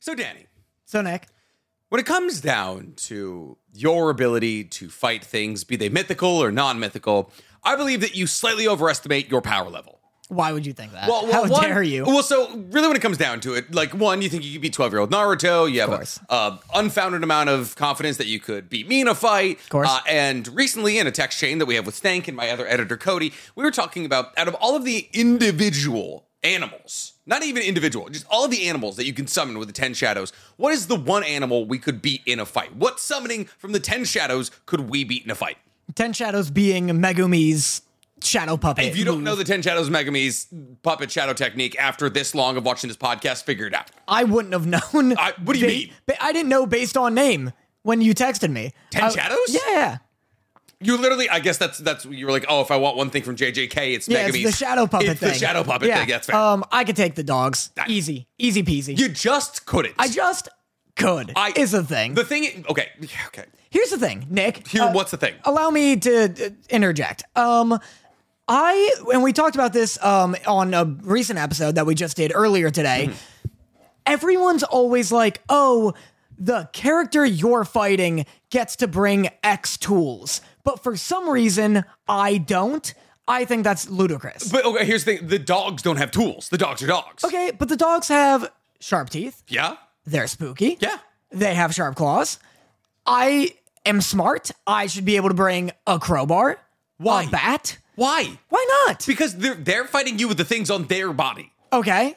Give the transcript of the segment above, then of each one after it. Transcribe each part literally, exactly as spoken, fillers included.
So, Danny. So, Nick. When it comes down to your ability to fight things, be they mythical or non-mythical, I believe that you slightly overestimate your power level. Why would you think that? Well, How well, one, dare you? Well, so really when it comes down to it, like, one, you think you could beat twelve-year-old Naruto. You have Of a course. uh, unfounded amount of confidence that you could beat me in a fight. Of course. Uh, and recently in a text chain that we have with Stank and my other editor, Cody, we were talking about, out of all of the individual animals, not even individual, just all of the animals that you can summon with the ten Shadows, what is the one animal we could beat in a fight? What summoning from the ten Shadows could we beat in a fight? Ten Shadows being Megumi's shadow puppet. If you don't move. know the ten Shadows Megumi's puppet shadow technique after this long of watching this podcast, figure it out. I wouldn't have known. I- what do you Ba- mean? ba- I didn't know based on name when you texted me. ten I- Shadows? Yeah. You literally, I guess that's, that's you were like, oh, if I want one thing from J J K, it's Yeah, Megumi's. it's the shadow puppet it's thing. the shadow puppet yeah. thing, that's fair. Um, I could take the dogs. That- Easy. Easy peasy. you just couldn't. I just could. I- is the thing. The thing, okay, okay. Here's the thing, Nick. Here, Uh, what's the thing? Allow me to uh, interject. Um, I, and we talked about this um, on a recent episode that we just did earlier today. Mm-hmm. Everyone's always like, oh, the character you're fighting gets to bring X tools. But for some reason, I don't. I think that's ludicrous. But okay, here's the thing. The dogs don't have tools. The dogs are dogs. Okay, but the dogs have sharp teeth. Yeah? They're spooky. Yeah. They have sharp claws. I am smart. I should be able to bring a crowbar. Why? A bat. Why? Why not? Because they're, they're fighting you with the things on their body. Okay.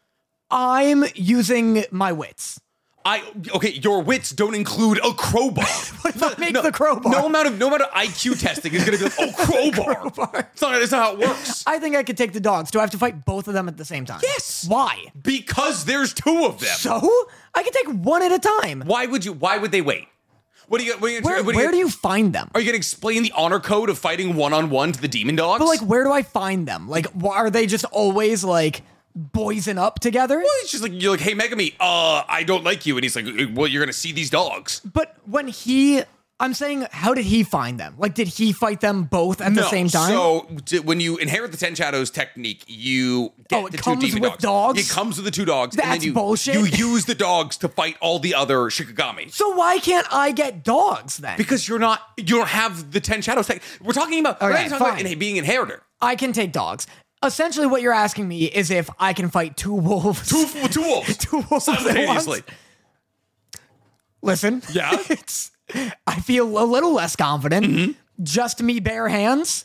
I'm using my wits. I okay, your wits don't include a crowbar. What if I make the crowbar? No amount of no amount of I Q testing is gonna be like, oh, crowbar. Crowbar. It's not, that's not how it works. I think I could take the dogs. Do I have to fight both of them at the same time? Yes. Why? Because there's two of them. So? I can take one at a time. Why would you? Why would they wait? What do you? What are you Where, what where do you find them? Are you gonna explain the honor code of fighting one on one to the demon dogs? But, like, where do I find them? Like, wh- are they just always, like, boysing up together? Well, it's just like you're like, hey, Megami, uh, I don't like you, and he's like, well, you're gonna see these dogs. But when he... I'm saying, how did he find them? Like, did he fight them both at the same time? So t- when you inherit the Ten Shadows technique, you get Oh, it the comes two demon with dogs. dogs? It comes with the two dogs. and That's then you, bullshit. You use the dogs to fight all the other Shikigami. So why can't I get dogs then? Because you're not, you don't have the Ten Shadows tech. We're talking about, we're Okay, not talking fine. about being inheritor. I can take dogs. Essentially, what you're asking me is if I can fight two wolves. Two, two wolves. Two wolves at simultaneously. once. Listen. Yeah? It's, I feel a little less confident. Mm-hmm. Just me bare hands.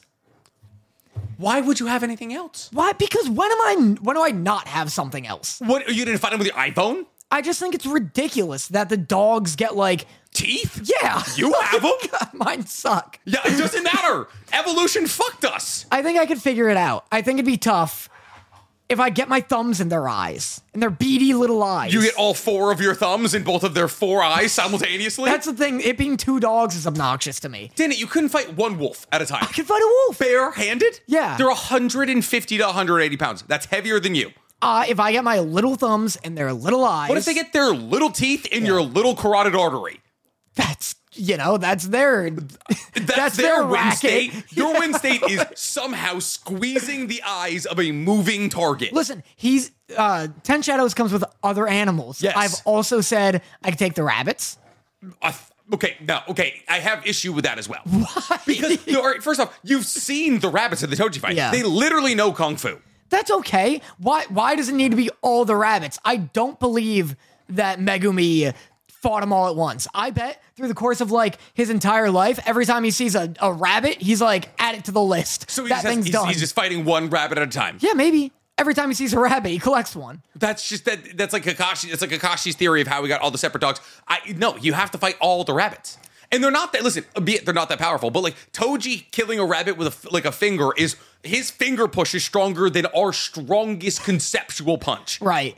Why would you have anything else? Why? Because when am I? When do I not have something else? What, you didn't fight him with your iPhone? I just think it's ridiculous that the dogs get like, Teeth? yeah, You have them? God, mine suck. Yeah, it doesn't matter. Evolution fucked us. I think I could figure it out. I think it'd be tough if I get my thumbs in their eyes, in their beady little eyes. You get all four of your thumbs in both of their four eyes simultaneously? That's the thing. It being two dogs is obnoxious to me. Danny, you couldn't fight one wolf at a time. I can fight a wolf. Bare-handed? Yeah. They're one hundred fifty to one hundred eighty pounds. That's heavier than you. Uh, if I get my little thumbs in their little eyes. What if they get their little teeth in your little carotid artery? That's, you know, that's their. That's, That's their, their win racket. state. Your win state is somehow squeezing the eyes of a moving target. Listen, he's. Uh, Ten Shadows comes with other animals. Yes. I've also said I can take the rabbits. Uh, okay, no, okay. I have issue with that as well. Why? Because, no, all right, first off, you've seen the rabbits in the Toji fight. Yeah. They literally know Kung Fu. That's okay. Why Why does it need to be all the rabbits? I don't believe that Megumi fought them all at once. I bet through the course of like his entire life, every time he sees a, a rabbit, he's like, add it to the list. So he that just has- thing's he's, done. he's just fighting one rabbit at a time. yeah, maybe. Every time he sees a rabbit, he collects one. That's just that. That's like Kakashi. It's like Kakashi's theory of how we got all the separate dogs. I no, you have to fight all the rabbits, and they're not that. Listen, be it they're not that powerful, but like Toji killing a rabbit with a like a finger is his finger push is stronger than our strongest conceptual punch. Right.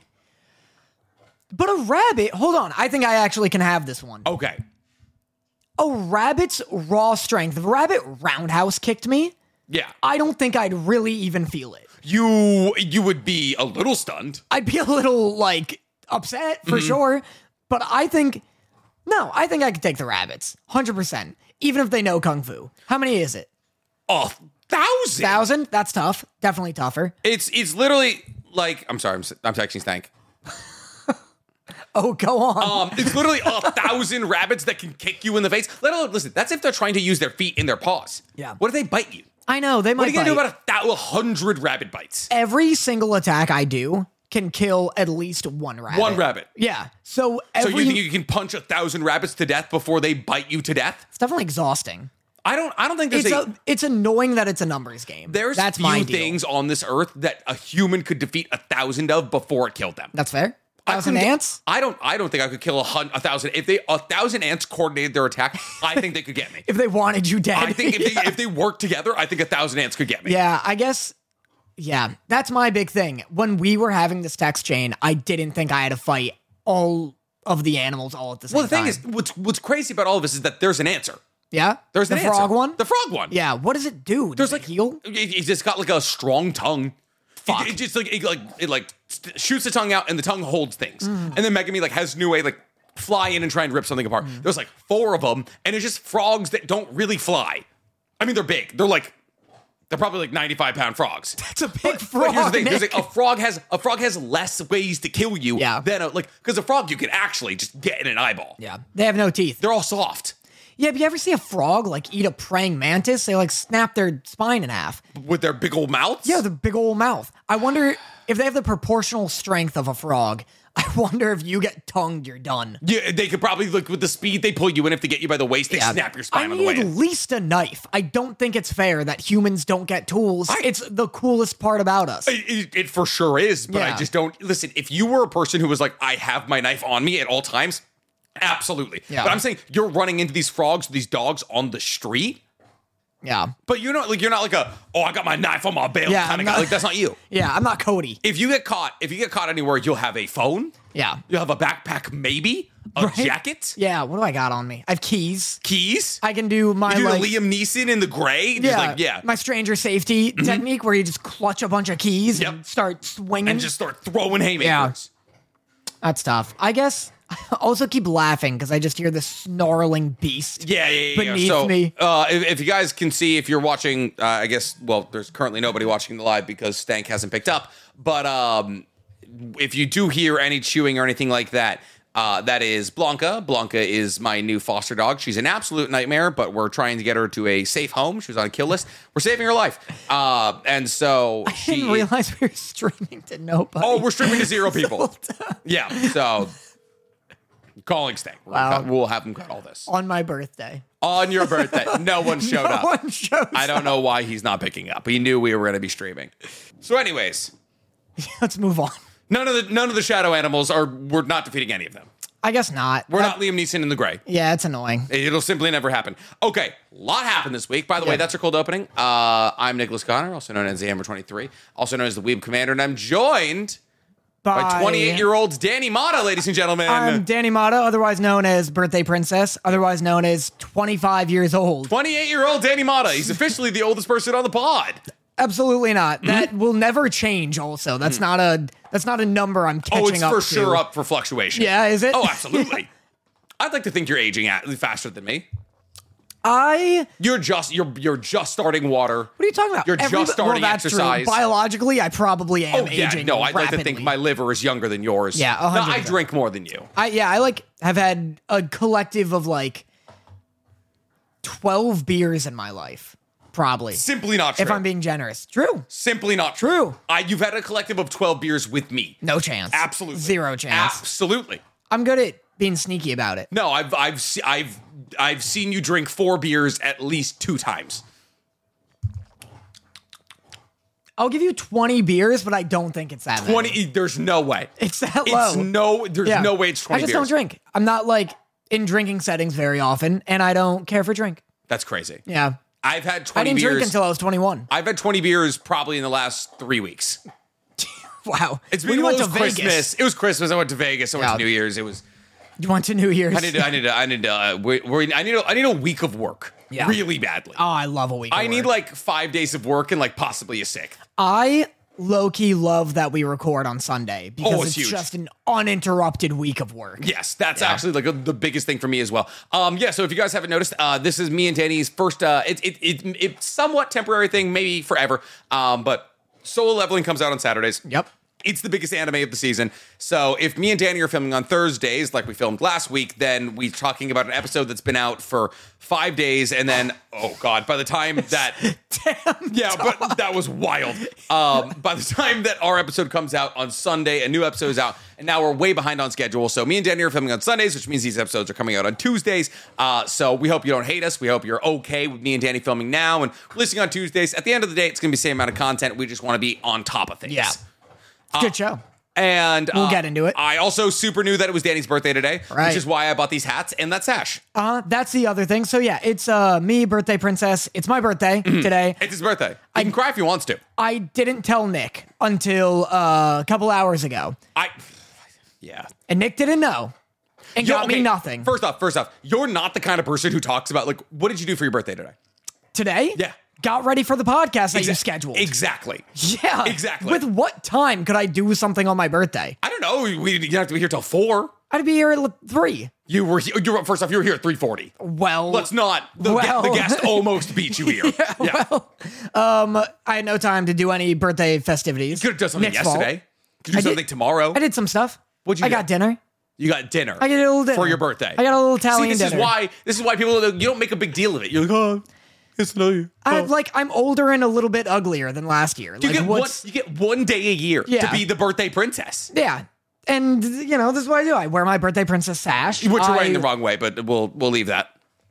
But a rabbit, hold on. I think I actually can have this one. Okay, A rabbit's raw strength. If a rabbit roundhouse kicked me, yeah, I don't think I'd really even feel it. you you would be a little stunned. I'd be a little, like, upset for sure. But I think, no, I think I could take the rabbits. one hundred percent. Even if they know Kung Fu. How many is it? A thousand. Thousand? That's tough. Definitely tougher. It's it's literally like I'm sorry. I'm, I'm texting Stank. Oh, go on. Um, it's literally a thousand rabbits that can kick you in the face. Let alone, listen, that's if they're trying to use their feet and their paws. Yeah. What if they bite you? I know, they might What are you going to bite. do about a thou- hundred rabbit bites? Every single attack I do can kill at least one rabbit. One rabbit. Yeah. So So every, you think you can punch a thousand rabbits to death before they bite you to death? it's definitely exhausting. I don't. I don't think there's It's a. a, it's annoying that it's a numbers game. There's That's few my deal. things on this earth that a human could defeat a thousand of before it killed them. That's fair. I Thousand couldn't- ants. I don't. I don't think I could kill a, hun- a thousand. If they a thousand ants coordinated their attack, I think they could get me. If they wanted you dead. I think if they if they worked together, I think a thousand ants could get me. Yeah, I guess. Yeah, that's my big thing. When we were having this text chain, I didn't think I had to fight all of the animals all at the same Well, the thing time. is, what's what's crazy about all of this is that there's an answer. yeah, There's the an frog answer. one. The frog one. Yeah, what does it do? There's Does like it heal? It, it's just got like a strong tongue. Fuck. It, it just like it like it like st- shoots the tongue out and the tongue holds things. Mm. And then Megami like has new way like fly in and try and rip something apart. Mm. There's like four of them, and it's just frogs that don't really fly. I mean, they're big. They're like they're probably like ninety-five pound frogs. It's a big But, frog. but here's the thing: there's Nick. like a frog has a frog has less ways to kill you Yeah. than a, like because a frog you can actually just get in an eyeball. Yeah, they have no teeth. They're all soft Yeah, but you ever see a frog like eat a praying mantis? They like snap their spine in half. with their big old mouths. Yeah, the big old mouth. I wonder if they have the proportional strength of a frog. I wonder if you get tongued, you're done. Yeah, they could probably look with the speed they pull you in. If they get you by the waist, they Yeah. snap your spine I on the way need in. at least a knife. I don't think it's fair that humans don't get tools. I- it's the coolest part about us. It, it, it for sure is, but I Yeah. just don't listen. If you were a person who was like, I have my knife on me at all times, absolutely. Yeah. But I'm saying you're running into these frogs, these dogs on the street, Yeah. but you're not like you're not like a oh I got my knife on my belt Yeah, kind I'm of guy. not- Like that's not you. Yeah, I'm not Cody. If you get caught, if you get caught anywhere, you'll have a phone, Yeah. you'll have a backpack, maybe a Right? jacket, Yeah, what do I got on me? I have keys. keys. I can do my you do like the Liam Neeson in the gray. Just yeah, like, yeah. my stranger safety technique where you just clutch a bunch of keys Yep. and start swinging. and just start throwing haymakers. That's tough. I guess I also keep laughing because I just hear this snarling beast. Yeah, yeah, yeah. Beneath yeah. So, me. Uh, if, if you guys can see, if you're watching, uh, I guess, well, there's currently nobody watching the live because Stank hasn't picked up. But um, if you do hear any chewing or anything like that, uh, that is Blanca. Blanca is my new foster dog. She's an absolute nightmare, but we're trying to get her to a safe home. She was on a kill list. We're saving her life. Uh, and so I she. didn't realize we were streaming to nobody. Oh, we're streaming to zero people. Yeah, so. Calling Stank. We're gonna Wow. cut- We'll have him cut all this. on my birthday. On your birthday. No one showed no up. one shows I don't know why he's not picking up. He knew we were going to be streaming. So, anyways, Let's move on. none of the none of the shadow animals are. We're not defeating any of them. I guess not. We're Uh, not Liam Neeson in the gray. Yeah, it's annoying. It'll simply never happen. Okay, a lot happened this week. By the way, Yeah. that's our cold opening. Uh, I'm Nicholas Connor, also known as the Amber twenty-three, also known as the Weeb Commander, and I'm joined by twenty-eight-year-old Danny Mata, ladies and gentlemen. I'm Danny Mata, otherwise known as Birthday Princess, otherwise known as twenty-five years old. twenty-eight-year-old Danny Mata. He's officially the oldest person on the pod. Absolutely not. Mm-hmm. That will never change. Also, that's not a that's not a number I'm catching Oh, it's up for to. sure up for fluctuation. Yeah, is it? Oh, absolutely. I'd like to think you're aging at faster than me. I. You're just you're you're just starting water. What are you talking about? You're just well, starting that's true. exercise. Biologically, I probably am Oh yeah, aging. no, I'd like to rapidly. think my liver is younger than yours. Yeah, no, one hundred I percent. drink more than you. I yeah, I like have had a collective of like twelve beers in my life, probably. Simply not true. If I'm being generous, true. Simply not True. I, you've had a collective of twelve beers with me. No chance. Absolutely. Zero chance. Absolutely. I'm good at being sneaky about it. No, I've I've se- I've I've seen you drink four beers at least two times. I'll give you twenty beers, but I don't think it's that many. twenty. There's no way. It's that low. It's no. There's Yeah. no way it's twenty I just beers. don't drink. I'm not like in drinking settings very often, and I don't care for drink. That's crazy. Yeah. I've had I twenty didn't beers. drink until I was twenty-one. I've had twenty beers probably in the last three weeks. Wow. It's We been went it to was Vegas. Christmas. It was Christmas. I went to Vegas. I went Yeah. to New Year's. It was. You went to New Year's. I need. To, I need. To, I need. To, uh, we we I need. A, I need a week of work. Yeah. Really badly. Oh, I love a week. of I need work. like five days of work and like possibly a sick. I low key love that we record on Sunday because Oh, it's it's, huge. just an uninterrupted week of work. Yes, that's Yeah. actually like a, the biggest thing for me as well. Um, yeah. So if you guys haven't noticed, uh, this is me and Danny's first. Uh, it, it it it's somewhat temporary thing, maybe forever. Um, but solo leveling comes out on Saturdays. Yep. It's the biggest anime of the season. So if me and Danny are filming on Thursdays, like we filmed last week, then we're talking about an episode that's been out for five days. And then, oh God, by the time that... Damn. Yeah, dog. but that was wild. Um, by the time that our episode comes out on Sunday, a new episode is out. And now we're way behind on schedule. So me and Danny are filming on Sundays, which means these episodes are coming out on Tuesdays. Uh, so we hope you don't hate us. We hope you're okay with me and Danny filming now and releasing on Tuesdays. At the end of the day, it's going to be the same amount of content. We just want to be on top of things. Yeah. It's a good show. And We'll uh, get into it. I also super knew that it was Danny's birthday today, Right. which is why I bought these hats and that sash. Uh, that's the other thing. So yeah, it's uh me, birthday princess. It's my birthday today. It's his birthday. He can cry if he wants to. I didn't tell Nick until uh, a couple hours ago, I, yeah. and Nick didn't know, and Yo, got okay, me nothing. First off, first off, you're not the kind of person who talks about, like, what did you do for your birthday today? Today, Yeah. got ready for the podcast that you Exa- scheduled. Exactly. Yeah, Exactly. With what time could I do something on my birthday? I don't know. We didn't have to be here till four. I'd be here at l- three. You were he- you were first off. You were here at three forty. Well, Let's not. The, gu- well- the guest almost beat you here. Yeah. Well, um, I had no time to do any birthday festivities. You could have done something Nick's fault. yesterday. Could you do I did- something tomorrow? I did some stuff. What'd you I get? got dinner. You got dinner. I got a little dinner for your birthday. I got a little See, Italian this dinner. is why. This is why people you don't make a big deal of it. You're like, oh, it's not you. I, Oh. like I'm older and a little bit uglier than last year. You like, get one. what's You get one day a year to Yeah. be the birthday princess. yeah, and you know this is what I do. I wear my birthday princess sash. Which you're I, writing the wrong way, but we'll we'll leave that.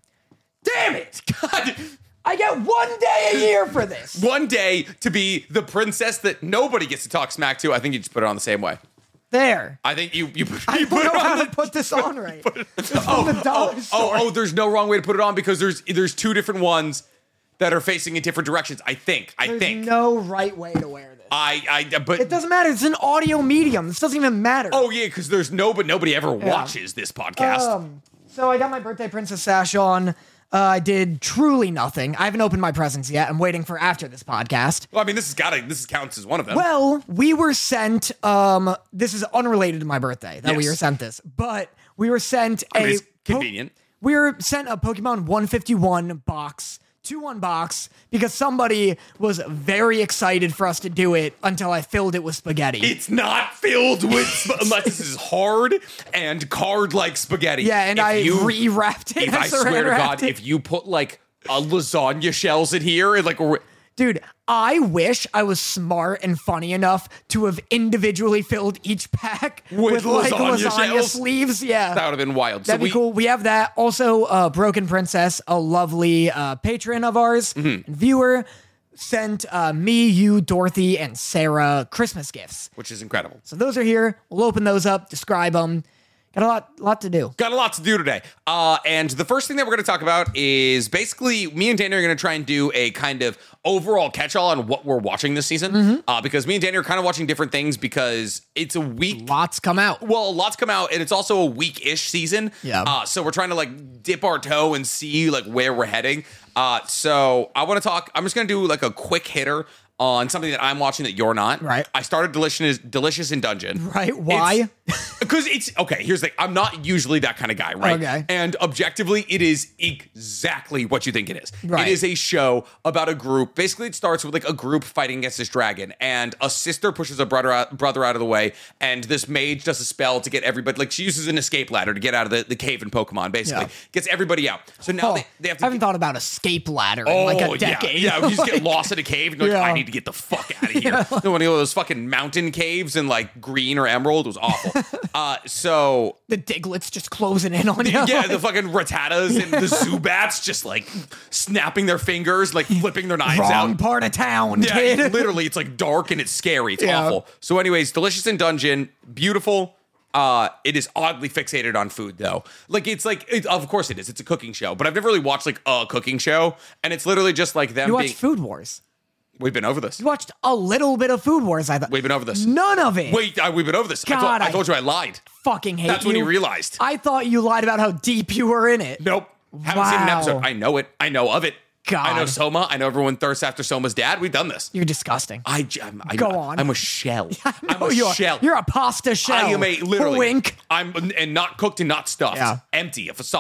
Damn it! God. I get one day a year for this. One day to be the princess that nobody gets to talk smack to. I think you just put it on the same way. There. I think you you, I you don't put know it how on to the, put this on right. It's from oh, the dollar oh, store. oh, oh, there's no wrong way to put it on because there's there's two different ones that are facing in different directions. I think. I There's think. no right way to wear this. I I but It doesn't matter. It's an audio medium. This doesn't even matter. oh yeah, because there's no but nobody ever watches this podcast. Um, so I got my birthday princess sash on. Uh, I did truly nothing. I haven't opened my presents yet. I'm waiting for after this podcast. well, I mean, this has got to this counts as one of them. Well, we were sent. Um, this is unrelated to my birthday that we Yes. were sent this, but we were sent I mean, a it's convenient. we were sent a Pokemon one fifty-one box to unbox because somebody was very excited for us to do it until I filled it with spaghetti. It's not filled with sp- unless this is hard and card like spaghetti. yeah, and If I you- rewrapped it. If I saran swear to wrapped God, it. if you put like a lasagna shells in here and like a, Dude, I wish I was smart and funny enough to have individually filled each pack With with, like lasagna lasagna shells? sleeves. Yeah. that would have been wild. That'd so be cool. We have that. Also, uh, Broken Princess, a lovely uh, patron of ours Mm-hmm. and viewer, sent uh, me, you, Dorothy, and Sarah Christmas gifts. which is incredible. So those are here. We'll open those up, describe them. Got a lot, lot to do. Got a lot to do today. Uh, and the first thing that we're going to talk about is basically me and Danny are going to try and do a kind of overall catch-all on what we're watching this season. Mm-hmm. Uh, because me and Danny are kind of watching different things because it's a week. Lots come out. Well, a lot's come out, and it's also a week-ish season. Yeah. Uh, so we're trying to like dip our toe and see like where we're heading. Uh, so I want to talk. I'm just going to do like a quick hitter on something that I'm watching that you're not. Right. I started Delicious Delicious in Dungeon. Right? Why? Because it's okay. Here's the thing. I'm not usually that kind of guy, right? Okay. And objectively, it is exactly what you think it is. Right. It is a show about a group. Basically, it starts with like a group fighting against this dragon, and a sister pushes a brother out, brother out of the way, and this mage does a spell to get everybody. Like she uses an escape ladder to get out of the, the cave in Pokemon. Basically, Yeah. gets everybody out. So now Oh, they, they have to. I haven't thought about escape ladder in Oh, like a yeah, decade. yeah. You just get Like- lost in a cave and you're like, Yeah. I need to get the fuck out of here. No one of those fucking mountain caves in like green or emerald. It was awful. uh, so The Diglet's just closing in on you. yeah, the fucking Rattatas and the Zubats just like snapping their fingers, like flipping their knives Wrong out. part of town, Yeah, kid. literally, it's like dark and it's scary. It's Yeah. awful. So, anyways, Delicious in Dungeon, beautiful. Uh, it is oddly fixated on food, though. Like, it's like, it, of course it is. It's a cooking show, but I've never really watched like a cooking show, and it's literally just like them You being. watched Food Wars. We've been over this. You watched a little bit of Food Wars, I thought. We've been over this. None of it. Wait, uh, we've been over this. I, God, told, I I- told you I lied. Fucking hate That's you. when you realized. I thought you lied about how deep you were in it. Nope. Haven't seen an Wow. episode. I know it. I know of it. God. I know Soma. I know everyone thirsts after Soma's dad. We've done this. You're disgusting. I, j- I'm, I, Go on. I'm a shell. I'm No, a you are. shell. You're a pasta shell. I am a literally. Wink. I'm and not cooked and not stuffed. Yeah. Empty, a facade.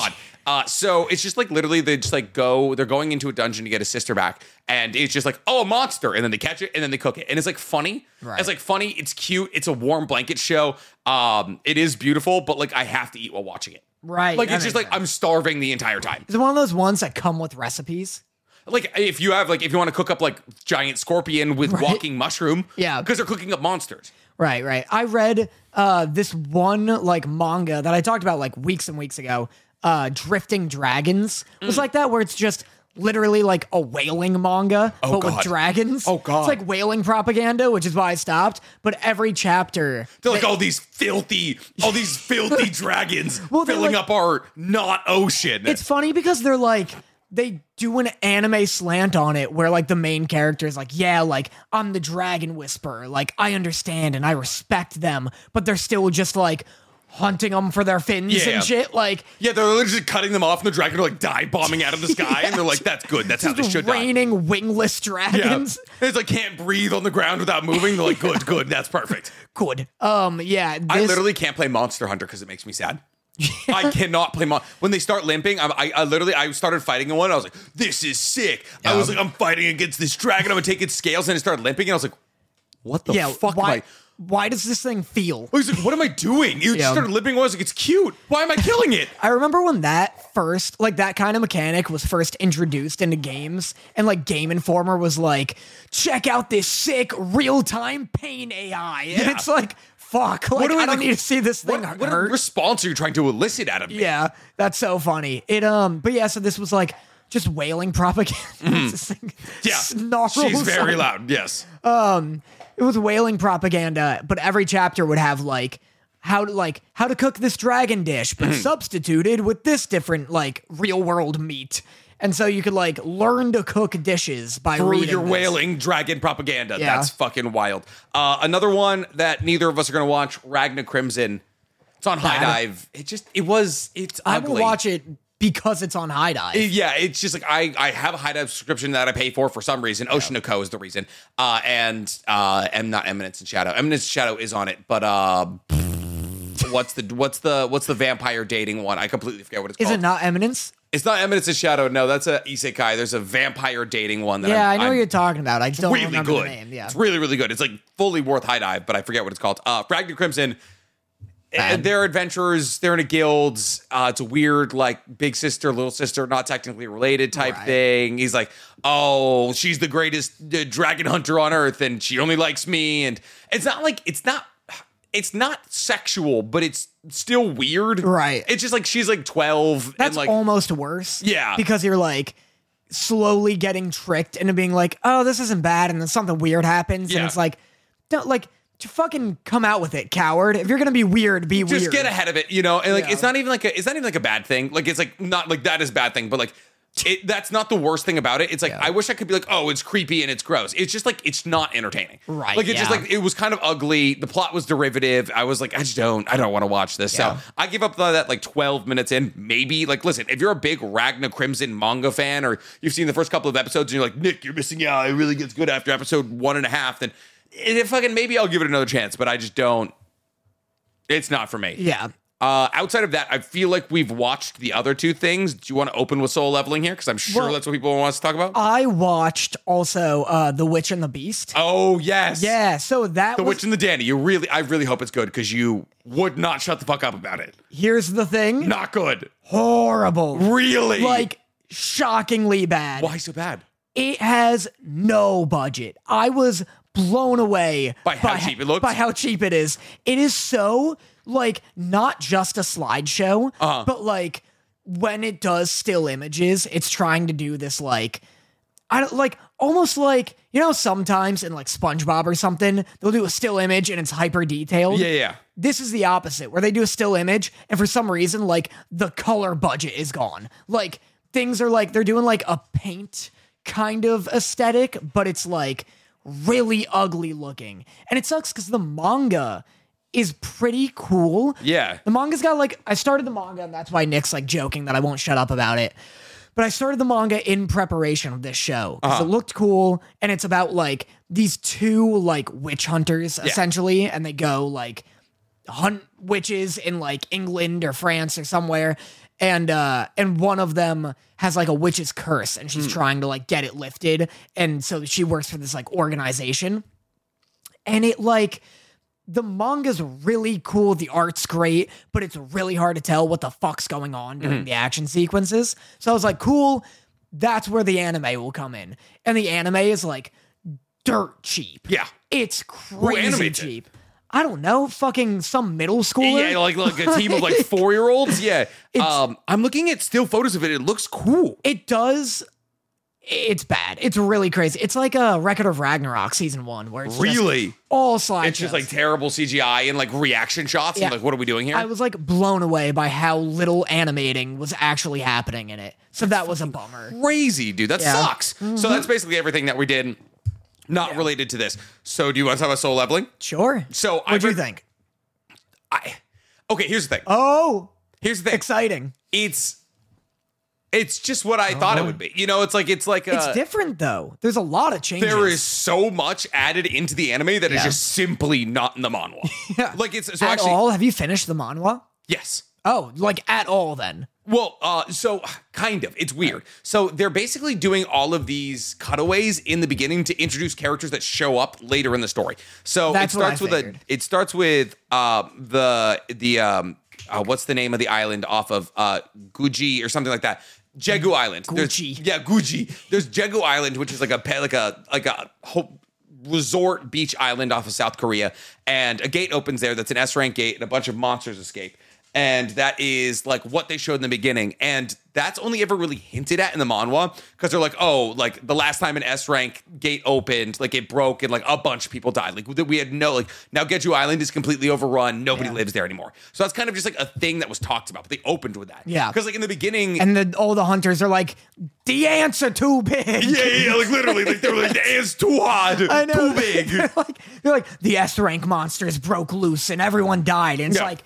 Uh, so it's just like literally they just like go, they're going into a dungeon to get a sister back, and it's just like, oh, a monster, and then they catch it, and then they cook it, and it's like funny. Right. It's like funny. It's cute. It's a warm blanket show. Um, it is beautiful, but like I have to eat while watching it. Right. Like that it's just makes like sense. I'm starving the entire time. Is it one of those ones that come with recipes? Like if you have like if you want to cook up like giant scorpion with Right. walking mushroom, Yeah. because they're cooking up monsters. Right, right. I read uh, this one like manga that I talked about like weeks and weeks ago. Uh, Drifting Dragons Mm. was like that, where it's just literally like a whaling manga, Oh, but with God. dragons. Oh, God. It's like whaling propaganda, which is why I stopped. But every chapter, They're like all these filthy, all these filthy dragons Well, they're filling like- up our not ocean. it's funny because they're like they do an anime slant on it where like the main character is like, yeah, like I'm the dragon whisperer, like I understand and I respect them, but they're still just like hunting them for their fins Yeah. and shit. Like Yeah, they're literally just cutting them off, and the dragon are like dive bombing out of the sky, and they're like, "That's good. That's how they should die." raining wingless Yeah, dragons. it's like can't breathe on the ground without moving. They're like, "Good, good. That's perfect." Good. Um. Yeah. This, I literally can't play Monster Hunter because it makes me sad. I cannot play Mon- when they start limping. I, I, I literally I started fighting one. I was like, "This is sick." I was like, "I'm fighting against this dragon. I'm gonna take its scales," and it started limping, and I was like, "What the Yeah. fuck Why? am I?" Why does this thing feel? I was like, "What am I doing?" You Yeah. started limping. I was like, "It's cute. Why am I killing it?" I remember when that first, like that kind of mechanic was first introduced into games, and like Game Informer was like, check out this sick real-time pain A I. And Yeah. it's like, fuck, like, do I I, don't like, need to see this thing What, what hurt. response are you trying to elicit out of me? Yeah, that's so funny. It um, but yeah, so this was like just wailing propaganda. This thing Mm-hmm. Yeah, snarls she's very like- loud. Yes. It was whaling propaganda, but every chapter would have like how to like how to cook this dragon dish, Mm-hmm. but substituted with this different like real world meat. And so you could like learn to cook dishes by Through reading your this. whaling dragon propaganda. Yeah. That's fucking wild. Uh, another one that neither of us are going to watch, Ragna Crimson. It's on High Bad. Dive. It just, it was, it's I ugly. will watch it because it's on High Dive. It- yeah, it's just like I, I have a High Dive subscription that I pay for for some reason. Ocean of Co is the reason. Uh, and uh, and not Eminence and Shadow. Eminence and Shadow is on it, but uh, what's the what's the what's the vampire dating one? I completely forget what it's Is called. it not Eminence? It's not Eminence and Shadow. No, that's a isekai. There's a vampire dating one that Yeah, I'm, I know I'm what you're talking about. I just don't really remember good. the name. Yeah. It's really, really good. It's like fully worth High Dive, but I forget what it's called. Uh, Ragnar Crimson. Bad. Uh, they're adventurers. They're in a guild. Uh, it's a weird, like, big sister, little sister, not technically related type Right. thing. He's like, oh, she's the greatest uh, dragon hunter on earth, and she only likes me. And it's not like it's not. It's not sexual, but it's still weird. Right. It's just like she's like twelve. That's and like, almost worse. Yeah. Because you're like slowly getting tricked into being like, oh, this isn't bad, and then something weird happens, Yeah. and it's like, don't like to fucking come out with it, coward. If you're gonna be weird, be just weird. get ahead of it, you know. And like, Yeah. it's not even like a, it's not even like a bad thing. Like, it's like not like that is a bad thing, but like, it, that's not the worst thing about it. It's like Yeah. I wish I could be like, oh, it's creepy and it's gross. It's just like it's not entertaining, Right, Like it's just yeah. like it was kind of ugly. The plot was derivative. I was like, I just don't, I don't want to watch this. Yeah. So I give up that like twelve minutes in, maybe. Like, listen, if you're a big Ragna Crimson manga fan, or you've seen the first couple of episodes, and you're like, Nick, you're missing out. It really gets good after episode one and a half. Then it, fucking maybe I'll give it another chance, but I just don't. It's not for me. Yeah. Uh, outside of that, I feel like we've watched the other two things. Do you want to open with Soul Leveling here? Because I'm sure Well, that's what people want us to talk about. I watched also uh The Witch and the Beast. oh yes, Yeah, so that The was, Witch and the Dandy. You really, I really hope it's good because you would not shut the fuck up about it. here's the thing. Not good. Horrible. Really? Like shockingly bad. Why so bad? It has no budget. I was blown away By how cheap it looks? By how cheap it is. It is so like not just a slideshow, Uh-huh. but like when it does still images, it's trying to do this like I don't like almost like you know sometimes in like SpongeBob or something they'll do a still image and it's hyper detailed. Yeah, yeah. This is the opposite, where they do a still image, and for some reason, like, the color budget is gone. Like, things are like, they're doing like a paint kind of aesthetic, but it's like really ugly looking. And it sucks because the manga is pretty cool. Yeah. The manga's got like, I started the manga, and that's why Nick's like joking that I won't shut up about it. But I started the manga in preparation of this show because Uh-huh. it looked cool, and it's about like these two like witch hunters essentially, and they go like hunt witches in like England or France or somewhere, and uh, and one of them has like a witch's curse, and she's trying to like get it lifted, and so she works for this like organization, and it like. The manga's really cool. The art's great, but it's really hard to tell what the fuck's going on during mm-hmm. the action sequences. So I was like, cool, that's where the anime will come in. And the anime is like dirt cheap. Yeah. It's crazy cheap. It? I don't know, fucking some middle schooler. Yeah, like, like a team of like four-year-olds. Yeah. Um, I'm looking at still photos of it. It looks cool. It does. It's bad. It's really crazy. It's like a Record of Ragnarok season one, where it's really just all slideshows. It's just like terrible C G I and like reaction shots. Yeah. And like, what are we doing here? I was like blown away by how little animating was actually happening in it. So that was a bummer. Crazy, dude. That yeah. sucks. Mm-hmm. So that's basically everything that we did, not yeah. related to this. So do you want to talk about Solo Leveling? Sure. So what do you think? I okay. Here's the thing. Oh, here's the thing. Exciting. It's. It's just what I oh. thought it would be. You know, it's like, it's like, a, it's different though. There's a lot of changes. There is so much added into the anime that yeah. is just simply not in the manhwa. yeah. Like it's, so at actually. all? Have you finished the manhwa? Yes. Oh, like at all then? Well, uh, so kind of, it's weird. So they're basically doing all of these cutaways in the beginning to introduce characters that show up later in the story. So That's it starts with a, it starts with, uh, the, the, um, uh, what's the name of the island off of, uh, Guji or something like that. Jeju Island. Gucci. Yeah, Gucci. There's Jeju Island, which is like a like a like a ho- resort beach island off of South Korea, and a gate opens there that's an S rank gate, and a bunch of monsters escape. And that is like what they showed in the beginning. And that's only ever really hinted at in the manhwa because they're like, oh, like the last time an S rank gate opened, like it broke and like a bunch of people died. Like we had no, like now Jeju Island is completely overrun. Nobody yeah. lives there anymore. So that's kind of just like a thing that was talked about. But they opened with that. Yeah. Because like in the beginning. And the, all the hunters are like, the ants are too big. Yeah, yeah, yeah like literally. Like they were like, the ants too hard. I know. Too big. They're like, they're like, the S rank monsters broke loose and everyone died. And it's yeah. like,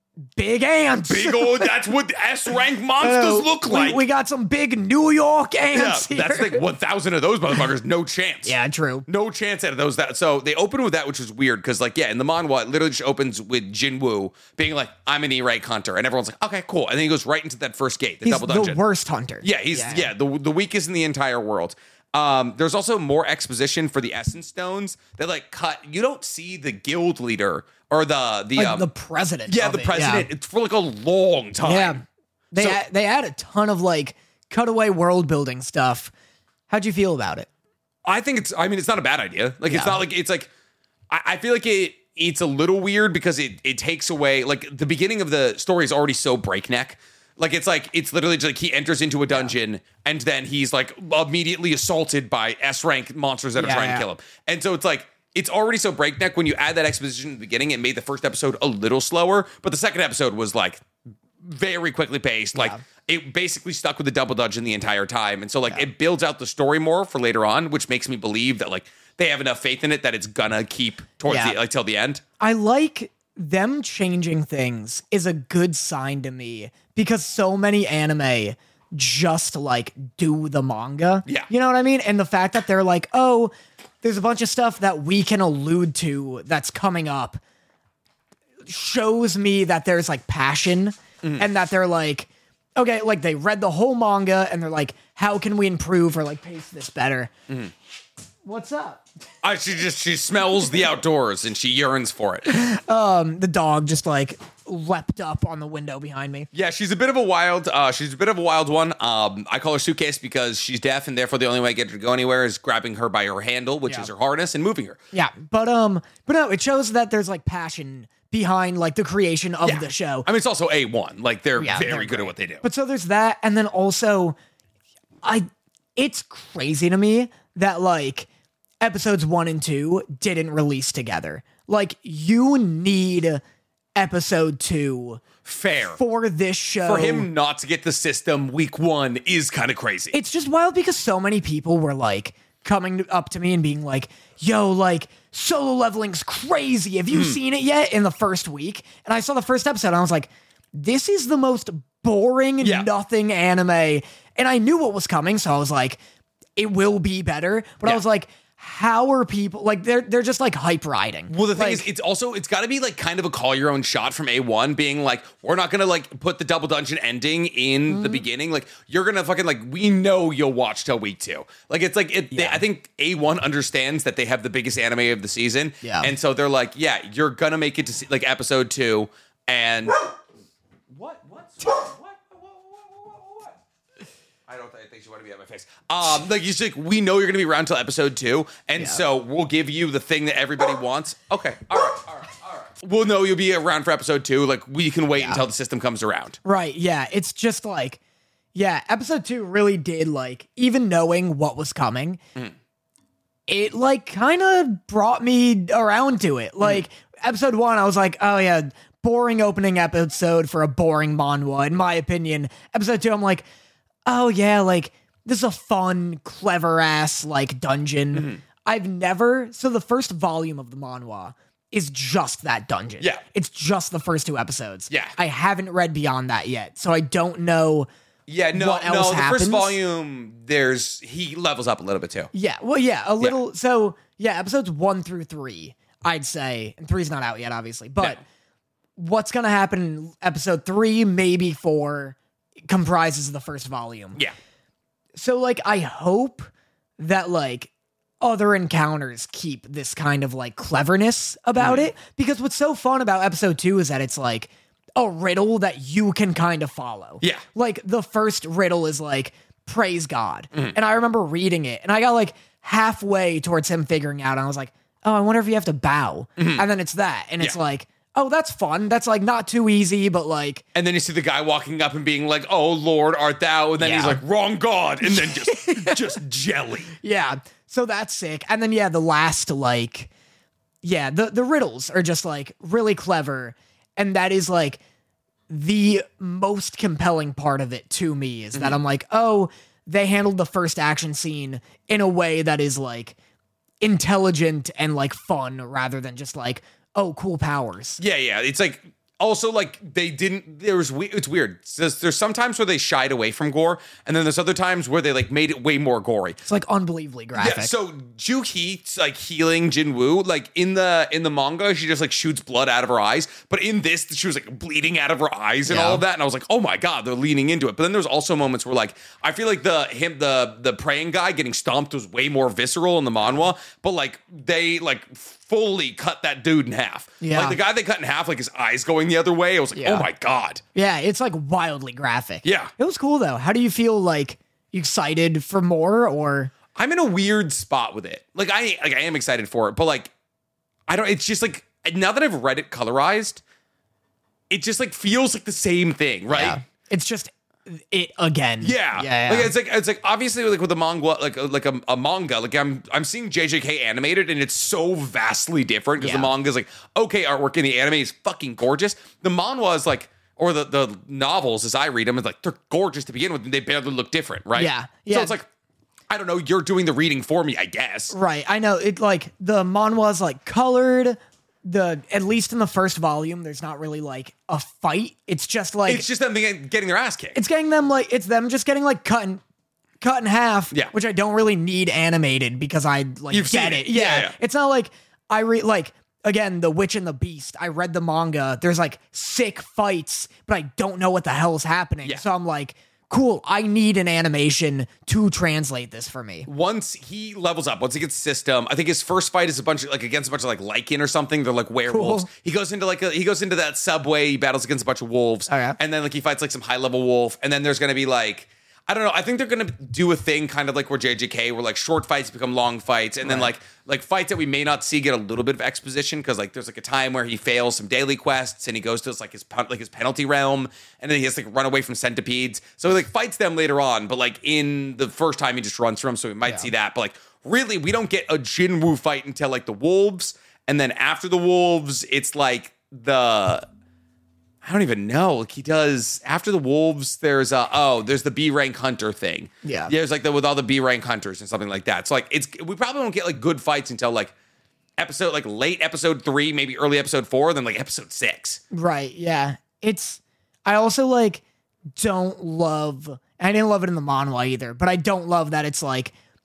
big ants. Big old, that's what S-rank monsters uh, look like. We, we got some big New York ants yeah, here. That's like one thousand of those motherfuckers. No chance. Yeah, true. No chance out of those. That So they open with that, which is weird because, like, yeah, in the manhwa, it literally just opens with Jinwoo being like, I'm an E-rank hunter. And everyone's like, okay, cool. And then he goes right into that first gate, the he's double dungeon. the worst hunter. Yeah, he's, yeah, yeah the, the weakest in the entire world. Um, there's also more exposition for the Essence Stones that like cut. You don't see the guild leader or the the like um, the president. Yeah, the it, president. Yeah. It's for like a long time. Yeah, they so, add, they add a ton of like cutaway world building stuff. How'd you feel about it? I think it's. I mean, it's not a bad idea. Like, yeah. it's not like it's like. I, I feel like it. It's a little weird because it it takes away like the beginning of the story is already so breakneck. Like, it's like, it's literally just like he enters into a dungeon yeah. and then he's like immediately assaulted by S-rank monsters that are yeah, trying yeah. to kill him. And so it's like, it's already so breakneck. When you add that exposition in the beginning, it made the first episode a little slower, but the second episode was like very quickly paced. Like, yeah. it basically stuck with the double dungeon the entire time. And so like, yeah. it builds out the story more for later on, which makes me believe that like they have enough faith in it that it's gonna keep towards yeah. the, like till the end. I like them changing things is a good sign to me because so many anime just like do the manga. Yeah. You know what I mean? And the fact that they're like, oh, there's a bunch of stuff that we can allude to that's coming up shows me that there's like passion mm-hmm. and that they're like, okay, like they read the whole manga and they're like, how can we improve or like pace this better? Mm-hmm. What's up? Uh, she just, she smells the outdoors and she yearns for it. Um, the dog just like leapt up on the window behind me. Yeah, she's a bit of a wild, uh, she's a bit of a wild one. Um, I call her Suitcase because she's deaf and therefore the only way I get her to go anywhere is grabbing her by her handle, which yeah. is her harness, and moving her. Yeah, but um, but no, it shows that there's like passion behind like the creation of yeah. the show. I mean, it's also A one. Like they're yeah, very they're good great. at what they do. But so there's that, and then also, I, it's crazy to me that like episodes one and two didn't release together. Like you need episode two fair for this show. For him not to get the system week one is kind of crazy. It's just wild because so many people were like coming up to me and being like, yo, like Solo Leveling's crazy. Have you mm. seen it yet? In the first week. And I saw the first episode and I was like, this is the most boring yeah. nothing anime. And I knew what was coming. So I was like, it will be better. But yeah. I was like, how are people like they're they're just like hype riding. Well, the thing Like, is, it's also it's got to be like kind of a call your own shot from A one, being like, we're not gonna like put the double dungeon ending in Mm-hmm. the beginning. Like, you're gonna fucking like, we know you'll watch till week two. Like, it's like it. They, Yeah. I think A one understands that they have the biggest anime of the season, Yeah. and so they're like, yeah, you're gonna make it to see, like episode two, and what what what what. I don't think, I think she wanted to be at my face. Um, like you said, we know you're going to be around till episode two, and Yeah. so we'll give you the thing that everybody wants. Okay, all right, all right, all right. We'll know you'll be around for episode two. Like we can wait Yeah. until the system comes around. Right, yeah. It's just like, yeah, episode two really did like, even knowing what was coming, Mm. it like kind of brought me around to it. Like, episode one, I was like, oh yeah, boring opening episode for a boring manhwa, in my opinion. Episode two, I'm like, oh yeah, like, this is a fun, clever ass like dungeon. Mm-hmm. I've never, so the first volume of the manhwa is just that dungeon. Yeah. It's just the first two episodes. Yeah. I haven't read beyond that yet, so I don't know. Yeah, no, What no. else The happens? first volume, there's he levels up a little bit too. Yeah, well, yeah, a little. So, yeah, episodes one through three, I'd say, and three's not out yet, obviously, but No. what's going to happen in episode three, maybe four, comprises the first volume. Yeah, So, like, I hope that, like, other encounters keep this kind of, like, cleverness about Mm. it, because what's so fun about episode two is that it's, like, a riddle that you can kind of follow. Yeah. Like, the first riddle is, like, praise God. Mm-hmm. And I remember reading it, and I got, like, halfway towards him figuring out, and I was like, oh, I wonder if you have to bow. And then it's that. And it's Mm-hmm. Yeah. like, oh, that's fun. That's, like, not too easy, but, like, and then you see the guy walking up and being like, "Oh Lord, art thou?" And then he's Yeah. like, "Wrong God," and then just just jelly. yeah. So that's sick. And then, yeah, the last, like, yeah, the, the riddles are just, like, really clever. And that is, like, the most compelling part of it to me is that I'm like, oh, they handled the first action scene in a way that is, like, intelligent and, like, fun rather than just, like, oh, cool powers. Yeah, yeah. It's like also like they didn't. There was we- it's weird. There's, there's some times where they shied away from gore, and then there's other times where they like made it way more gory. It's, like, unbelievably graphic. Yeah, so Juhi like healing Jinwoo, like in the in the manga, she just like shoots blood out of her eyes. But in this, she was like bleeding out of her eyes and Yeah. all of that. And I was like, oh my god, they're leaning into it. But then there's also moments where like I feel like the him the the praying guy getting stomped was way more visceral in the manhwa. But like they like fully cut that dude in half. Yeah. Like the guy they cut in half, like his eyes going the other way. I was like, Yeah. oh my god. Yeah, it's, like, wildly graphic. Yeah. It was cool, though. How do you feel, like, you excited for more, or... I'm in a weird spot with it. Like I like I am excited for it, but like I don't it's just like now that I've read it colorized, it just like feels like the same thing, right? Yeah. It's just it again. Yeah. Yeah. Like it's like it's like obviously like with a manga like like a, a manga, like I'm I'm seeing J J K animated and it's so vastly different because Yeah. the manga is like okay artwork and the anime is fucking gorgeous. The manhwa is like or the, the novels as I read them, it's like they're gorgeous to begin with and they barely look different, right? Yeah. So Yeah. it's like I don't know, you're doing the reading for me, I guess. Right. I know. It like the manhwa's like colored. The at least in the first volume, there's not really like a fight. It's just like It's just them being- getting their ass kicked. it's getting them like it's them just getting like cut in cut in half. Yeah. Which I don't really need animated because I like You've get seen it. it. Yeah, Yeah, yeah. It's not like I read like again, The Witch and the Beast. I read the manga. There's like sick fights, but I don't know what the hell is happening. Yeah. So I'm like, cool, I need an animation to translate this for me. Once he levels up, once he gets system, I think his first fight is a bunch of like against a bunch of like lichen or something. They're like werewolves. Cool. He goes into like a, he goes into that subway. He battles against a bunch of wolves, Oh, yeah. and then like he fights like some high level wolf. And then there's gonna be like I don't know. I think they're gonna do a thing kind of like where J J K, where like short fights become long fights, and then Right. like like fights that we may not see get a little bit of exposition because like there's like a time where he fails some daily quests and he goes to his, like his pen- like his penalty realm, and then he has to like run away from centipedes. So he like fights them later on, but like in the first time he just runs from them, so we might Yeah. see that. But like really, we don't get a Jinwoo fight until like the wolves, and then after the wolves, it's like the. I don't even know. Like he does after the wolves. There's a oh, there's the B rank hunter thing. Yeah. there's like the with all the B rank hunters and something like that. So like it's we probably won't get like good fights until like episode like late episode three, maybe early episode four, then like episode six. Right, yeah. It's I also like don't love I didn't love it in the manhwa either, but I don't love that it's like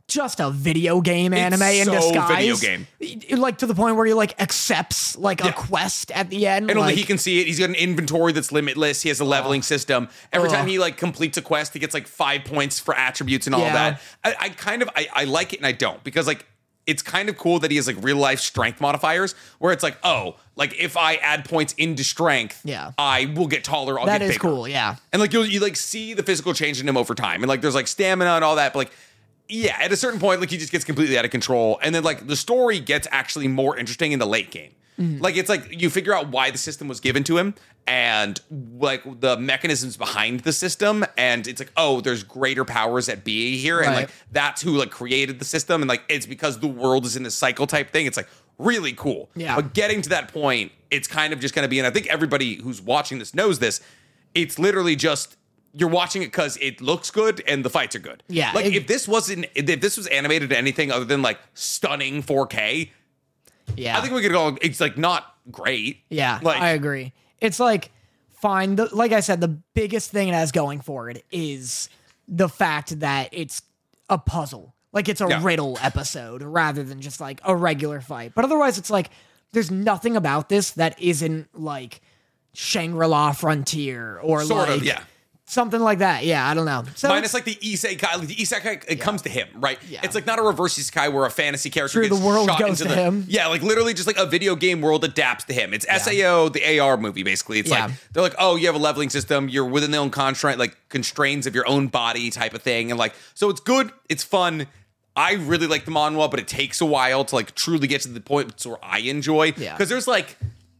just a video game anime in so disguise. video game. It- Like to the point where he like accepts like a Yeah. quest at the end. And like, only he can see it. He's got an inventory that's limitless. He has a leveling system. Every Ugh. time he like completes a quest, he gets like five points for attributes and all Yeah. that. I, I kind of I, I like it and I don't because like it's kind of cool that he has like real life strength modifiers where it's like, oh, like if I add points into strength, Yeah. I will get taller. I'll that get is bigger. cool. Yeah. And like you you like see the physical change in him over time. And like there's like stamina and all that, but like yeah, at a certain point, like he just gets completely out of control. And then like the story gets actually more interesting in the late game. Mm-hmm. Like it's like you figure out why the system was given to him and like the mechanisms behind the system. And it's like, oh, there's greater powers at be here. And Right. like that's who like created the system. And like it's because the world is in this cycle type thing. It's like really cool. Yeah. But getting to that point, it's kind of just going to be, and I think everybody who's watching this knows this, it's literally just you're watching it because it looks good and the fights are good. Yeah, Like it- if this wasn't, if this was animated to anything other than like stunning four K, Yeah. I think we could go, it's like not great. Yeah, Like, I agree. It's like fine. The, like I said, the biggest thing it has going for it is the fact that it's a puzzle. Like it's a Yeah. riddle episode rather than just like a regular fight. But otherwise, it's like there's nothing about this that isn't like Shangri-La Frontier or Sort like of, yeah. something like that. Yeah, I don't know. So Minus like the isekai, like the isekai, it comes to him, right? Yeah. It's like not a reverse isekai where a fantasy character True, gets the world shot goes into to the, him. Yeah, like literally just like a video game world adapts to him. It's S A O, the A R movie, basically. It's Yeah. like they're like, oh, you have a leveling system, you're within the own constraint, like constraints of your own body type of thing, and like so it's good, it's fun. I really like the manhwa, but it takes a while to like truly get to the point where I enjoy. Yeah. Because there's like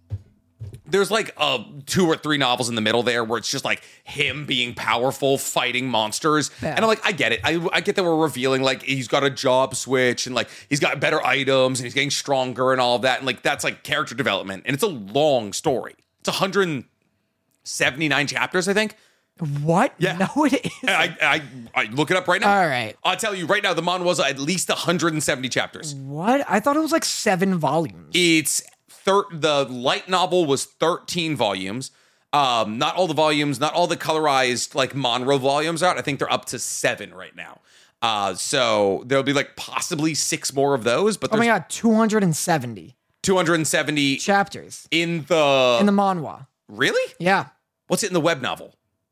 there's like uh, two or three novels in the middle there where it's just like him being powerful, fighting monsters. Yeah. And I'm like, I get it. I, I get that we're revealing like he's got a job switch and like he's got better items and he's getting stronger and all of that. And like that's like character development. And it's a long story. It's one hundred seventy-nine chapters, I think. what? Yeah. No, it is. I, I, I look it up right now. All right. I'll tell you right now, the manhwa was at least one hundred seventy chapters. What? I thought it was like seven volumes. It's thir- the light novel was thirteen volumes. Um, not all the volumes, not all the colorized like Monroe volumes are out. I think they're up to seven right now. Uh, so there'll be like possibly six more of those, but Oh my there's god, two hundred seventy two hundred seventy chapters in the, in the manhwa. really? Yeah. What's it in the web novel?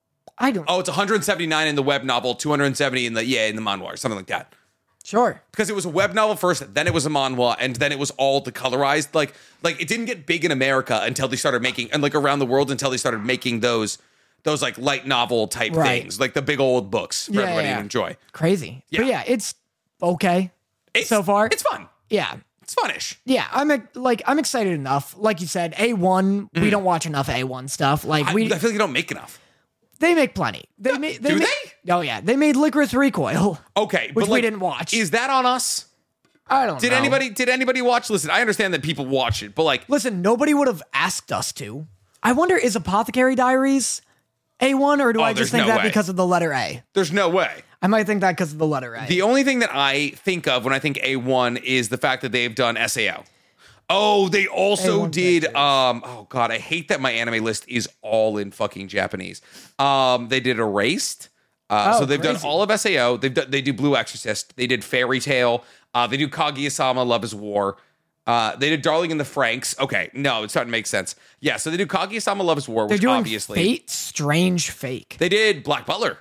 I don't Oh, it's one hundred seventy-nine in the web novel, two hundred seventy in the, yeah, in the manhwa or something like that. Sure. Because it was a web novel first, then it was a manhwa, and then it was all the colorized. Like, like it didn't get big in America until they started making, and like around the world until they started making those, those like light novel type Right. things, like the big old books for Yeah, everybody yeah. to enjoy. Crazy. But Yeah. yeah, it's okay. It's, So far? it's fun. Yeah. It's funnish. Yeah, I'm ex- like I'm excited enough. Like you said, A one, we don't watch enough A one stuff. Like Mm. I, we I feel like they don't make enough. they make plenty. They made they do ma- they? Oh yeah, they made Licorice Recoil. Okay, Which but we like, didn't watch. Is that on us? I don't Did know. anybody? Did anybody watch? Listen, I understand that people watch it, but like, Listen, nobody would have asked us to. I wonder is Apothecary Diaries A one or do Oh, I there's just think no that way. because of the letter A? there's no way. I might think that because of the letter A. The only thing that I think of when I think A one is the fact that they've done S A O. Oh, they also A one did. Pictures. Um, oh God, I hate that my anime list is all in fucking Japanese. Um, they did Erased. Uh, Oh, so they've crazy. done all of S A O. They've done, they do Blue Exorcist. They did Fairy Tale. Uh, they do Kaguya-sama, Love is War. Uh, they did Darling in the Franxx. Okay, no, it's starting to make sense. Yeah, so they do Kaguya-sama, Love is War, They're which doing obviously Fate Strange Fake. they did Black Butler.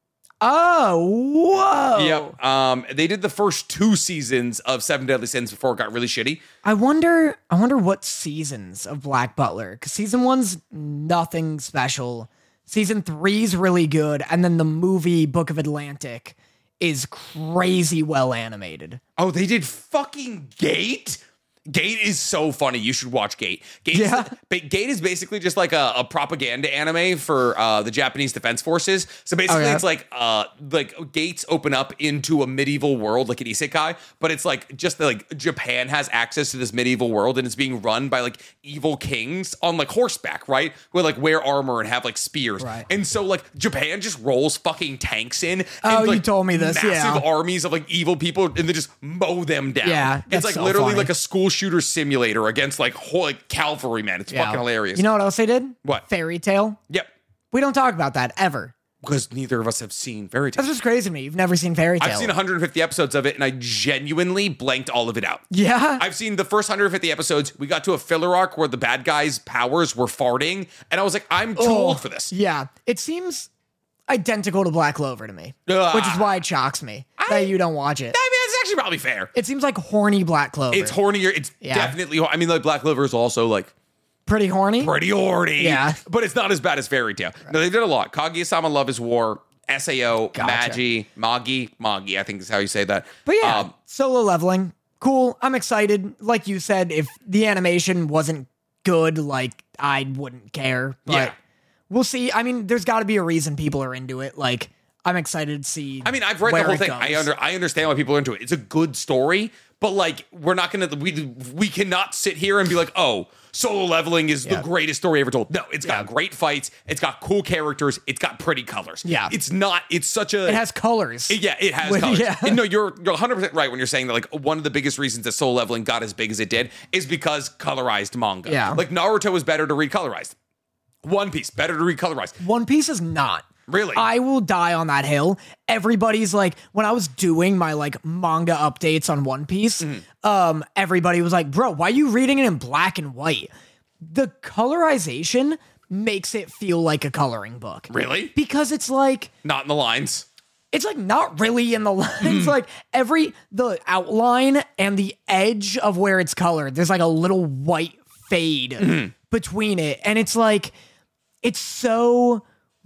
Oh, whoa. Yep. Um, they did the first two seasons of Seven Deadly Sins before it got really shitty. I wonder I wonder what seasons of Black Butler, because season one's nothing special. Season three's really good, and then the movie Book of Atlantic is crazy well animated. Oh, they did fucking Gate? Gate is so funny. You should watch Gate. Gate, Yeah. is, ba- Gate is basically just like a, a propaganda anime for uh, the Japanese Defense Forces. So basically, Oh, yeah? it's like uh, like gates open up into a medieval world, like an isekai. But it's like just like Japan has access to this medieval world, and it's being run by like evil kings on like horseback, right? Who like wear armor and have like spears. Right. And so like Japan just rolls fucking tanks in. And, Oh, you like, told me this, Massive yeah. armies of like evil people, and they just mow them down. Yeah, it's that's like so literally funny. like a school shooter simulator against like whole like cavalry, man. It's Yeah. fucking hilarious. You know what else they did? What? Fairy Tale. Yep. We don't talk about that ever. Because neither of us have seen Fairy Tail. That's just crazy to me. You've never seen Fairy Tail. I've seen one hundred fifty episodes of it, and I genuinely blanked all of it out. Yeah? I've seen the first one hundred fifty episodes. We got to a filler arc where the bad guys' powers were farting, and I was like, I'm too Oh, old for this. Yeah. It seems identical to Black Clover to me, Ugh. which is why it shocks me I- that you don't watch it. I mean, it's actually probably fair. It seems like horny Black Clover. It's hornier. It's Yeah. definitely. I mean, like Black Clover is also like pretty horny. pretty horny. Yeah. but it's not as bad as Fairy Tail. No, they did a lot. Kaguya-sama Love is War, S A O, Gotcha. Magi, Magi, Magi. I think is how you say that. But yeah, Um, Solo Leveling, cool. I'm excited. Like you said, if the animation wasn't good, like I wouldn't care. But Yeah. we'll see. I mean, there's got to be a reason people are into it. Like I'm excited to see. I mean, I've read where the whole it thing. goes. I under I understand why people are into it. It's a good story, but like we're not gonna we we cannot sit here and be like, oh, Solo Leveling is Yeah. the greatest story ever told. No, it's got Yeah. great fights. It's got cool characters. It's got pretty colors. Yeah. it's not. It's such a. It has colors. Yeah, it has With- colors. yeah. And no, you're you're one hundred percent right when you're saying that. Like one of the biggest reasons that Solo Leveling got as big as it did is because colorized manga. Yeah. like Naruto was better to read colorized. One Piece better to read colorized. One Piece is not. Really? I will die on that hill. Everybody's like, when I was doing my like manga updates on One Piece, Mm-hmm. um, everybody was like, bro, why are you reading it in black and white? The colorization makes it feel like a coloring book. Really? Because it's like, Not in the lines. it's like not really in the Mm-hmm. lines. Like every, the outline and the edge of where it's colored, there's like a little white fade Mm-hmm. between it. And it's like, it's so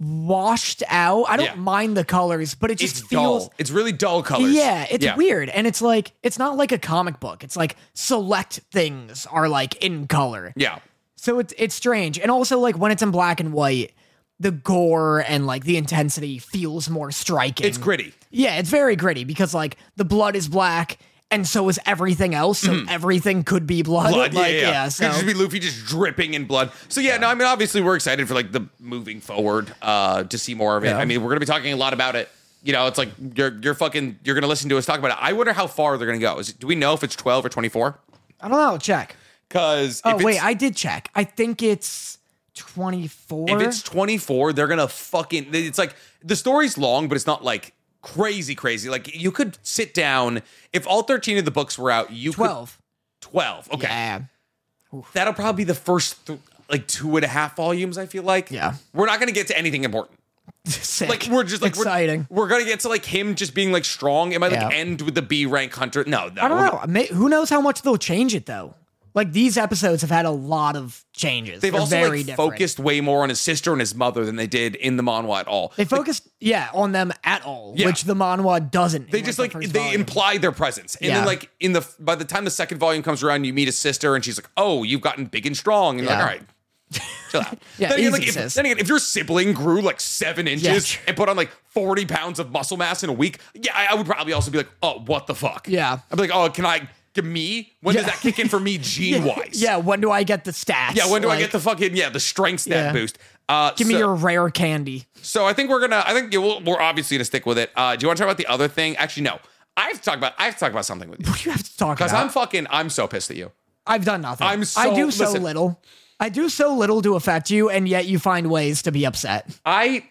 washed out. I don't Yeah. mind the colors, but it just It's feels dull. It's really dull colors. yeah, it's weird. And it's like it's not like a comic book. It's like select things are like in color. Yeah. So it's it's strange. And also like when it's in black and white, the gore and like the intensity feels more striking. It's gritty. Yeah, it's very gritty because like the blood is black and so is everything else. So everything could be blood. Mm-hmm. Blood, like, yeah, yeah. so Could just be Luffy just dripping in blood. So yeah, no, I mean, obviously we're excited for like the moving forward uh, to see more of it. Yeah. I mean, we're gonna be talking a lot about it. You know, it's like you're you're fucking you're gonna listen to us talk about it. I wonder how far they're gonna go. Is it, do we know if it's twelve or twenty-four? I don't know. Check. Because Oh wait, I did check. I think it's twenty-four. if it's twenty-four, they're gonna fucking. It's like the story's long, but it's not like crazy, crazy. Like you could sit down if all thirteen of the books were out. You twelve. could twelve. Okay, Yeah. that'll probably be the first th- like two and a half volumes. I feel like. Yeah. we're not gonna get to anything important. Sick. Like we're just like we're- exciting. We're, gonna get to like him just being like strong. It might like Yeah. end with the B rank hunter. No, no. I don't we're- know. May, who knows how much they'll change it though? Like these episodes have had a lot of changes. They've They're also very like different. focused way more on his sister and his mother than they did in the manhwa at all. They focused, yeah, on them at all, Yeah. which the manhwa doesn't. They in, just the like first they volume. imply their presence, and Yeah. then like in the by the time the second volume comes around, you meet his sister, and she's like, "Oh, you've gotten big and strong," and you're Yeah. like, "All right." Chill out. Yeah, then, again, easy, like, if, sis. then again, if your sibling grew like seven inches Yeah, true. and put on like forty pounds of muscle mass in a week, yeah, I, I would probably also be like, "Oh, what the fuck?" Yeah. I'd be like, "Oh, can I give me? When does Yeah. that kick in for me gene wise?" Yeah, when do I get the stats? yeah. When do I Like, get the fucking yeah the strength stat Yeah. boost? Uh, Give me so- your rare candy. So I think we're gonna. I think yeah, we'll, we're obviously gonna stick with it. Uh, do you want to talk about the other thing? Actually, no. I have to talk about. I have to talk about something with you What do you have to talk because about? I'm fucking. I'm so pissed at you. I've done nothing. I'm so- I do so listen. little. I do so little to affect you, and yet you find ways to be upset. I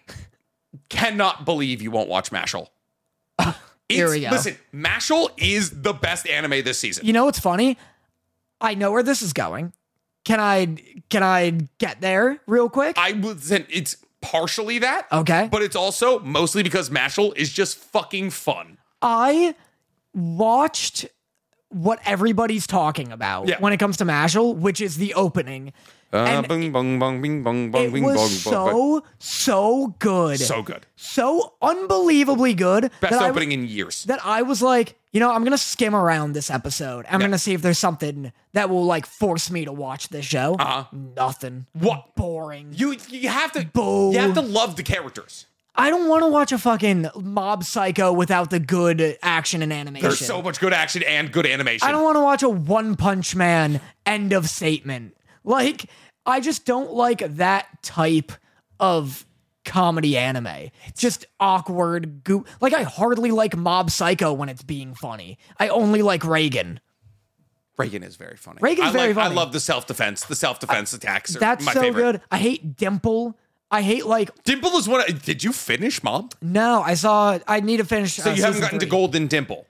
cannot believe you won't watch Mashal. Here It's- we go. Listen, Mashal is the best anime this season. You know what's funny? I know where this is going. Can I can I get there real quick? I would say it's partially that. Okay. But it's also mostly because Mashal is just fucking fun. I watched what everybody's talking about Yeah. when it comes to Mashal, which is the opening. Uh, And bing, bong, bong, bing, bong, bong, It bing, was bong, bong, bong. so, so good. So good. So unbelievably good. Best that I opening was- in years. that I was like, you know, I'm going to skim around this episode. I'm Yeah. going to see if there's something that will like force me to watch this show. Uh-huh. Nothing. What? Boring. You you have to Boo. you have to love the characters. I don't want to watch a fucking Mob Psycho without the good action and animation. There's so much good action and good animation. I don't want to watch a One Punch Man end of statement. Like, I just don't like that type of comedy anime. Just awkward goop. Like, I hardly like Mob Psycho when it's being funny. I only like Reagan. Reagan is very funny. Reagan's I very like, funny. I love the self defense. The self defense attacks are That's my so favorite. good. I hate Dimple. I hate like Dimple is one. Of, did you finish, Mom? no. I saw. I need to finish. So you haven't gotten to Golden Dimple.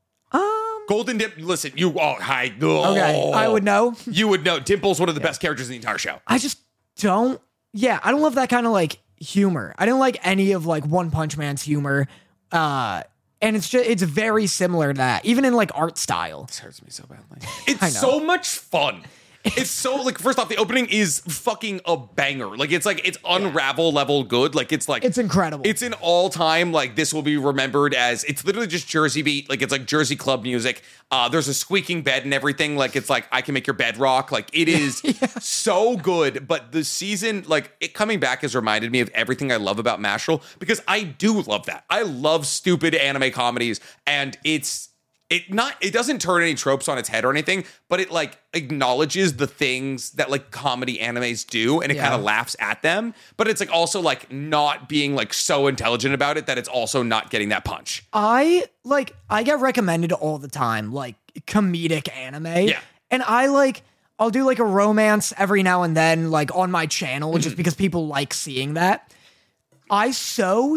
Um. Golden Dimple. Listen, you. Oh, hi. Oh, Okay, I would know. You would know. Dimple's one of the best characters in the entire show. I just don't. Yeah, I don't love that kind of like humor. I don't like any of like One Punch Man's humor. Uh, and it's just it's very similar to that, even in like art style. This hurts me so badly. It's so much fun. It's so like first off, the opening is fucking a banger. Like it's like it's Unravel yeah. level good. Like it's like it's incredible. It's an all time like this will be remembered as it's literally just Jersey beat. Like it's like Jersey club music. Uh, there's a squeaking bed and everything. Like it's like I can make your bed rock. Like it is yeah. so good. But the season like it coming back has reminded me of everything I love about Mashal because I do love that. I love stupid anime comedies and it's. It not it doesn't turn any tropes on its head or anything, but it like acknowledges the things that like comedy animes do and it yeah. kind of laughs at them. But it's like also like not being like so intelligent about it that it's also not getting that punch. I like I get recommended all the time, like comedic anime. Yeah. And I like I'll do like a romance every now and then, like on my channel, just because people like seeing that. I so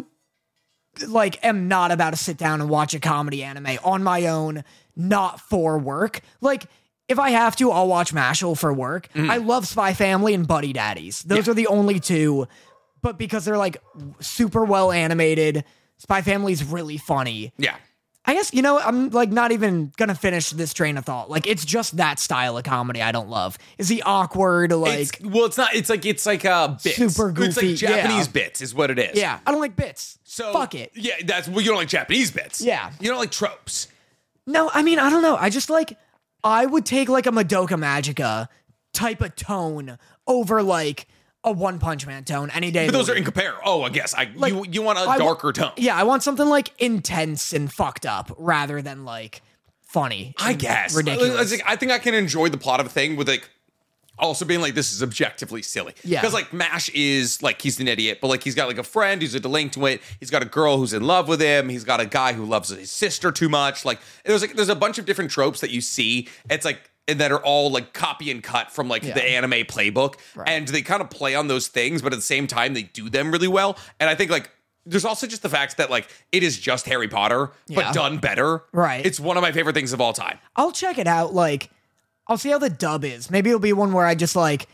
like am not about to sit down and watch a comedy anime on my own, not for work. Like if I have to, I'll watch Mashal for work. Mm. I love Spy Family and Buddy Daddies. Those yeah. are the only two, but because they're like super well animated, Spy Family's really funny. Yeah. I guess, you know, I'm like not even gonna finish this train of thought. Like it's just that style of comedy I don't love. Is the awkward, like it's, well, it's not. It's like it's like uh bits. Super goofy. It's like Japanese yeah. bits is what it is. Yeah, I don't like bits. So fuck it. Yeah, that's well, you don't like Japanese bits. Yeah, you don't like tropes. No, I mean I don't know. I just like I would take like a Madoka Magica type of tone over like a One Punch Man tone any day. But those are incomparable. Oh, I guess I like, you you want a I darker w- tone. Yeah, I want something like intense and fucked up rather than like funny. I guess ridiculous. I think I can enjoy the plot of a thing with like also being like this is objectively silly. Yeah, because like Mash is like he's an idiot, but like he's got like a friend who's a delinquent. He's got a girl who's in love with him. He's got a guy who loves his sister too much. Like there's like there's a bunch of different tropes that you see. It's like. And that are all like copy and cut from like yeah. the anime playbook. Right. And they kind of play on those things, but at the same time, they do them really well. And I think like there's also just the fact that like it is just Harry Potter, yeah. but done better. Right. It's one of my favorite things of all time. I'll check it out. Like, I'll see how the dub is. Maybe it'll be one where I just like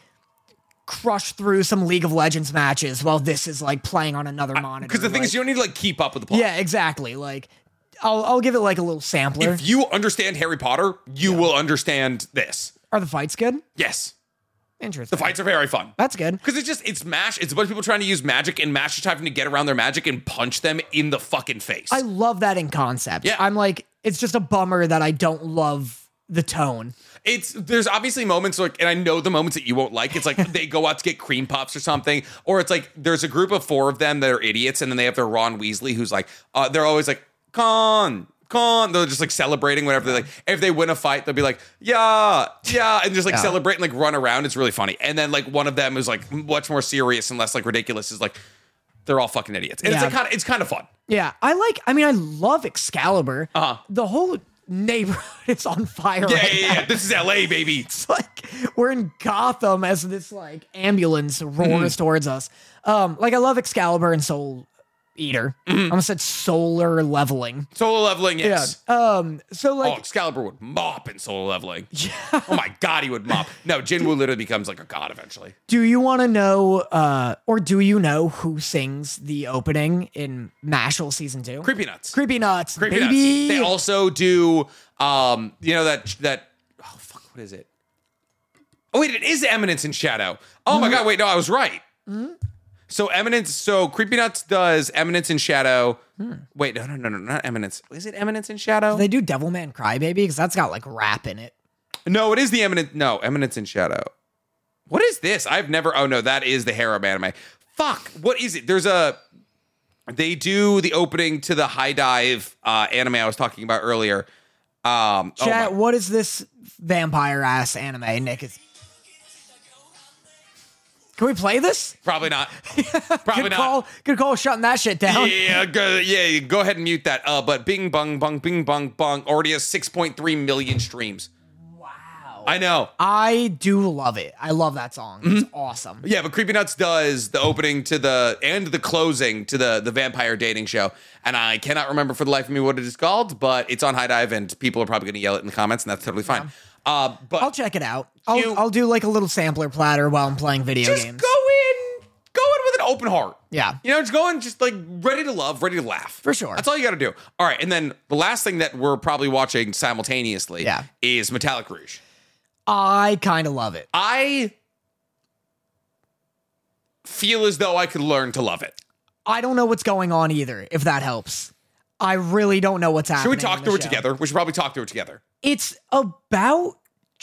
crush through some League of Legends matches while this is like playing on another monitor. Because the thing like, is, you don't need to like keep up with the plot. Yeah, exactly. Like, I'll I'll give it like a little sampler. If you understand Harry Potter, you yeah. will understand this. Are the fights good? Yes. Interesting. The fights are very fun. That's good. Because it's just, it's MASH. It's a bunch of people trying to use magic, and MASH is having to get around their magic and punch them in the fucking face. I love that in concept. Yeah. I'm like, it's just a bummer that I don't love the tone. It's there's obviously moments like, and I know the moments that you won't like. It's like they go out to get cream puffs or something, or it's like there's a group of four of them that are idiots, and then they have their Ron Weasley who's like, uh, they're always like, con, con. They're just like celebrating whenever they like. If they win a fight, they'll be like, yeah, yeah, and just like yeah. celebrate and like run around. It's really funny. And then like one of them is like much more serious and less like ridiculous. Is like they're all fucking idiots, and yeah. it's like kind of it's kind of fun. Yeah, I like. I mean, I love Excalibur. Uh huh. The whole neighborhood is on fire. Yeah, right yeah, now. yeah. This is L A, baby. It's like we're in Gotham as this like ambulance roars towards us. Um, like I love Excalibur and Soul Eater. Mm-hmm. I almost said solar leveling. Solar leveling, yes. Yeah. Um. So like, oh, Excalibur would mop in solar leveling. Yeah. Oh my god, he would mop. No, Jinwoo literally becomes like a god eventually. Do you want to know, uh, or do you know who sings the opening in Mashal season two? Creepy Nuts. Creepy Nuts, Creepy baby. Nuts. They also do, um, you know that that. Oh fuck, what is it? Oh wait, it is Eminence in Shadow. Oh mm-hmm. my god, wait, no, I was right. Mm-hmm. So Eminence, so Creepy Nuts does Eminence in Shadow. Hmm. Wait, no, no, no, no, not Eminence. Is it Eminence in Shadow? Do they do Devilman Crybaby? Because that's got like rap in it. No, it is the Eminence. No, Eminence in Shadow. What is this? I've never. Oh no, that is the harem anime. Fuck. What is it? There's a. They do the opening to the High Dive uh, anime I was talking about earlier. Um, Chat. oh what is this vampire ass anime? Nick is. Can we play this? Probably not. Probably good not. Call, good call shutting that shit down. Yeah, go, yeah, go ahead and mute that. Uh, but Bing Bong Bong Bing Bong Bong already has six point three million streams. Wow. know. I know. I do love it. I love that song. It's awesome. Yeah, but Creepy Nuts does the opening to the and the closing to the the vampire dating show, and I cannot remember for the life of me what it is called, but it's on High Dive, and people are probably going to yell it in the comments, and that's totally fine. Yeah. Uh, but I'll check it out. I'll, you, I'll do like a little sampler platter while I'm playing video just games. go in, go in with an open heart. Yeah. You know, just go in, just like ready to love, ready to laugh. For sure. That's all you got to do. All right, and then the last thing that we're probably watching simultaneously Yeah. is Metallic Rouge. I kind of love it. I feel as though I could learn to love it. I don't know what's going on either, if that helps. I really don't know what's Should happening. we talk in through the it show. together? We should probably talk through it together. It's about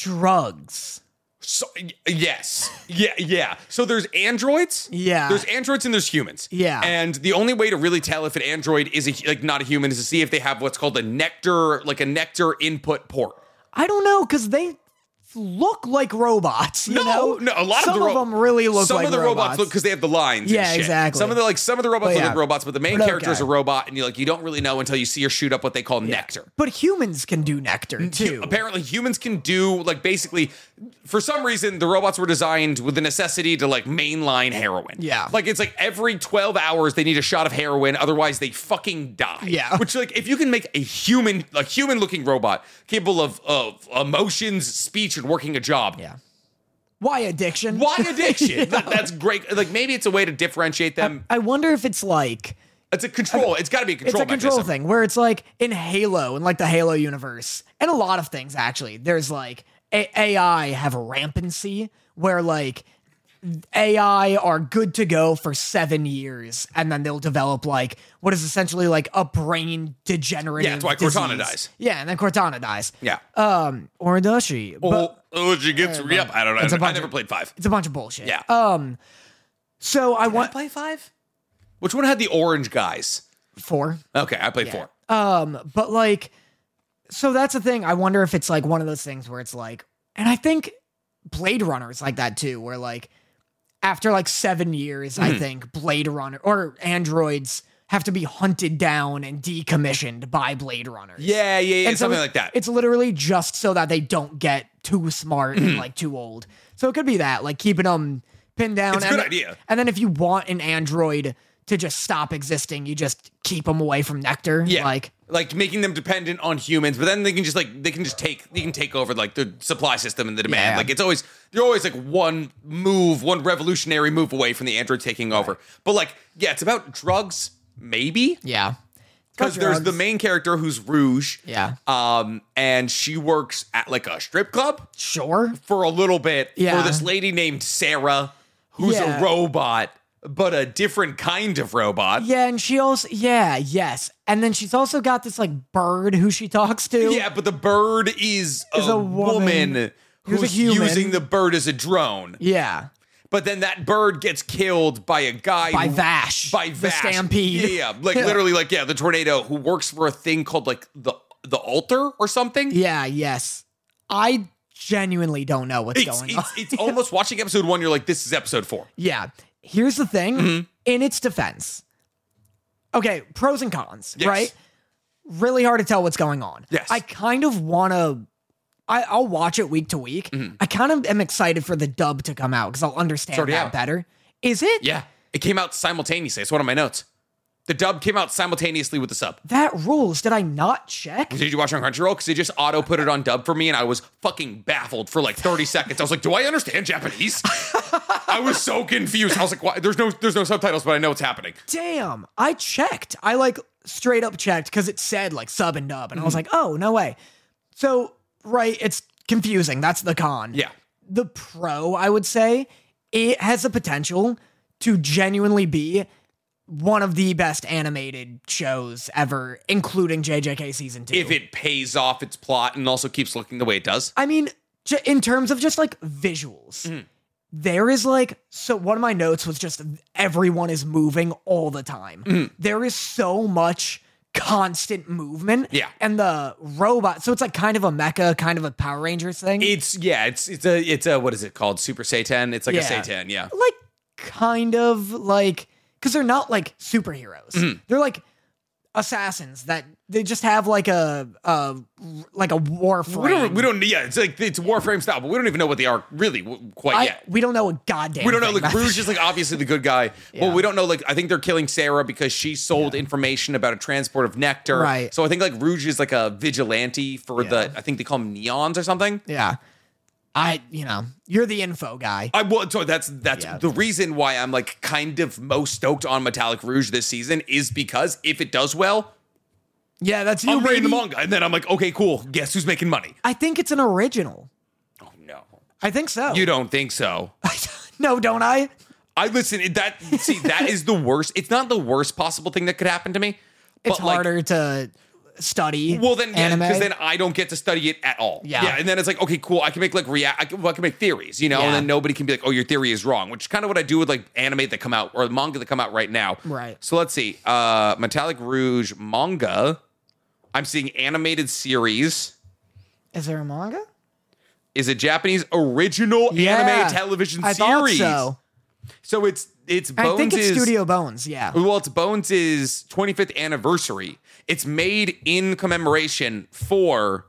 drugs. So y- yes, yeah, yeah. So there's androids. Yeah. There's androids and there's humans. Yeah. And the only way to really tell if an android is a, like not a human is to see if they have what's called a nectar, like a nectar input port. I don't know, because they look like robots. You No, know? no. A lot some of the ro- them really look some like of the robots, robots look because they have the lines. Yeah, and shit. exactly. Some of the like some of the robots But look yeah. like robots, but the main But character is okay. a robot, and you like you don't really know until you see her shoot up what they call nectar. But humans can do nectar too. Apparently, humans can do like basically. For some reason, the robots were designed with the necessity to like mainline heroin. Yeah. Like it's like every twelve hours they need a shot of heroin, otherwise they fucking die. Yeah. Which like if you can make a human, a human looking robot capable of of emotions, speech, and working a job. Yeah. Why addiction? Why addiction? That- that's great. Like maybe it's a way to differentiate them. I wonder if it's like It's a control. It's got to be a it's control a control mechanism. thing where it's like in Halo and like the Halo universe and a lot of things actually. There's like a- AI have rampancy where like A I are good to go for seven years and then they'll develop like what is essentially like a brain degenerative. Yeah, that's why Cortana disease. dies. Yeah, and then Cortana dies. Yeah. Um, or does she? But oh, oh, she gets. Yep. I don't know. It's a I bunch never of- played five. it's a bunch of bullshit. Yeah. Um. So I I want play five. Which one had the orange guys? four. Okay, I played four. Um, but like, so that's the thing. I wonder if it's like one of those things where it's like, and I think Blade Runner is like that too, where like after like seven years, I think Blade Runner or androids have to be hunted down and decommissioned by Blade Runners. Yeah, yeah, yeah, And so something it- like that. It's literally just so that they don't get too smart Mm-hmm. and like too old. So it could be that, like keeping them pinned down. It's a and good then- idea. And then if you want an android to just stop existing, you just keep them away from nectar. Yeah, Like, like making them dependent on humans, but then they can just like they can just take they can take over like the supply system and the demand. Yeah. Like it's always you're always like one move, one revolutionary move away from the android taking over. But like, yeah, it's about drugs, maybe. yeah. Because there's the main character who's Rouge. Yeah. Um, and she works at like a strip club Sure. for a little bit Yeah. for this lady named Sarah, who's Yeah. a robot, but a different kind of robot. Yeah, and she also, yeah, yes. And then she's also got this like bird who she talks to. Yeah, but the bird is a, Is a woman woman who's who's a human. using the bird as a drone. Yeah. But then that bird gets killed by a guy By who- Vash. by The Vash. Stampede. Yeah, yeah, like Yeah. literally, like yeah, the tornado who works for a thing called like the the altar or something. Yeah, yes. I genuinely don't know what's It's going it's, on. it's almost watching episode one. You're like, this is episode four. Yeah. Here's the thing. Mm-hmm. In its defense. Okay, pros and cons, Yes. right? Really hard to tell what's going on. Yes. I kind of want to I, I'll watch it week to week. Mm-hmm. I kind of am excited for the dub to come out because I'll understand already that out. better. Is it? Yeah, it came out simultaneously. It's one of my notes. The dub came out simultaneously with the sub. That rules. Did I not check? Did you watch on Crunchyroll? Because they just auto put it on dub for me, and I was fucking baffled for like thirty seconds. I was like, "Do I understand Japanese?" I was so confused. I was like, "Why? There's no, there's no subtitles, but I know what's happening." Damn. I checked. I like straight up checked because it said like sub and dub. And I was Mm-hmm. like, oh, no way. So, right, it's confusing. That's the con. Yeah, The pro, I would say, it has the potential to genuinely be one of the best animated shows ever, including J J K season two. if it pays off its plot and also keeps looking the way it does. I mean, j- in terms of just like visuals, Mm-hmm. there is like, so one of my notes was just everyone is moving all the time. Mm-hmm. There is so much constant movement. Yeah. And the robot, so it's like kind of a mecha, kind of a Power Rangers thing. It's yeah, it's it's a it's a what is it called? Super Satan. It's like a Yeah. Satan. Yeah, like kind of like, because they're not like superheroes. Mm-hmm. They're like assassins that they just have like a uh like a warframe. We don't, we don't, yeah, it's like, it's Warframe style, but we don't even know what they are really w- quite I, yet. we don't know a goddamn We don't know, thing like, about Rouge this. is, like, obviously the good guy. Yeah. Well, we don't know, like, I think they're killing Sarah because she sold Yeah. information about a transport of nectar. Right. So I think, like, Rouge is, like, a vigilante for Yeah. the, I think they call them Neons or something. Yeah. I, you know, you're the info guy. I well, so that's that's Yeah. the reason why I'm like kind of most stoked on Metallic Rouge this season is because if it does well, Yeah, that's you, I'm reading the baby. manga, and then I'm like, okay, cool. Guess who's making money? I think it's an original. Oh no, I think so. you don't think so? No, don't I? I listen. That see, that is the worst. It's not the worst possible thing that could happen to me. It's but, like, harder to study. Well, then, yeah, anime. because then I don't get to study it at all. Yeah. yeah, and then it's like, okay, cool. I can make like react. I can, well, I can make theories, you know, Yeah. and then nobody can be like, oh, your theory is wrong, which is kind of what I do with like anime that come out or manga that come out right now. Right. So let's see. Uh, Metallic Rouge manga. I'm seeing animated series. Is there a manga? Is a Japanese original Yeah. anime television I thought series. so. So it's it's I Bones think it's is Studio Bones. Yeah. well, it's Bones' twenty-fifth anniversary. It's made in commemoration for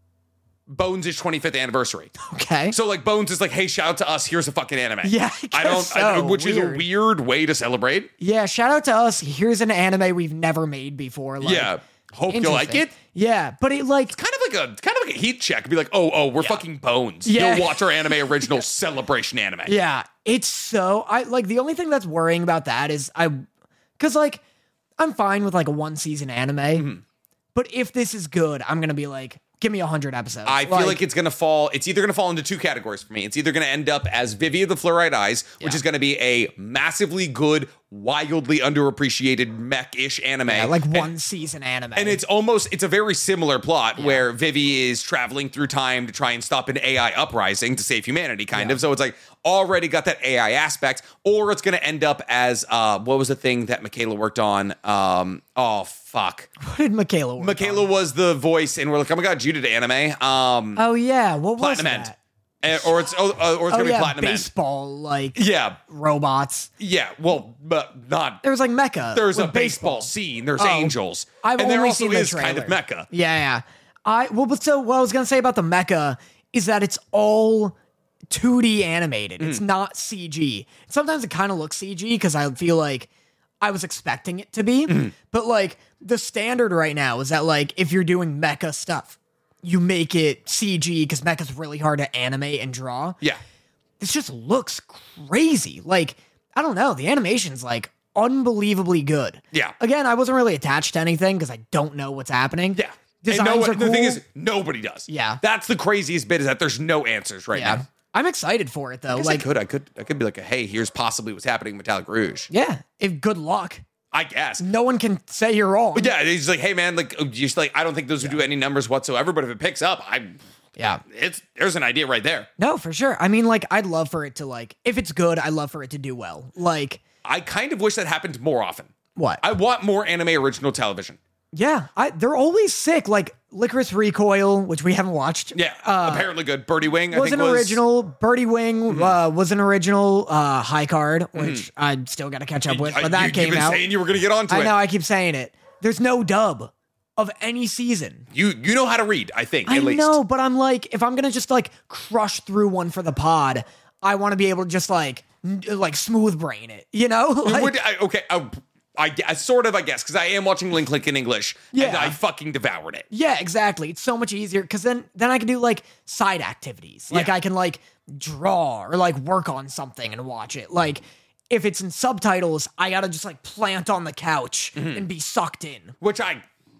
Bones' twenty-fifth anniversary. Okay. So like Bones is like, hey, shout out to us. Here's a fucking anime. Yeah, I I don't, guess I don't so. which is a Weird. weird way to celebrate. Yeah. Shout out to us. Here's an anime we've never made before. Like, yeah, hope you like interesting. it. Yeah, but it like Kind of like a kind of like a heat check. Be like, oh, oh, we're fucking Bones. Yeah. You'll watch our anime original celebration anime. yeah, it's so I like the only thing that's worrying about that is I because like I'm fine with like a one season anime, Mm-hmm. but if this is good, I'm gonna be like, give me a hundred episodes. I feel like, it's going to fall, it's either going to fall into two categories for me. It's either going to end up as Vivi of the Fluorite Eyes, which Yeah. is going to be a massively good, wildly underappreciated mech-ish anime. yeah, like And- one season anime, And it's almost, it's a very similar plot where Vivi is traveling through time to try and stop an A I uprising to save humanity, kind Yeah. of. So it's like already got that A I aspect, or it's going to end up as, uh, what was the thing that Michaela worked on? Um, oh, fuck. what did Michaela? Work Michaela on? was the voice, and we're like, oh my God, you did anime. Um, Oh yeah, what was Platinum that? End. Eh, or it's, oh, uh, or it's Oh going to be yeah, Platinum End. baseball like Yeah. robots. Yeah. Well, but not. There was like mecha. There's a with baseball scene. There's Oh. angels. I've and there only also seen the is kind of trailer. mecha. Yeah, yeah. I well, but so what I was gonna say about the mecha is that it's all two D animated. It's Mm. not C G. Sometimes it kind of looks C G because I feel like I was expecting it to be. Mm. But like the standard right now is that like if you're doing mecha stuff, you make it C G because mecha's really hard to animate and draw. Yeah. This just looks crazy. Like, I don't know. The animation's like unbelievably good. Yeah. Again, I wasn't really attached to anything because I don't know what's happening. Yeah. Designs and no one, are cool. the thing is, nobody does. Yeah. That's the craziest bit is that there's no answers right yeah. now. I'm excited for it though. I guess Like, I could, I could, I could be like, hey, here's possibly what's happening in Metallic Rouge. yeah, if good luck. I guess. No one can say you're wrong. But yeah, he's like, hey man, like, just like, I don't think those would do any numbers whatsoever. But if it picks up, I, Yeah. it's there's an idea right there. No, for sure. I mean, like, I'd love for it to like, if it's good, I'd love for it to do well. Like, I kind of wish that happened more often. what? I want more anime original television. yeah, I they're always sick. Like Licorice Recoil, which we haven't watched. Yeah, Uh, apparently good. Birdie Wing, I was think an was original. Birdie Wing Mm-hmm. uh, was an original uh, high card, which I still got to catch up with. I- But that you, came you've been out. saying you were going to get onto I it. know. I keep saying it. There's no dub of any season. You you know how to read, I think, I at least. know, but I'm like, if I'm gonna just like crush through one for the pod, I want to be able to just like n- like smooth brain it. You know? Like, Would, I, okay, I, I, I sort of, I guess, because I am watching Link Link in English, and Yeah. I fucking devoured it. yeah, exactly. It's so much easier because then then I can do like side activities. Like Yeah. I can like draw or like work on something and watch it. Like if it's in subtitles, I gotta just like plant on the couch Mm-hmm. and be sucked in. Which I,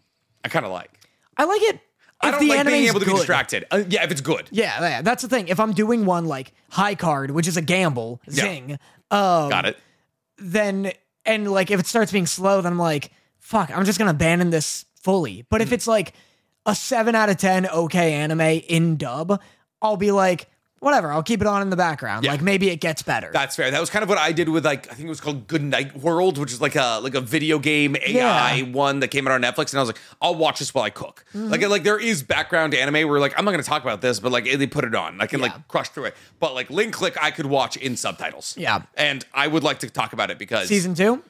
I kind of like. I like it. I if don't the like being anime's able to be good. distracted. Uh, yeah, if it's good. Yeah, yeah, that's the thing. If I'm doing one like high card, which is a gamble, zing, um, Got it. then and like if it starts being slow, then I'm like, fuck, I'm just gonna abandon this fully. But Mm-hmm. if it's like a seven out of ten okay anime in dub, I'll be like, whatever, I'll keep it on in the background. Yeah. Like maybe it gets better. That's fair. That was kind of what I did with like I think it was called Good Night World, which is like a like a video game A I Yeah. Mm-hmm. one that came out on Netflix, and I was like, I'll watch this while I cook. Like like there is background anime where like I'm not going to talk about this, but like they put it on, I can Yeah. like crush through it. But like Link Click, I could watch in subtitles. Yeah. and I would like to talk about it because Season two?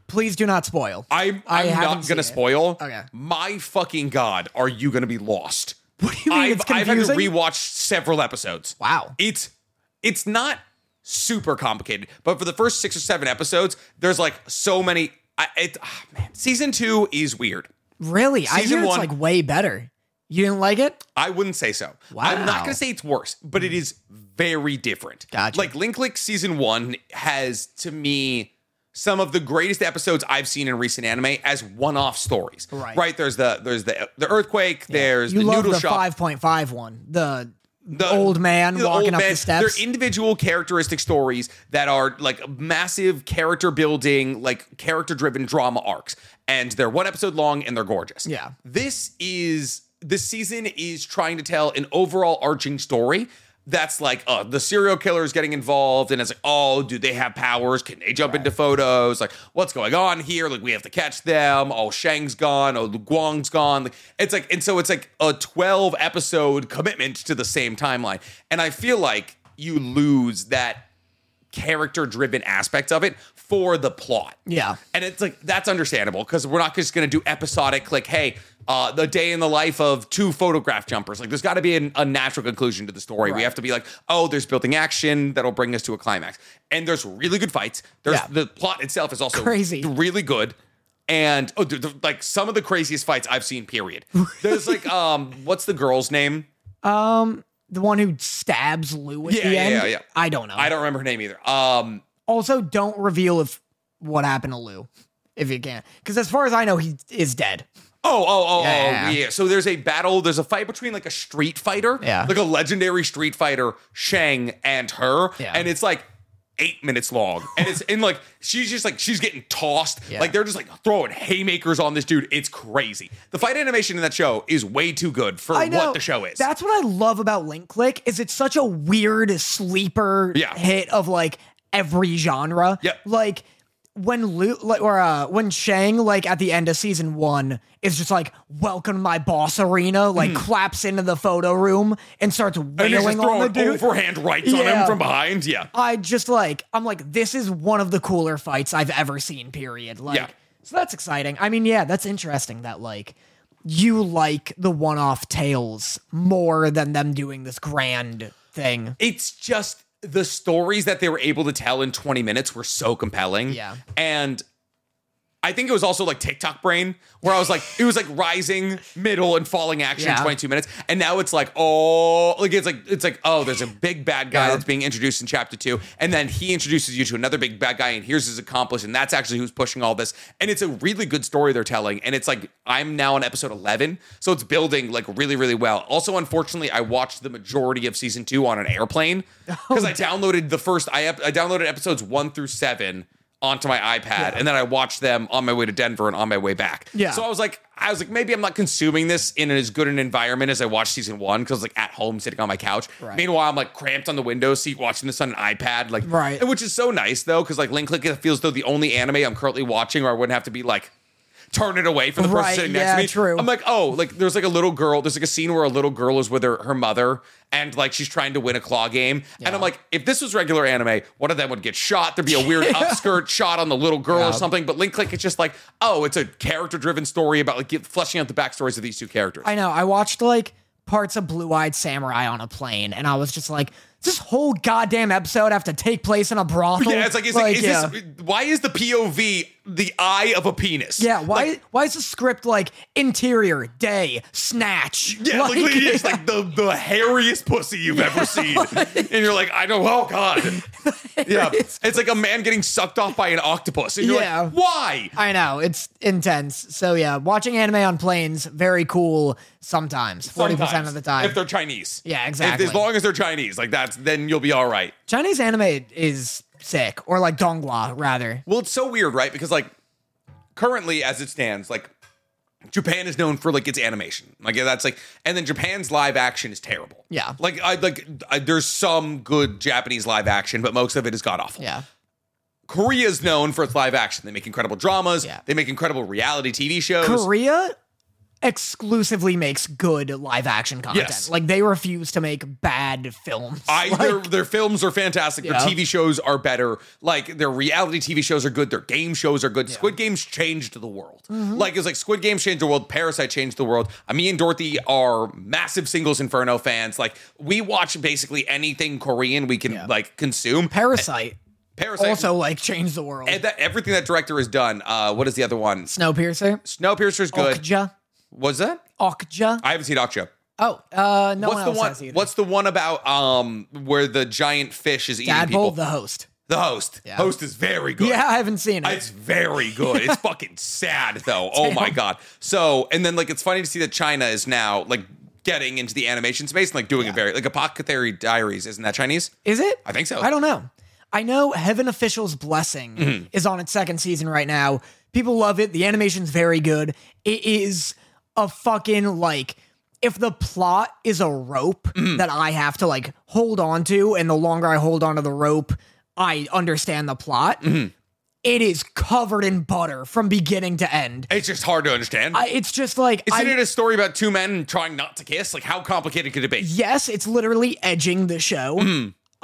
Please do not spoil. I'm, I I'm haven't not going to seen it. spoil. Okay. My fucking God, are you going to be lost? What do you mean? I've, It's I've had to confusing? rewatch several episodes. Wow. It's it's not super complicated, but for the first six or seven episodes, there's like so many. I, it, ah, man, season two is weird. Really? I Season hear it's one- like way better. You didn't like it? I wouldn't say so. Wow. I'm not going to say it's worse, but it is very different. Gotcha. Like Link Click season one has, to me, some of the greatest episodes I've seen in recent anime as one-off stories. Right. Right. There's the there's the the earthquake. There's You the love noodle the shop. five point five one. The, The old man the walking old up man. the steps. They're individual characteristic stories that are like massive character building, like character driven drama arcs. And they're one episode long and they're gorgeous. Yeah. This is this season is trying to tell an overall arching story that's like, uh, the serial killer is getting involved, and it's like, oh, do they have powers? Can they jump into photos? Like, what's going on here? Like, we have to catch them. Oh, Shang's gone. Oh, Guang's gone. Like, it's like, and so it's like a twelve episode commitment to the same timeline. And I feel like you lose that character driven aspect of it for the plot. Yeah. And it's like, that's understandable because we're not just going to do episodic, like, hey, uh, the day in the life of two photograph jumpers. Like, there's got to be an, a natural conclusion to the story. We Right. have to be like, oh, there's building action that'll bring us to a climax. And there's really good fights. There's Yeah. the plot itself is also Crazy. really good. And oh, dude, the- like some of the craziest fights I've seen, period. There's like, um, what's the girl's name? Um, the one who stabs Lou at Yeah, the yeah, end. yeah, yeah. I don't know. I don't remember her name either. Um, Also, don't reveal if what happened to Lou, if you can, because as far as I know, he is dead. Oh, oh, oh, Yeah. oh, yeah. So there's a battle. There's a fight between like a street fighter, Yeah. like a legendary street fighter, Shang, and her, Yeah. and it's like eight minutes long, and it's and like she's just like she's getting tossed, Yeah. like they're just like throwing haymakers on this dude. It's crazy. The fight animation in that show is way too good for I know. what the show is. That's what I love about Link Click is it's such a weird sleeper Yeah. hit of like every genre. Yep. Like when Lu like or uh when Shang like at the end of season one is just like welcome to my boss arena, like claps into the photo room and starts and he's wailing just on the throwing dude. overhand rights on Yeah. him from behind. Yeah. I just like I'm like this is one of the cooler fights I've ever seen. Period. Like Yeah. so that's exciting. I mean, yeah, that's interesting that like you like the one-off tales more than them doing this grand thing. It's just the stories that they were able to tell in twenty minutes were so compelling. Yeah. And I think it was also like TikTok brain, where I was like, it was like rising, middle, and falling action in Yeah. twenty-two minutes. And now it's like, oh, like it's like, it's like, oh, there's a big bad guy Yeah. that's being introduced in chapter two. And then he introduces you to another big bad guy, and here's his accomplice, and that's actually who's pushing all this. And it's a really good story they're telling. And it's like, I'm now on episode eleven. So it's building like really, really well. Also, unfortunately, I watched the majority of season two on an airplane because I downloaded the first, I, ep- I downloaded episodes one through seven onto my iPad, Yeah. and then I watched them on my way to Denver and on my way back. Yeah. So I was like, I was like, maybe I'm not consuming this in as good an environment as I watched season one because like at home sitting on my couch. Right. Meanwhile, I'm like cramped on the window seat watching this on an iPad, like Right. and which is so nice though because like Link Click feels though the only anime I'm currently watching, or I wouldn't have to be like turn it away from the person Right, sitting yeah, next to me. true. I'm like, oh, like there's like a little girl. There's like a scene where a little girl is with her, her mother, and like she's trying to win a claw game. And Yeah. I'm like, if this was regular anime, one of them would get shot. There'd be a weird upskirt shot on the little girl Yeah. or something. But Link Click is just like, oh, it's a character driven story about like get, fleshing out the backstories of these two characters. I know. I watched like parts of Blue Eyed Samurai on a plane, and I was just like, does this whole goddamn episode have to take place in a brothel? yeah, it's like, it's like, is yeah. this, why is the P O V the eye of a penis? Yeah, why Like, why is the script like interior, day, snatch? yeah, like, Like, it's like the, the hairiest pussy you've ever seen. And you're like, I know, oh God. Yeah. It's like a man getting sucked off by an octopus. And you're Yeah. like, why? I know, it's intense. So yeah, watching anime on planes, very cool sometimes. forty percent Sometimes, of the time. If they're Chinese. Yeah, If- exactly. as long as they're Chinese, like that's, then you'll be all right. Chinese anime is sick, or like donghua rather. Well, it's so weird, right? Because like currently as it stands, like Japan is known for like its animation. Like that's like, and then Japan's live action is terrible. Yeah. Like I like I, there's some good Japanese live action, but most of it is god awful. Yeah. Korea is known for its live action. They make incredible dramas. Yeah. They make incredible reality T V shows. Korea exclusively makes good live action content. Yes. Like they refuse to make bad films. I, like, their, their films are fantastic. Yeah. Their T V shows are better. Like their reality T V shows are good. Their game shows are good. Squid Games changed the world. Mm-hmm. Like it's like Squid Games changed the world. Parasite changed the world. Uh, me and Dorothy are massive Singles Inferno fans. Like we watch basically anything Korean we can Yeah. like consume. Parasite Parasite also like changed the world. and that everything that director has done. Uh, what is the other one? Snowpiercer. Snowpiercer's good. Okja. Was that? Okja. I haven't seen Okja. Oh, uh, no What's one the else one? has either. What's the one about um where the giant fish is eating people? Dadbolt, the host. The host. Yeah. Host is very good. Yeah, I haven't seen it. It's very good. It's fucking sad though. Oh my god. So and then like it's funny to see that China is now like getting into the animation space and like doing Yeah. it very like Apothecary Diaries. Isn't that Chinese? Is it? I think so. I don't know. I know Heaven Official's Blessing Mm-hmm. is on its second season right now. People love it. The animation's very good. It is a fucking like if the plot is a rope Mm-hmm. that I have to like hold on to, and the longer I hold on to the rope, I understand the plot. Mm-hmm. It is covered in butter from beginning to end. It's just hard to understand. I, it's just like Isn't I, it a story about two men trying not to kiss? Like how complicated could it be? yes, it's literally edging the show. Mm-hmm.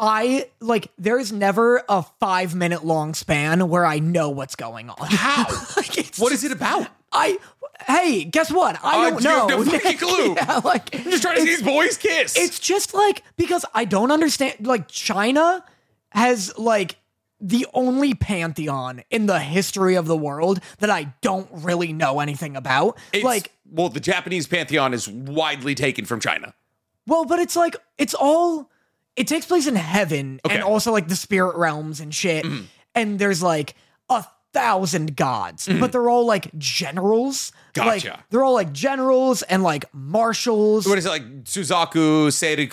I like there's never a five minute long span where I know what's going on. How? like, it's What is it about? I hey, guess what? I Uh, don't you have know. no fucking clue. yeah, like I'm just trying to see these boys kiss. it's just like because I don't understand like China has like the only pantheon in the history of the world that I don't really know anything about. It's- like well, the Japanese pantheon is widely taken from China. well, but it's like it's all it takes place in heaven Okay. and also like the spirit realms and shit. And there's like a thousand gods, but they're all like generals. Gotcha. Like they're all like generals and like marshals. What is it like? Suzaku,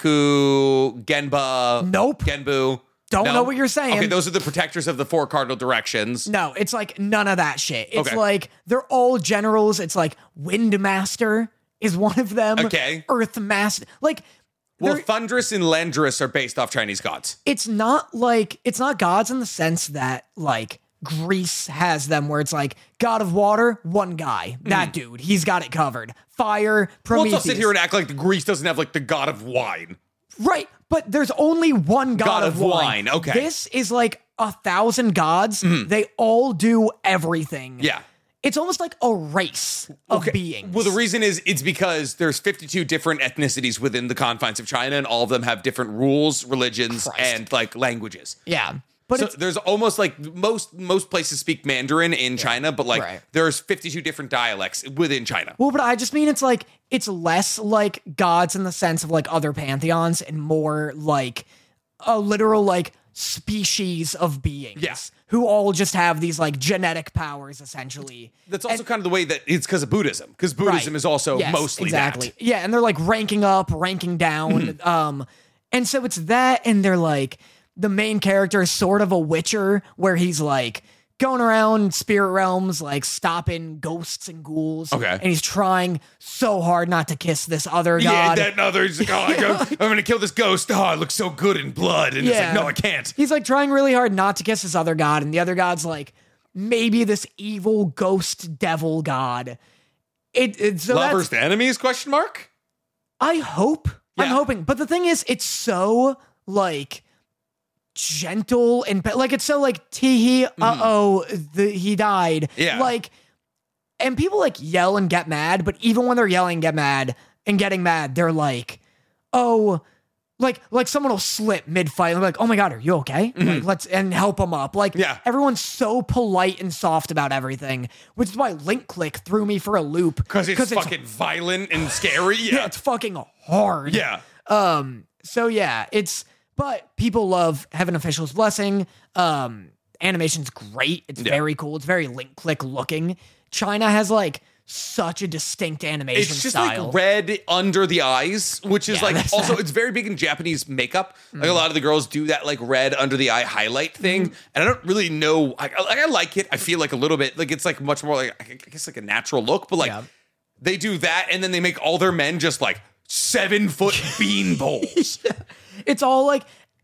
Seiruku, Genba. Nope. Genbu. Don't No? know what you're saying. Okay, those are the protectors of the four cardinal directions. No, it's like none of that shit. It's Okay. like they're all generals. It's like Windmaster is one of them. Okay. Earthmaster. Like Well, they're- Thundress and Landress are based off Chinese gods. it's not like it's not gods in the sense that like Greece has them where it's like God of Water, one guy, that dude, he's got it covered. Fire, We'll Prometheus. also sit here and act like the Greece doesn't have like the god of wine. right, but there's only one God, God of, of wine. wine, okay. This is like a thousand gods. They all do everything. Yeah. It's almost like a race of beings. Well, the reason is it's because there's fifty-two different ethnicities within the confines of China, and all of them have different rules, religions, Christ. and like languages. yeah. But So it's there's almost like most most places speak Mandarin in China, but like Right. there's fifty-two different dialects within China. well, but I just mean it's like it's less like gods in the sense of like other pantheons and more like a literal like species of beings. Yeah. Who all just have these like genetic powers essentially. That's also kind of the way that it's because of Buddhism, because Buddhism Right. is also Yes, mostly exactly. that. Yeah, and they're like ranking up, ranking down. um, and so it's that, and they're like the main character is sort of a witcher where he's like going around spirit realms, like stopping ghosts and ghouls. Okay. And he's trying so hard not to kiss this other Yeah, god. that other's like, oh, I go, I'm gonna kill this ghost. Oh, it looks so good in blood. And it's Yeah. like, no, I can't. He's like trying really hard not to kiss this other god, and the other god's like maybe this evil ghost devil god. It, it so that's- Lovers to enemies? Question mark. I hope. I'm Yeah. hoping. But the thing is, it's so like gentle and pe- like it's so like tee uh oh the he died. Yeah. Like and people like yell and get mad, but even when they're yelling, get mad and getting mad, they're like, oh, like like someone will slip mid fight. Like, oh my god, are you okay? Like, let's and help them up. Like, Yeah. everyone's so polite and soft about everything, which is why Link Click threw me for a loop Because it's fucking violent and scary. yeah, Yeah. it's fucking hard. Yeah. Um, so yeah, it's but people love Heaven Official's Blessing. Um, animation's great. It's Yeah. very cool. It's very Link Click looking. China has like such a distinct animation It's just style. like red under the eyes, which is Yeah, like that's also that. it's very big in Japanese makeup. Like Mm. a lot of the girls do that like red under the eye highlight thing, Mm-hmm. and I don't really know. I, like I like it. I feel like a little bit like it's like much more like I guess like a natural look, but like Yeah. they do that, and then they make all their men just like seven foot bean bowls. It's all like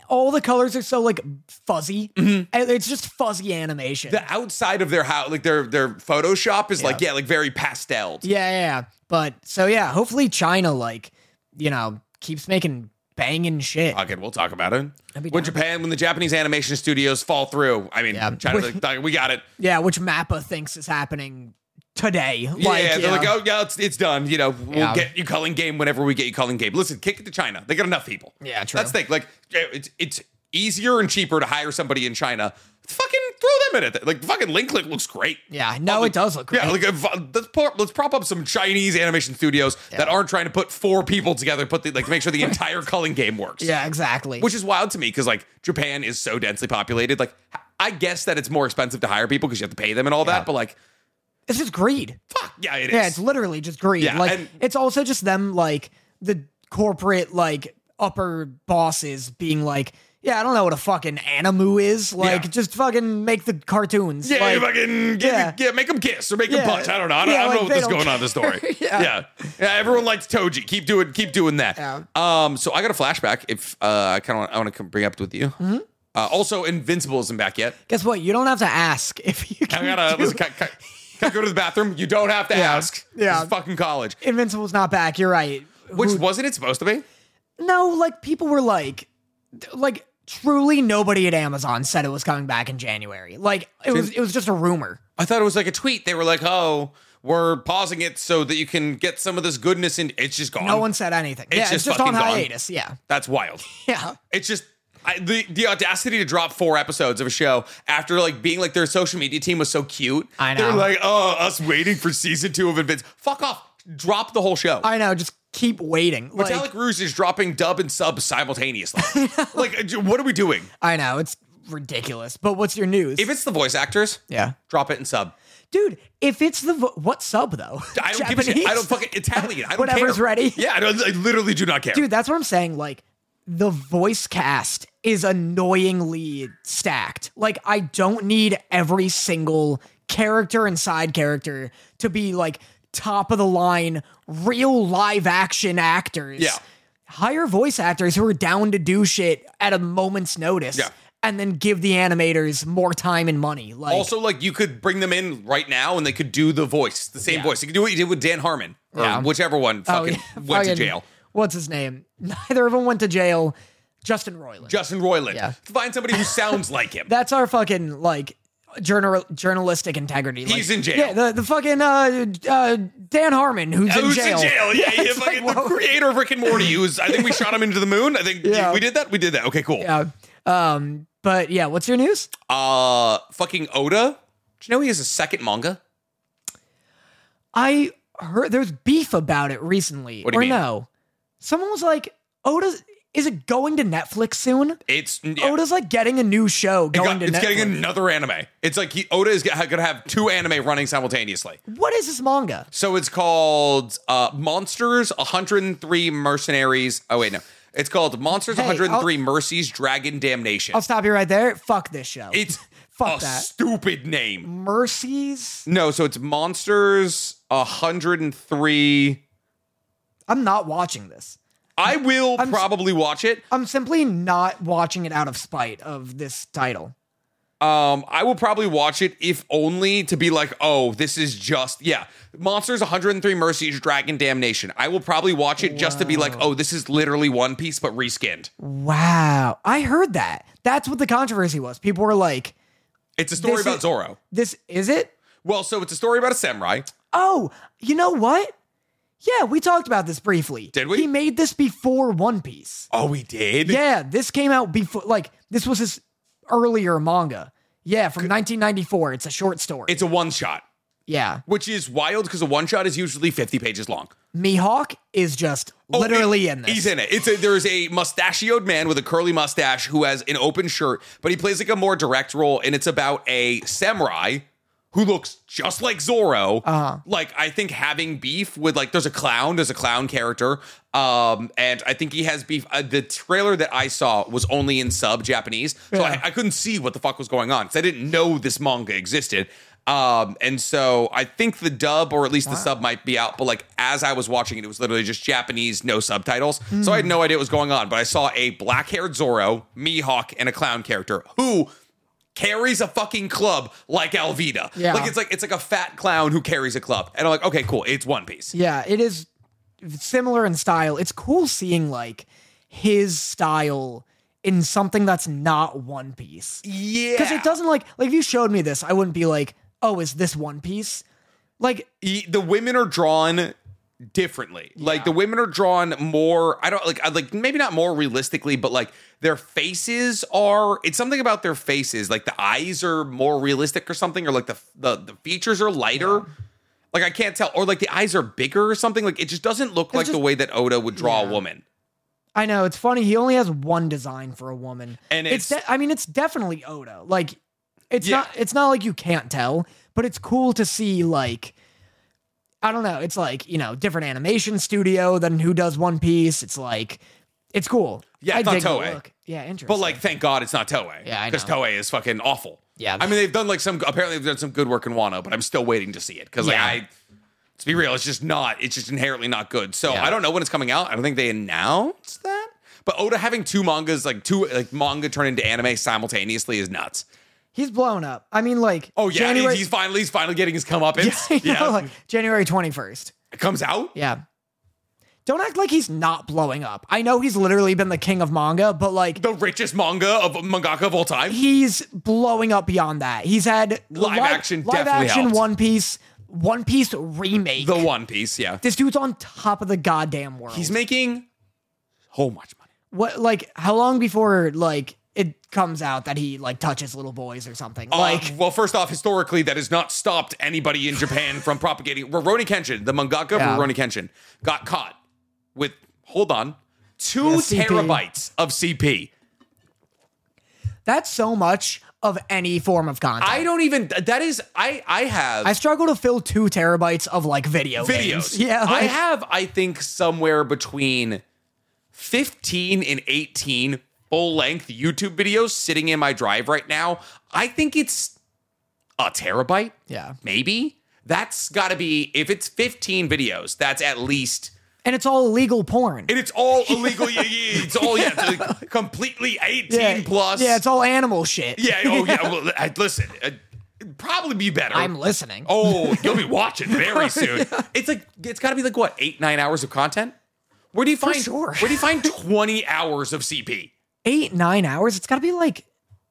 all the colors are so like fuzzy. And it's just fuzzy animation. The outside of their house, like their their Photoshop is like, yeah, like very pastel. Yeah, yeah, yeah. But so yeah, hopefully China like, you know, keeps making banging shit. Okay, we'll talk about it. be When down. Japan, when the Japanese animation studios fall through, I mean, Yeah. China, like, like, we got it. Yeah, which Mappa thinks is happening today. Like, yeah, you they're know. like, oh, yeah, it's, it's done. You know, we'll Yeah. get you calling game whenever we get you calling game. Listen, kick it to China. They got enough people. Yeah, true. That's the thing. Like, it's it's easier and cheaper to hire somebody in China. Fucking throw them in it. Like, fucking Link Click looks great. Yeah, no, Like, it does look great. Yeah, like uh, let's pour, let's prop up some Chinese animation studios that aren't trying to put four people together, put the, like to make sure the entire culling game works. Yeah, exactly. Which is wild to me because like Japan is so densely populated. Like, I guess that it's more expensive to hire people because you have to pay them and all Yeah. that. But like, it's just greed. fuck yeah, it is. Yeah, it's literally just greed. Yeah, like and- it's also just them like the corporate like upper bosses being like, yeah, I don't know what a fucking animu is. Like, Yeah. just fucking make the cartoons. Yeah, like, fucking get, yeah. yeah. make them kiss or make them Yeah. punch. I don't know. I don't, Yeah, I don't like, know what they this don't going on in the story. care. Yeah. yeah. yeah, Everyone likes Toji. Keep doing, keep doing that. Yeah. Um, so I got a flashback. If uh, I kind of I want to bring up with you. Mm-hmm. Uh, also, Invincible isn't back yet. Guess what? You don't have to ask if you I can. gotta do- listen, can, can, can I go to the bathroom. You don't have to Yeah. ask. Yeah. This is fucking college. Invincible's not back. You're right. Which Who- wasn't it supposed to be? no, like people were like, like truly nobody at Amazon said it was coming back in January. Like it was, it was just a rumor. I thought it was like a tweet. They were like, "Oh, we're pausing it so that you can get some of this goodness." And it's just gone. No one said anything. It's yeah, just it's just on fucking gone. hiatus. Yeah, That's wild. yeah. It's just I, the the audacity to drop four episodes of a show after like being like their social media team was so cute. I know. They're like, oh, us waiting for season two of Invince. Fuck off. Drop the whole show. I know. Just keep waiting. Like, Metallic Rouge is dropping dub and sub simultaneously. Like, uh, what are we doing? I know it's ridiculous. But what's your news? If it's the voice actors, yeah, drop it in sub. dude. If it's the vo- what sub though? I don't give a shit. I don't fucking Italian. I don't Whatever's care. ready. Yeah, I, don't, I literally do not care. Dude, that's what I'm saying. Like, the voice cast is annoyingly stacked. Like, I don't need every single character and side character to be like top of the line, real live action actors. Yeah. Hire voice actors who are down to do shit at a moment's notice. Yeah. And then give the animators more time and money. Like, Also, like you could bring them in right now and they could do the voice, the same Yeah. voice. You could do what you did with Dan Harmon or Yeah. whichever one fucking yeah, went to fucking- jail. What's his name? Neither of them went to jail. Justin Roiland. Justin Roiland. Yeah. Find somebody who sounds like him. That's our fucking like journal journalistic integrity. Like, He's in jail. Yeah, the, the fucking uh, uh, Dan Harmon, who's in Who's jail. in jail? Yeah, yeah, it's fucking like, the whoa. creator of Rick and Morty. Who's I think we shot him into the moon. I think Yeah. we did that. We did that. Okay, cool. Yeah. Um. But yeah, what's your news? Uh, fucking Oda. Do you know he has a second manga? I heard there's beef about it recently. What do or you mean? no? Someone was like, Oda, is it going to Netflix soon? It's yeah. Oda's like getting a new show It going got- to it's Netflix. getting another anime. It's like he, Oda is going to have two anime running simultaneously. What is this manga? So it's called uh, Monsters one hundred three Mercenaries. Oh, wait, no. It's called Monsters Hey, one hundred three Mercies Dragon Damnation. I'll stop you right there. Fuck this show. It's Fuck a that. stupid name. Mercies. No, so it's Monsters one hundred three. I'm not watching this. I will I'm- probably watch it. I'm simply not watching it out of spite of this title. Um, I will probably watch it if only to be like, oh, this is just yeah, Monsters one hundred three Mercies Dragon Damnation. I will probably watch it just to be like, oh, this is literally One Piece but reskinned. Wow. I heard that. That's what the controversy was. People were like, It's a story This about is- Zoro. this is it? Well, so it's a story about a samurai. Oh, you know what? Yeah, we talked about this briefly. Did we? He made this before One Piece. Oh, we did. Yeah, this came out before, like, this was his earlier manga. Yeah, from nineteen ninety-four. It's a short story. It's a one shot, yeah. which is wild because a one shot is usually fifty pages long. Mihawk is just Oh, literally it- in this. He's in it. It's a, there's a mustachioed man with a curly mustache who has an open shirt, but he plays like a more direct role, and it's about a samurai who looks just like Zoro. Uh-huh. Like, I think having beef with, like, there's a clown, there's a clown character, um, and I think he has beef. Uh, the trailer that I saw was only in sub Japanese, so Yeah. I, I couldn't see what the fuck was going on because I didn't know this manga existed. Um, and so I think the dub, or at least the sub, might be out. But like as I was watching it, it was literally just Japanese, no subtitles. Mm. So I had no idea what was going on. But I saw a black-haired Zoro, Mihawk, and a clown character who carries a fucking club like Alvida. Yeah. Like it's like it's like a fat clown who carries a club. And I'm like, okay, cool. It's One Piece. Yeah, it is similar in style. It's cool seeing like his style in something that's not One Piece. Yeah. Because it doesn't like like if you showed me this, I wouldn't be like, oh, is this One Piece? Like the women are drawn differently. Yeah. Like the women are drawn more, I don't like like maybe not more realistically, but like their faces are, it's something about their faces. Like the eyes are more realistic or something, or like the the, the features are lighter. Yeah. Like I can't tell, or like the eyes are bigger or something. Like it just doesn't look it's like just, the way that Oda would draw yeah. a woman. I know, it's funny. He only has one design for a woman, and it's, it's de- I mean, it's definitely Oda. Like, it's yeah. not, it's not like you can't tell, but it's cool to see. Like, I don't know. It's like, you know, different animation studio than who does One Piece. It's like, it's cool. Yeah, it's I not Toei. Yeah, interesting. But like, thank God it's not Toei. Yeah, I know. Because Toei is fucking awful. Yeah, I mean, they've done like some. Apparently, they've done some good work in Wano, but I'm still waiting to see it because like yeah. I. To be real, it's just not. It's just inherently not good. So yeah. I don't know when it's coming out. I don't think they announced that. But Oda having two mangas, like two like manga turn into anime simultaneously, is nuts. He's blown up. I mean, like, oh yeah, January- he's finally he's finally getting his comeuppance. Yeah, yeah. Know, like January twenty-first. It comes out. Yeah. Don't act like he's not blowing up. I know he's literally been the king of manga, but like the richest manga of mangaka of all time. He's blowing up beyond that. He's had live, live action, live definitely action helped. One Piece, One Piece remake. The One Piece, yeah. This dude's on top of the goddamn world. He's making so much money. What, like, how long before like it comes out that he like touches little boys or something? Uh, like, well, first off, historically, that has not stopped anybody in Japan from propagating. Rurouni Kenshin, the mangaka yeah. of Rurouni Kenshin, got caught with. Hold on. Two yeah, C P. terabytes of C P. That's so much of any form of content. I don't even, that is, I I have. I struggle to fill two terabytes of like video videos. Games. Yeah. Like, I like, have, I think, somewhere between fifteen and eighteen full length YouTube videos sitting in my drive right now. I think it's a terabyte. Yeah. Maybe. That's got to be, if it's fifteen videos, that's at least. And it's all illegal porn. And it's all illegal. Yeah, yeah, it's all yeah, it's like completely eighteen yeah. plus. Yeah, it's all animal shit. Yeah. Oh, yeah. Well, I, listen, it'd probably be better. I'm listening. Oh, you'll be watching very soon. yeah. It's like it's got to be like what eight, nine hours of content. Where do you find? For sure. Where do you find twenty hours of C P? Eight, nine hours. It's got to be like.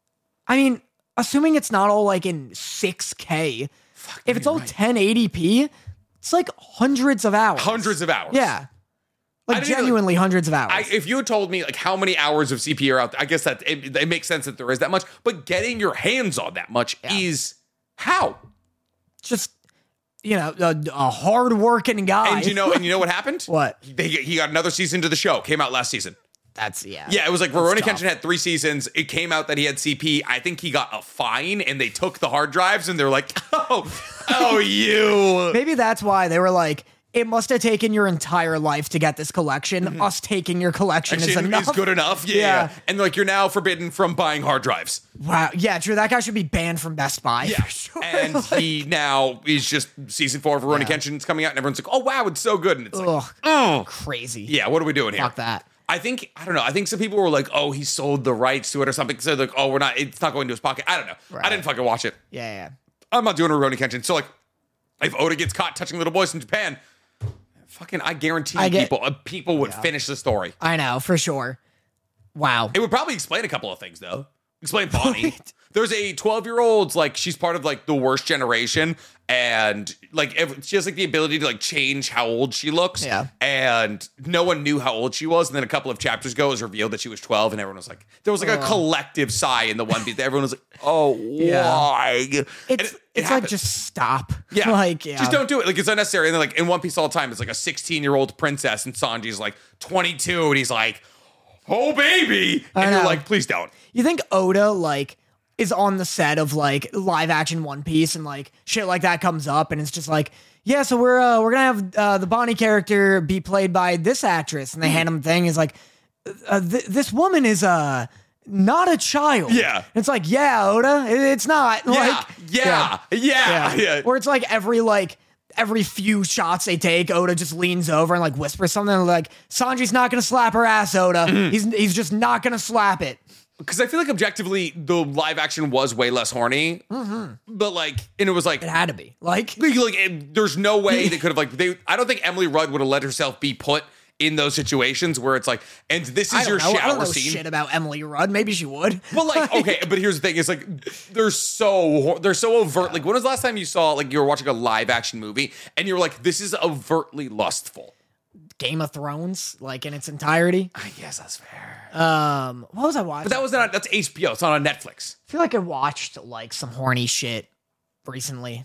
I mean, assuming it's not all like in six K. Fuck, if it's all right. ten eighty p. It's like hundreds of hours. Hundreds of hours. Yeah. Like genuinely even, hundreds of hours. I, if you had told me like how many hours of C P are out there, I guess that it, it makes sense that there is that much. But getting your hands on that much yeah. is how? Just, you know, a, a hard-working guy. And you know, and you know what happened? What? They, he got another season to the show. Came out last season. That's, yeah. Yeah, it was like Rurouni Kenshin had three seasons. It came out that he had C P. I think he got a fine, and they took the hard drives, and they're like, oh, oh, you. Maybe that's why they were like, it must have taken your entire life to get this collection. Mm-hmm. Us taking your collection Actually, is enough. Is good enough. Yeah, yeah. yeah. And like, you're now forbidden from buying hard drives. Wow. Yeah, true. That guy should be banned from Best Buy. Yeah. For sure. And like, he now is just season four of Rurouni yeah. Kenshin is coming out, and everyone's like, oh, wow, it's so good. And it's Ugh, like, oh, crazy. Yeah, what are we doing here? Fuck that. I think, I don't know. I think some people were like, oh, he sold the rights to it or something. So like, oh, we're not, it's not going to his pocket. I don't know. Right. I didn't fucking watch it. Yeah, yeah. I'm not doing Rurouni Kenshin. So like, if Oda gets caught touching little boys in Japan, fucking, I guarantee I get, people, uh, people would yeah. finish the story. I know, for sure. Wow. It would probably explain a couple of things though. Explain Bonnie. There's a twelve year old, like she's part of like the worst generation. And like every, she has like the ability to like change how old she looks. Yeah. And no one knew how old she was. And then a couple of chapters ago, it was revealed that she was twelve. And everyone was like, there was like uh. a collective sigh in the One Piece. Everyone was like, oh, yeah. why? It's, it, it's like, just stop. Yeah. Like, yeah. Just don't do it. Like, it's unnecessary. And then like in One Piece all the time, it's like a sixteen year old princess and Sanji's like twenty-two. And he's like, oh, baby. And you're like, please don't. You think Oda, like, is on the set of like live action One Piece and like shit like that comes up and it's just like, yeah, so we're uh, we're gonna have uh, the Bonnie character be played by this actress, and they hand him the thing is like, uh, th- this woman is uh not a child. Yeah. It's like, yeah, Oda, it- it's not. Yeah, Like, yeah, yeah, yeah. Where it's like every like every few shots they take, Oda just leans over and like whispers something like, Sanji's not gonna slap her ass, Oda. Mm-hmm. He's he's just not gonna slap it. Because I feel like objectively, the live action was way less horny. Mm-hmm. But like, and it was like, It had to be. Like like, like, it- there's no way they could have like they. I don't think Emily Rudd would have let herself be put in those situations where it's like, and this I is don't your know. I don't shower know scene. shit about Emily Rudd. Maybe she would. But like, okay, but here's the thing: is like they're so they're so overt. Like, when was the last time you saw like you were watching a live action movie and you were like, this is overtly lustful? Game of Thrones, like in its entirety. I guess that's fair. Um, what was I watching? But that was not. That's H B O. It's not on Netflix. I feel like I watched like some horny shit recently.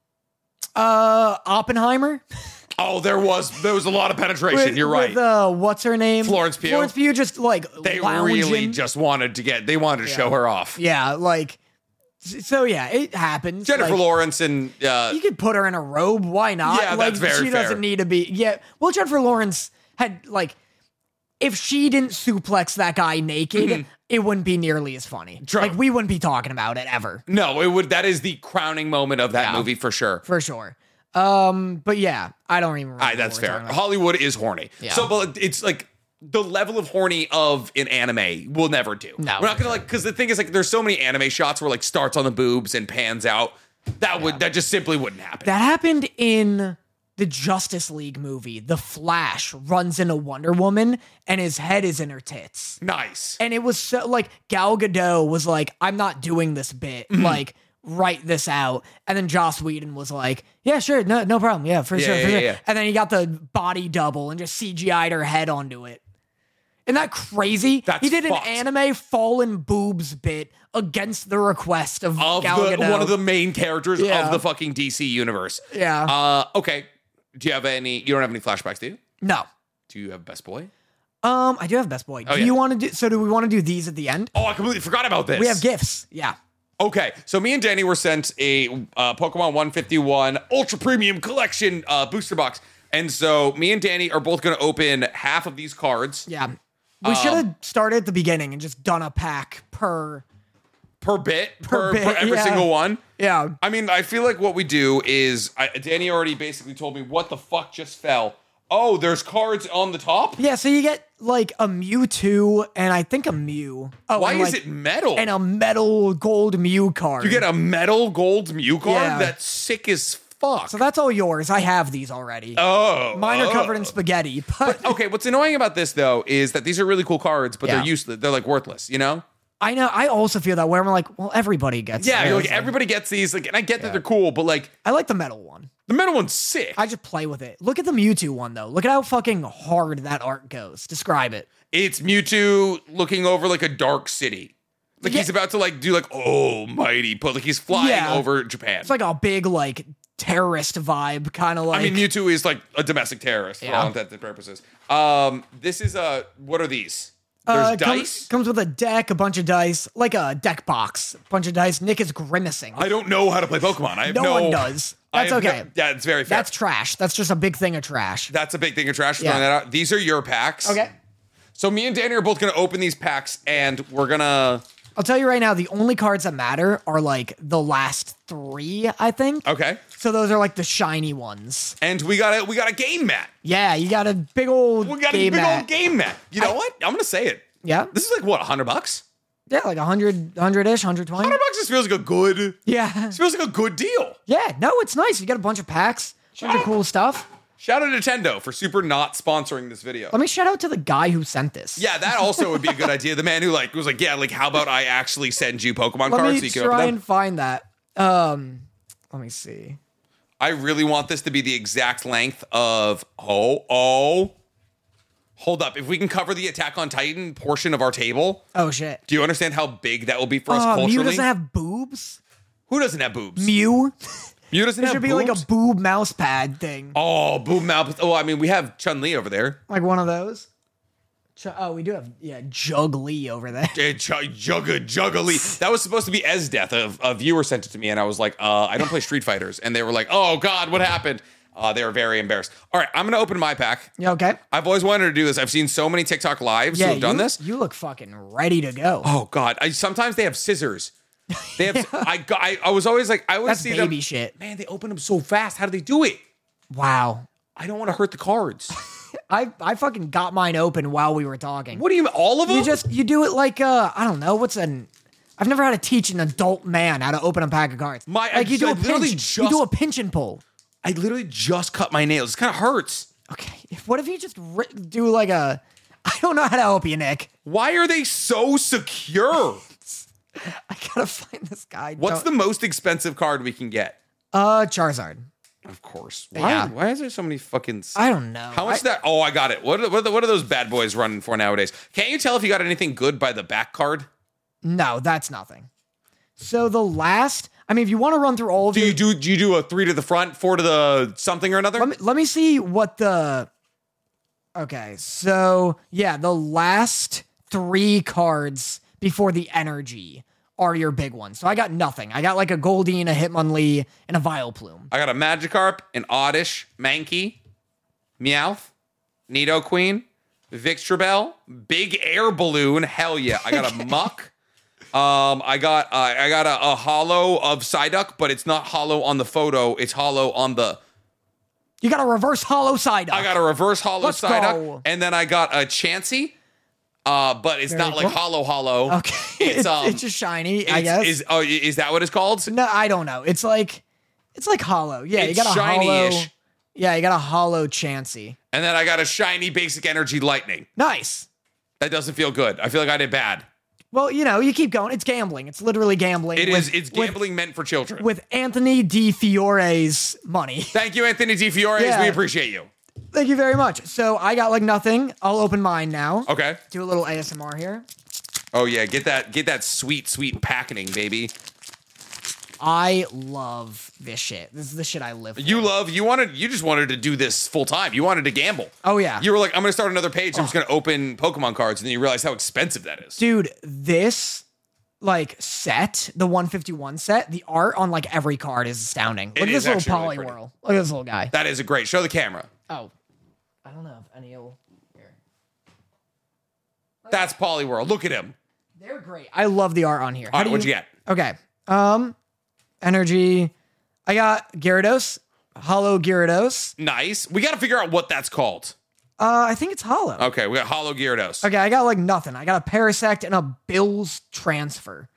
Uh, Oppenheimer. Oh, there was there was a lot of penetration. With- You're right. With, uh, what's her name? Florence Pugh. Florence Pugh just like they lounging. really just wanted to get. They wanted to show her off. Yeah, like so. Yeah, it happens. Jennifer like, Lawrence and uh, You could put her in a robe. Why not? Yeah, like, that's very She fair. doesn't need to be. Yeah. Well, Jennifer Lawrence had like, if she didn't suplex that guy naked, it wouldn't be nearly as funny. True. Like we wouldn't be talking about it ever, no, it would. That is the crowning moment of that Yeah. movie for sure. for sure. Um, but yeah, I don't even. remember Aye, that's what we're fair. talking about. Hollywood is horny. Yeah. So, but it's like the level of horny of an anime we'll never do. No, we're not gonna like because the thing is like there's so many anime shots where like starts on the boobs and pans out. That would that just simply wouldn't happen. That happened in the Justice League movie. The Flash runs into Wonder Woman and his head is in her tits. Nice. And it was so like Gal Gadot was like, I'm not doing this bit. Mm-hmm. Like, write this out. And then Joss Whedon was like, yeah, sure. No, no problem. Yeah, for Yeah, sure. yeah, for yeah, sure. yeah. And then he got the body double and just C G I'd her head onto it. Isn't that crazy? That's he did fucked. an anime fallen boobs bit against the request of, Of Gal the, Gadot. one of the main characters Yeah. of the fucking D C universe. Yeah. Uh, okay. Do you have any? You don't have any flashbacks, do you? no. Do you have Best Boy? Um, I do have Best Boy. Do Oh, yeah. you want to do? So do we want to do these at the end? Oh, I completely forgot about this. We have gifts. Yeah. Okay, so me and Danny were sent a uh, Pokemon one fifty-one Ultra Premium Collection uh, booster box. And so me and Danny are both going to open half of these cards Yeah. We should have started at the beginning and just done a pack per. per bit, per, bit, per every yeah. single one. Yeah. I mean, I feel like what we do is I, Danny already basically told me what the fuck just fell. Oh, there's cards on the top? Yeah. So you get like a Mewtwo and I think a Mew. Oh, Why and, is like, it metal? and a metal gold Mew card? You get a metal gold Mew card? Yeah. That's sick as fuck. So that's all yours. I have these already. oh. Mine are oh. covered in spaghetti, but Okay, what's annoying about this though is that these are really cool cards, but Yeah. they're useless. They're like worthless, you know? I know. I also feel that way. I'm like, well, everybody gets. Yeah, theirs. like everybody gets these, like, and I get that they're cool, but like I like the metal one. the metal one's sick. I just play with it. Look at the Mewtwo one though. Look at how fucking hard that art goes. Describe it. It's Mewtwo looking over like a dark city. Like Yeah. he's about to like do like almighty, but like he's flying Yeah. over Japan. It's like a big like terrorist vibe, kind of like. I mean, Mewtwo is like a domestic terrorist for Yeah. all intents and purposes. Um, this is a what are these? There's Uh, dice. Comes, comes with a deck, a bunch of dice, like a deck box, bunch of dice. Nick is grimacing. I don't know how to play Pokemon. I have no, no, one does. I That's have no- okay. yeah, it's very fair. That's trash. That's just a big thing of trash. That's a big thing of trash. Yeah. Throwing that out. These are your packs. Okay. So me and Danny are both going to open these packs, and we're gonna. I'll tell you right now, the only cards that matter are like the last three, I think. Okay. So those are like the shiny ones. And we got a we got a game mat. Yeah, you got a big old We got game a big mat. old game mat. You know I- what? I'm gonna say it. Yeah. This is like what, a hundred bucks? Yeah, like a hundred, hundred-ish, hundred twenty. Hundred bucks just feels like a good. Yeah. This feels like a good deal. Yeah, no, it's nice. You got a bunch of packs, bunch of cool stuff. Shout out to Nintendo for super not sponsoring this video. Let me shout out to the guy who sent this. Yeah, that also would be a good idea. The man who like was like, yeah, like how about I actually send you Pokemon Let cards me so you can open try them? and find that. Um, let me see. I really want this to be the exact length of oh oh. Hold up, if we can cover the Attack on Titan portion of our table, Oh shit. do you understand how big that will be for us Uh, culturally? Mew doesn't have boobs. Who doesn't have boobs? Mew. Mew doesn't It have should be boobs. like a boob mouse pad thing, oh, boob mouth. Oh, I mean, we have Chun Li over there. like one of those. Ch- Oh, we do have yeah, Jug Lee over there. Eh, Ch- Jugga Juggaly. That was supposed to be Esdeath. A, a viewer sent it to me, and I was like, uh, I don't play Street Fighters. And they were like, oh, God, what happened? Uh, they were very embarrassed. All right, I'm going to open my pack. Yeah, okay. I've always wanted to do this. I've seen so many TikTok lives Yeah, who have done you, this. You look fucking ready to go. Oh God! I, sometimes they have scissors. They have. I, got- I I was always like I always That's see baby them. shit. Man, they open them so fast. How do they do it? Wow. I don't want to hurt the cards. I, I fucking got mine open while we were talking. What do you mean? All of them? You just, you do it like, uh, I don't know, what's an, I've never had to teach an adult man how to open a pack of cards. My- I like you do ju- a I literally pinch, you just- do a pinch and pull. I literally just cut my nails. It kind of hurts. Okay, what if you just ri- do like a, I don't know how to help you, Nick. Why are they so secure? I gotta find this guy. What's the most expensive card we can get? Uh, Charizard. Of course. Why? Yeah. Why is there so many fucking? s- I don't know. How much I- that? Oh, I got it. What are, what, are the, what are those bad boys running for nowadays? Can't you tell if you got anything good by the back card? No, that's nothing. So the last, I mean, if you want to run through all of Do your- you do? Do you do a three to the front, four to the something or another? Let me let me see what the. Okay, so yeah, the last three cards before the energy are your big ones. So I got nothing. I got like a Goldeen, a Hitmonlee, and a Vileplume. I got a Magikarp, an Oddish, Mankey, Meowth, Nidoqueen, Victreebel, Big Air Balloon. Hell yeah! I got a Muck. Um, I got uh, I got a, a hollow of Psyduck, but it's not hollow on the photo. It's hollow on the. You got a reverse hollow side. I got a reverse hollow Let's Psyduck, go. and then I got a Chansey. Uh, but it's Very not like cool. hollow hollow. Okay, It's it's, um. it's just shiny. I it's- guess. Is oh is that what it's called? no, I don't know. It's like, it's like hollow. Yeah, It's you got a hollow. shiny-ish. Yeah, you got a hollow Chansey. And then I got a shiny basic energy lightning. Nice. That doesn't feel good. I feel like I did bad. Well, you know, you keep going. It's gambling. It's literally gambling. It with, is. It's with- gambling meant for children. with Anthony Di Fiore's money. Thank you, Anthony Di Fiore. Yeah. We appreciate you. Thank you very much. So I got like nothing. I'll open mine now. Okay. Do a little A S M R here. Oh yeah, get that get that sweet sweet packeting, baby. I love this shit. This is the shit I live for. You love. You wanted. You just wanted to do this full time. You wanted to gamble. Oh, yeah. You were like, I'm going to start another page. I'm just going to open Pokemon cards, and then you realize how expensive that is. Dude, this like set, the one fifty-one set, the art on like every card is astounding. Look It at is this little actually really Poliwhirl. Look at this little guy. That is a great. Show the camera. Oh. I don't know if any will. Here. That's Poliwhirl. Look at him. They're great. I love the art on here. All right, what'd you get? Okay. Um, energy. I got Gyarados, Hollow Gyarados. Nice. We got to figure out what that's called. Uh, I think it's Hollow. Okay, we got Hollow Gyarados. Okay, I got like nothing. I got a Parasect and a Bill's Transfer.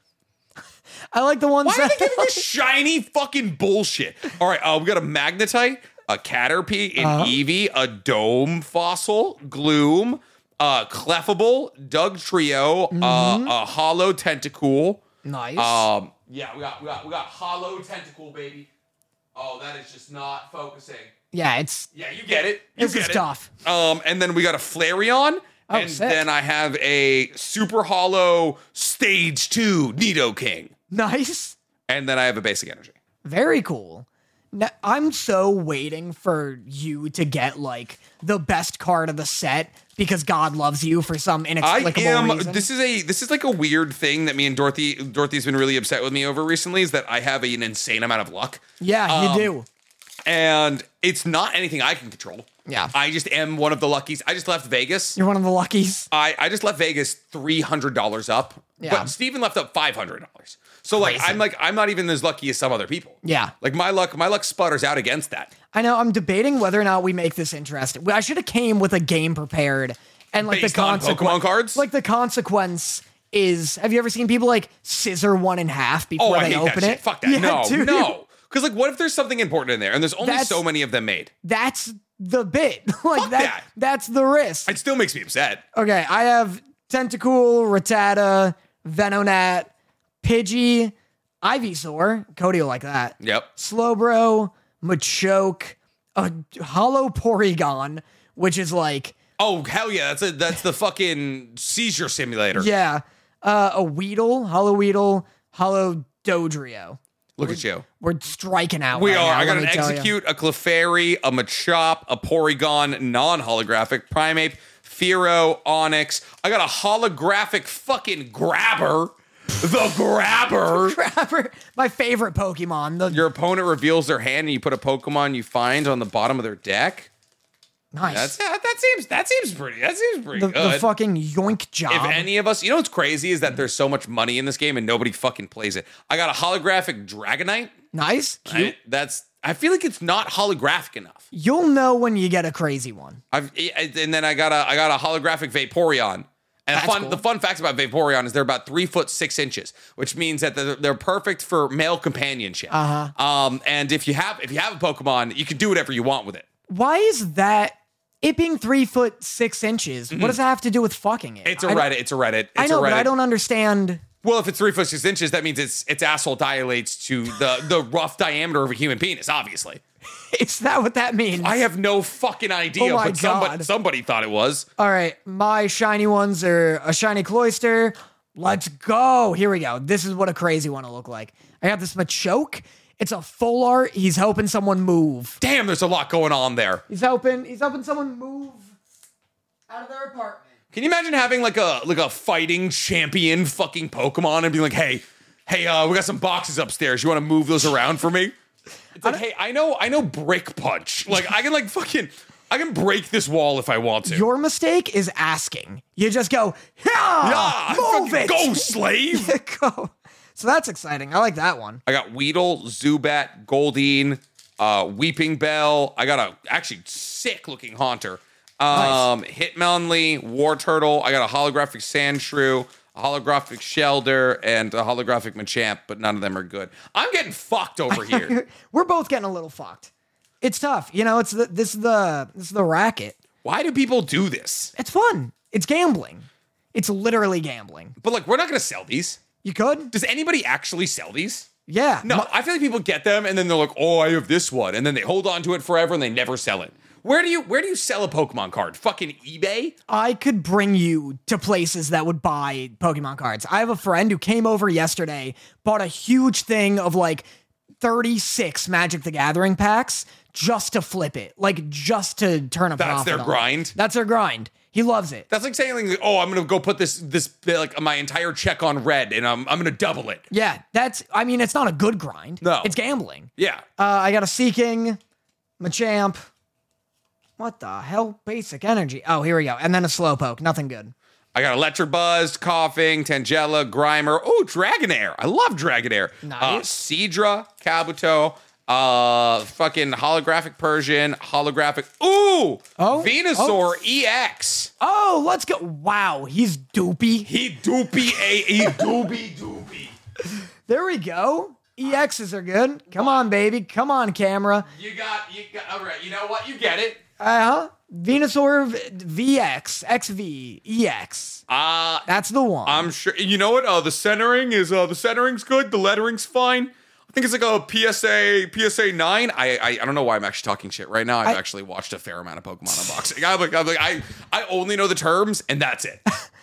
I like the ones Why are that they giving us shiny fucking bullshit? All right, uh, we got a Magnetite, a Caterpie, an Uh-huh. Eevee, a Dome Fossil, Gloom, uh, Clefable, Doug Trio, uh, a Hollow Tentacool. nice. Um, yeah, we got we got we got Hollow Tentacool, baby. Oh, that is just not focusing. yeah, it's Yeah, you get it. You this get is it. tough. Um, and then we got a Flareon. Oh, and sick. then I have a Super Hollow Stage two Nidoking. Nice. And then I have a Basic Energy. Very cool. Now, I'm so waiting for you to get like the best card of the set because God loves you for some I inexplicable am. reason. This is a. This is like a weird thing that me and Dorothy. Dorothy's been really upset with me over recently. Is that I have an insane amount of luck. yeah, um, you do. And it's not anything I can control. Yeah. I just am one of the luckies. I just left Vegas. You're one of the luckies. I, I just left Vegas three hundred dollars up. Yeah. But Steven left up five hundred dollars. So like Crazy. I'm like I'm not even as lucky as some other people. Yeah. Like my luck, my luck sputters out against that. I know. I'm debating whether or not we make this interesting. I should have came with a game prepared and like Based the on consequence. Pokemon cards? Like the consequence is. Have you ever seen people like scissor one in half before Oh, I they hate open that it? shit. Fuck that. Yeah, no, dude. no. Because like, what if there's something important in there, and there's only That's- so many of them made? That's the bit. like Fuck that, that. That's the risk. It still makes me upset. Okay, I have Tentacool, Rattata, Venonat, Pidgey, Ivysaur. Cody will like that. Yep. Slowbro, Machoke, a Hollow Porygon, which is like, Oh hell yeah! That's a that's the fucking seizure simulator. yeah, uh, a Weedle, Hollow Weedle, Hollow Dodrio. Look at you. We're striking out. We right are. now, I got let an me tell ya. Execute, a Clefairy, a Machop, a Porygon, non-holographic, Primeape, Fearow, Onyx. I got a holographic fucking Grabber. The grabber. Grabber, my favorite Pokemon. The Your opponent reveals their hand and you put a Pokemon you find on the bottom of their deck. nice. That's that, that seems that seems pretty that seems pretty the, good. the fucking yoink job. If any of us, you know what's crazy is that there's so much money in this game and nobody fucking plays it. I got a holographic Dragonite. nice, cute. Right? That's I feel like it's not holographic enough. You'll know when you get a crazy one. I've and then I got a I got a holographic Vaporeon. And the That's fun, cool. the fun facts about Vaporeon is they're about three foot six inches, which means that they're, they're perfect for male companionship. Uh-huh. Um, and if you have if you have a Pokemon, you can do whatever you want with it. Why is that? It being three foot six inches. What does that have to do with fucking it? It's a I don't- Reddit. It's a Reddit. It's I know, a Reddit. but I don't understand. Well, if it's three foot six inches, that means its its asshole dilates to the the rough diameter of a human penis. Obviously, Is that what that means? I have no fucking idea, Oh my but somebody God. somebody thought it was. All right, my shiny ones are a shiny Cloyster. Let's go. Here we go. This is what a crazy one will look like. I got this Machoke. It's a full art. He's helping someone move. Damn, there's a lot going on there. He's helping. He's helping someone move out of their apartment. Can you imagine having like a like a fighting champion fucking Pokemon and being like, hey, hey, uh, we got some boxes upstairs. You want to move those around for me? It's like, hey, I know, I know, Brick Punch. Like, I can like fucking, I can break this wall if I want to. Your mistake is asking. You just go, yeah, yeah, move fucking it. go, slave. Go. So that's exciting. I like that one. I got Weedle, Zubat, Goldeen, uh, Weeping Bell. I got a actually sick looking Haunter. Um, Hitmonlee, War Turtle. I got a holographic Sandshrew, a holographic Shelder, and a holographic Machamp, but none of them are good. I'm getting fucked over here. We're both getting a little fucked. It's tough. You know, it's the, this is the this is the racket. Why do people do this? It's fun. It's gambling. It's literally gambling. But like, we're not going to sell these. You could? Does anybody actually sell these? Yeah. No, I feel like people get them and then they're like, "Oh, I have this one," and then they hold on to it forever and they never sell it. Where do you where do you sell a Pokemon card? Fucking eBay? I could bring you to places that would buy Pokemon cards. I have a friend who came over yesterday, bought a huge thing of like thirty-six Magic the Gathering packs just to flip it, like just to turn a That's profit their on it. grind? That's their grind. He loves it. That's like saying, like, "Oh, I'm gonna go put this this like my entire check on red, and I'm I'm gonna double it." Yeah, that's, I mean, it's not a good grind. No. It's gambling. Yeah, Uh, I got a Seeking, Machamp. What the hell? Basic energy. Oh, here we go. And then a Slowpoke. Nothing good. I got Electabuzz, Coughing, Tangela, Grimer. Oh, Dragonair! I love Dragonair. Uh, Nice. Seadra, Kabuto, uh, fucking holographic Persian, holographic. Ooh, Oh, Venusaur E X. Oh, let's go. Wow, he's doopy. He doopy a he doopy doopy. There we go. E Xs are good. Come on, baby. Come on, camera. You got you got. All right, you know what? You get it. Uh-huh. Venusaur V X, X V, E X. Uh That's the one. I'm sure. You know what? Uh, the centering is uh, the centering's good. The lettering's fine. I think it's like a P S A P S A nine. I, I I don't know why I'm actually talking shit right now. I've I- actually watched a fair amount of Pokemon unboxing. I'm like, I'm like I I only know the terms and that's it.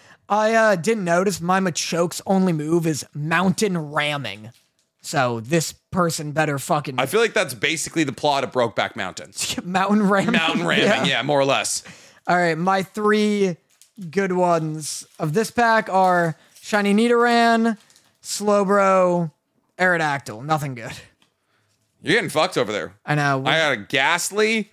I uh, didn't notice my Machoke's only move is mountain ramming. So this person better fucking I feel like that's basically the plot of Brokeback Mountain. mountain ramming. Mountain ramming, yeah. more or less. All right, my three good ones of this pack are Shiny Nidoran, Slowbro, Aerodactyl. Nothing good. You're getting fucked over there. I know. I got a Ghastly,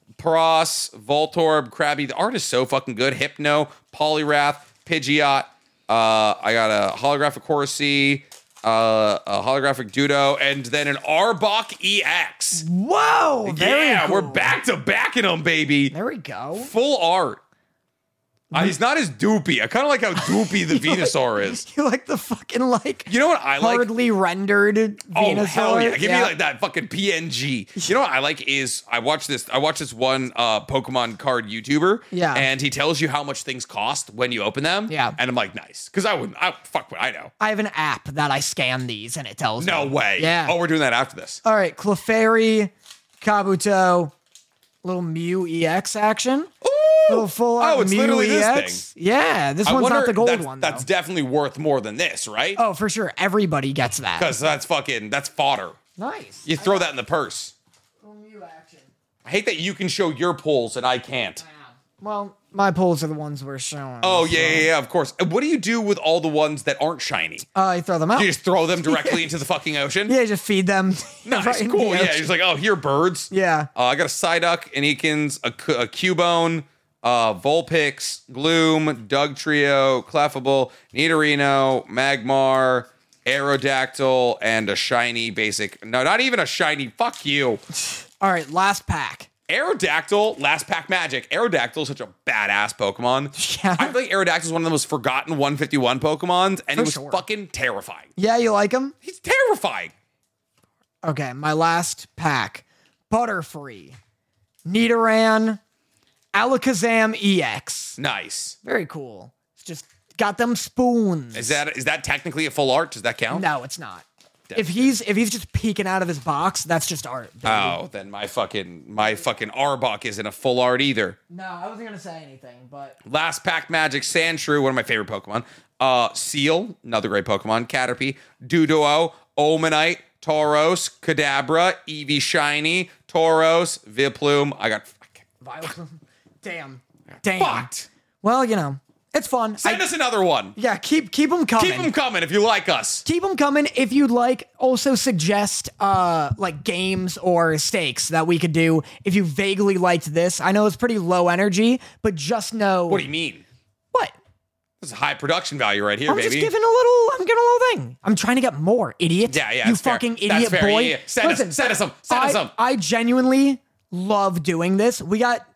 Paras, Voltorb, Krabby. The art is so fucking good. Hypno, Poliwrath, Pidgeot. Uh, I got a holographic Horsey, uh, a holographic Dudo, and then an Arbok E X. Whoa! Very Yeah, cool. we're back to backing them, baby. There we go. Full art. Uh, he's not as doopy. I kind of like how doopy the Venusaur is. You like the fucking like You know what I like? hardly rendered Venusaur? Oh hell yeah! Give me like that fucking P N G. You know what I like is I watch this. I watch this one uh, Pokemon card YouTuber. Yeah. And he tells you how much things cost when you open them. Yeah. And I'm like, nice, because I wouldn't. I fuck what I know. I have an app that I scan these and it tells No me. way. Yeah. Oh, we're doing that after this. All right, Clefairy, Kabuto, little Mew E X action. Ooh. Little full Oh, on it's Mew literally this E X. thing. Yeah, this I one's wonder not the gold that's, one though. That's definitely worth more than this, right? Oh, for sure. Everybody gets that. Because that's fucking that's fodder. Nice. You throw that in the purse. Little Mew action. I hate that you can show your pulls and I can't. Well, My polls are the ones we're showing. Oh, so. yeah, yeah, yeah, of course. And what do you do with all the ones that aren't shiny? Uh, you throw them out. Do you just throw them directly into the fucking ocean? Yeah, just feed them. Nice, right into cool. the Yeah, ocean. just like, oh, here, birds. Yeah. Uh, I got a Psyduck, an Eakins, a, Cu- a Cubone, uh, Vulpix, Gloom, Dugtrio, Clefable, Nidorino, Magmar, Aerodactyl, and a shiny basic. No, not even a shiny. Fuck you. All right, last pack. Aerodactyl, last pack magic. Aerodactyl is such a badass Pokemon. Yeah. I feel like Aerodactyl is one of the most forgotten one fifty-one Pokemons, and For he was sure. fucking terrifying. Yeah, you like them? He's terrifying. Okay, my last pack. Butterfree, Nidoran, Alakazam E X. Nice. Very cool. It's just got them spoons. Is that is that technically a full art? Does that count? No, it's not. If he's if he's just peeking out of his box, that's just art. baby. Oh, then my fucking my fucking Arbok isn't a full art either. No, I wasn't gonna say anything, but Last pack magic, Sandshrew, one of my favorite Pokemon. Uh, Seal, another great Pokemon. Caterpie, Doduo, Omanite, Tauros, Kadabra, Eevee Shiny, Tauros, Viplume. I got Violet. Damn. Damn. fucked. Well, you know, it's fun. Send I- us another one. yeah, keep keep them coming. Keep them coming if you like us. Keep them coming. If you'd like, also suggest uh like games or stakes that we could do. If you vaguely liked this, I know it's pretty low energy, but just know What do you mean? what. This is high production value right here, I'm baby. just giving a little. I'm giving a little thing. I'm trying to get more, idiot. Yeah, yeah, You that's fair. fucking That's idiot fair. boy. Yeah, yeah. Send us- Listen, send us some. Send I, us some. I genuinely love doing this. We got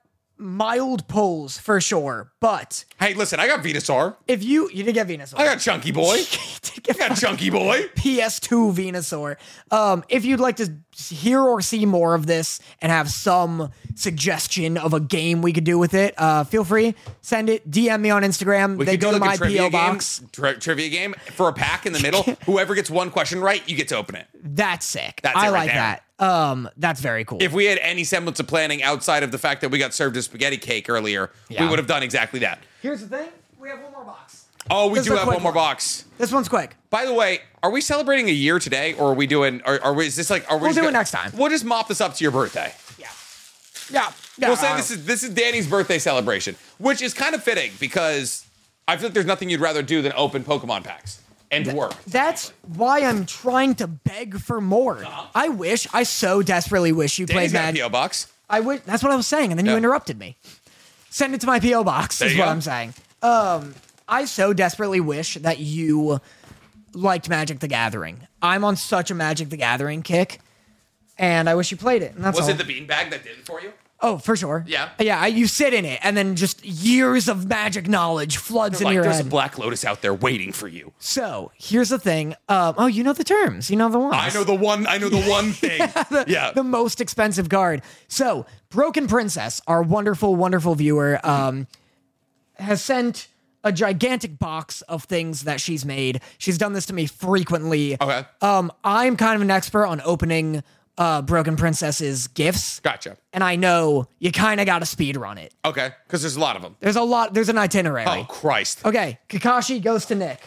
mild pulls for sure, but Hey, listen, I got Venusaur. if you you did get Venusaur, I got Chunky Boy. You did get I got Chunky Boy. P S two Venusaur. Um, if you'd like to hear or see more of this and have some suggestion of a game we could do with it, uh, feel free, send it, D M me on Instagram. We they could go do to like my a trivia P O game, box. tri- trivia game for a pack in the middle. Whoever gets one question right, you get to open it. That's sick. That's I it right like there. that. Um, that's very cool. If we had any semblance of planning outside of the fact that we got served a spaghetti cake earlier, Yeah. we would have done exactly that. Here's the thing: we have one more box. Oh, we This do is a have quick one more one. box. This one's quick. By the way, are we celebrating a year today, or are we doing? Are, are we? Is this like? Are we? We'll just do gonna- it next time. We'll just mop this up to your birthday. Yeah. Yeah. Yeah. We'll say this is this is Danny's birthday celebration, which is kind of fitting because I feel like there's nothing you'd rather do than open Pokemon packs and work. That's why I'm trying to beg for more. I wish, I so desperately wish you Danny's played got a Mad. P O box. I wish that's what I was saying, and then you Yeah. interrupted me. Send it to my P O box. There Is you what go. I'm saying. Um, I so desperately wish that you liked Magic the Gathering. I'm on such a Magic the Gathering kick, and I wish you played it. And that's Was all. it the beanbag that did it for you? Oh, for sure. Yeah. Yeah. I, you sit in it, and then just years of magic knowledge floods Like into your there's head. a Black Lotus out there waiting for you. So here's the thing. Um, oh, you know the terms. You know the ones. I know the one. I know the one thing. yeah. The most expensive card. So, Broken Princess, our wonderful, wonderful viewer, um, has sent a gigantic box of things that she's made. She's done this to me frequently. Okay. Um, I'm kind of an expert on opening uh, Broken Princess's gifts, Gotcha. and I know you kind of got to speed run it. Okay. Because there's a lot of them. There's a lot. There's an itinerary. Oh Christ. Okay, Kakashi goes to Nick.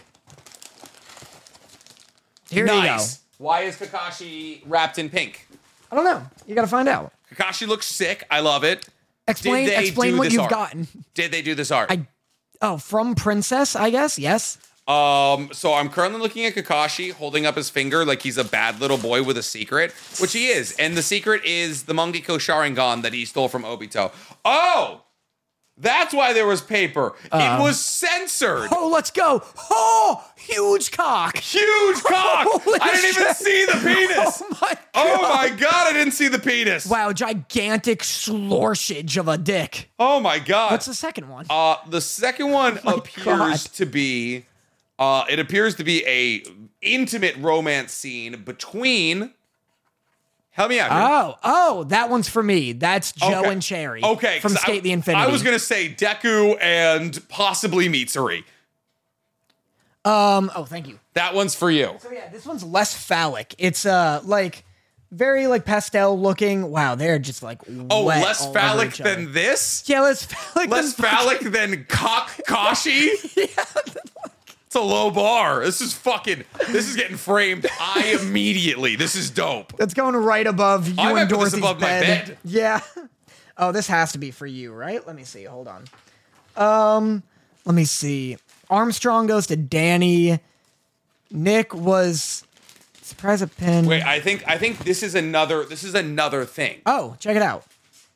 Here you go. Nice. Why is Kakashi wrapped in pink? I don't know. You got to find out. Kakashi looks sick. I love it. Explain. Did they Explain do what this you've art? gotten. Did they do this art? I. Oh, from Princess, I guess. Yes. Um, so I'm currently looking at Kakashi holding up his finger like he's a bad little boy with a secret, which he is. And the secret is the Mangekyo Sharingan that he stole from Obito. Oh! That's why there was paper. it was censored. Oh, let's go. Oh, huge cock. Huge cock! Holy I didn't even shit. see the penis! Oh my god. Oh my god, I didn't see the penis! Wow, gigantic slorshage of a dick. Oh my god. What's the second one? Uh, the second one my appears God. to be, uh, it appears to be a intimate romance scene between. Help me out here. oh, oh, that one's for me. That's Joe Okay. and Cherry. Okay, From 'cause Skate I, the Infinity. I was gonna say Deku and possibly Mitsuri. Um. Oh, thank you. That one's for you. So yeah, this one's less phallic. It's uh like very like pastel looking. Wow, they're just like Oh, wet less all over phallic each other. than this? Yeah, less phallic. Less than phallic than Kakashi? It's a low bar. This is fucking. This is getting framed. I immediately. This is dope. That's going right above you I might and put this Dorothy's above my bed. Yeah. Oh, this has to be for you, right? Let me see. Hold on. Um, let me see. Armstrong goes to Danny. Nick was surprise at pin. Wait, I think I think this is another this is another thing. Oh, check it out.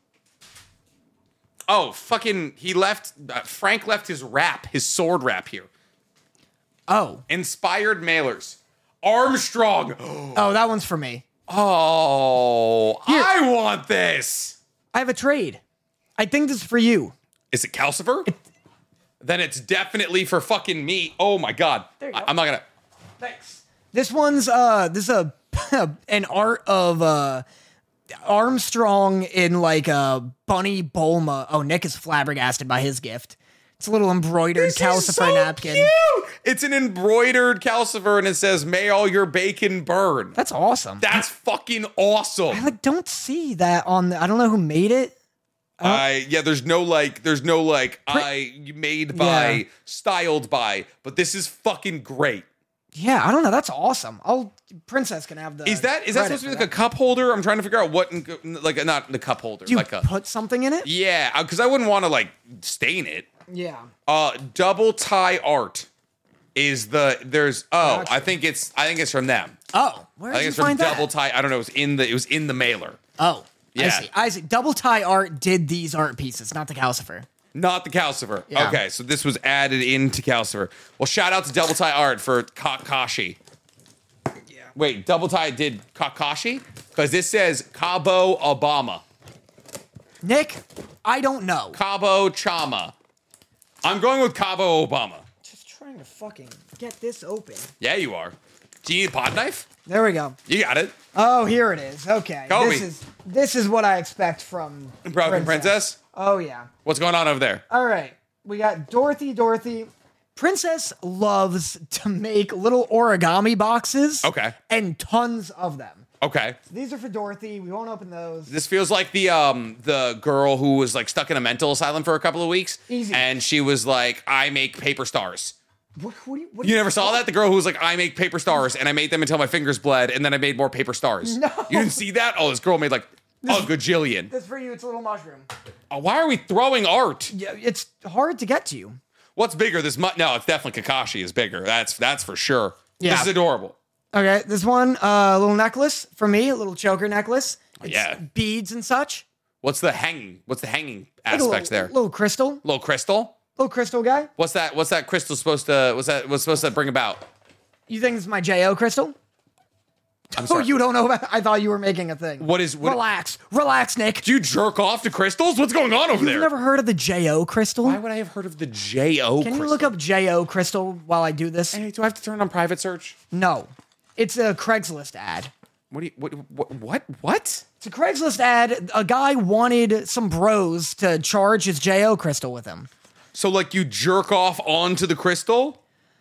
Oh, fucking he left uh, Frank left his wrap, his sword wrap here. Oh. Inspired mailers. Armstrong. Oh, that one's for me. Oh, Here. I want this. I have a trade. I think this is for you. Is it Calcifer? Then it's definitely for fucking me. Oh my god. There you go. I, I'm not gonna. Thanks. This one's uh this is a an art of uh Armstrong in like a bunny Bulma. Oh, Nick is flabbergasted by his gift. It's a little embroidered This is Calcifer so napkin. cute. It's an embroidered Calcifer and it says, "May all your bacon burn." That's awesome. That's fucking awesome. I like don't see that on the, I don't know who made it. I yeah, there's no like, there's no like, I made by, Yeah. styled by, but this is fucking great. Yeah, I don't know. That's awesome. I'll Princess can have the. Is that is that credit supposed to be for like a cup holder? I'm trying to figure out what, in, like not the cup holder, that. You like a put something in it? yeah, because I wouldn't want to like stain it. Yeah. Uh, double tie art is the there's oh Gotcha. I think it's I think it's from them. Oh, where I did think you it's from find that? double tie. I don't know. It was in the it was in the mailer. Oh, I Yeah. see. I see. Double tie art did these art pieces, not the Calcifer. Not the Calcifer. Yeah. Okay, so this was added into Calcifer. Well, shout out to Double Tie Art for Kakashi. Yeah. Wait, Double Tie did Kakashi? Because this says Cabo Obama. Nick, I don't know. Cabo Chama. I'm going with Cabo Obama. Just trying to fucking get this open. Yeah, you are. Do you need a pot knife? There we go. You got it. Oh, here it is. Okay. Kobe. This is this is what I expect from Broken Princess. Oh yeah. What's going on over there? All right. We got Dorothy. Dorothy. Princess loves to make little origami boxes. Okay. And tons of them. Okay. These are for Dorothy. We won't open those. This feels like the um the girl who was like stuck in a mental asylum for a couple of weeks. Easy. And she was like, I make paper stars. What, what do you, what do You never saw that? The girl who was like, I make paper stars, and I made them until my fingers bled, and then I made more paper stars. No. You didn't see that? Oh, this girl made like a gajillion. This for you. It's a little mushroom. Oh, why are we throwing art? Yeah, it's hard to get to you. What's bigger? This mu- no, it's definitely Kakashi is bigger. That's that's for sure. Yeah. This is adorable. Okay, this one, a uh, little necklace for me, a little choker necklace. It's yeah. beads and such. What's the hanging? What's the hanging Like a aspect little, there? Little crystal, Little crystal. little crystal guy. What's that? What's that crystal supposed to? What's that? What's supposed to bring about? You think this is my J O crystal? I'm Oh, sorry. you don't know about I thought you were making a thing. What is? What, Relax. Relax, Nick. do you jerk off to crystals? What's going on over You've there? never heard of the J O crystal? Why would I have heard of the J O? Can you look up J O crystal while I do this? Hey, do I have to turn on private search? No. It's a Craigslist ad. What do you? What? What? What? What? It's a Craigslist ad. A guy wanted some bros to charge his J O crystal with him. So, like, you jerk off onto the crystal?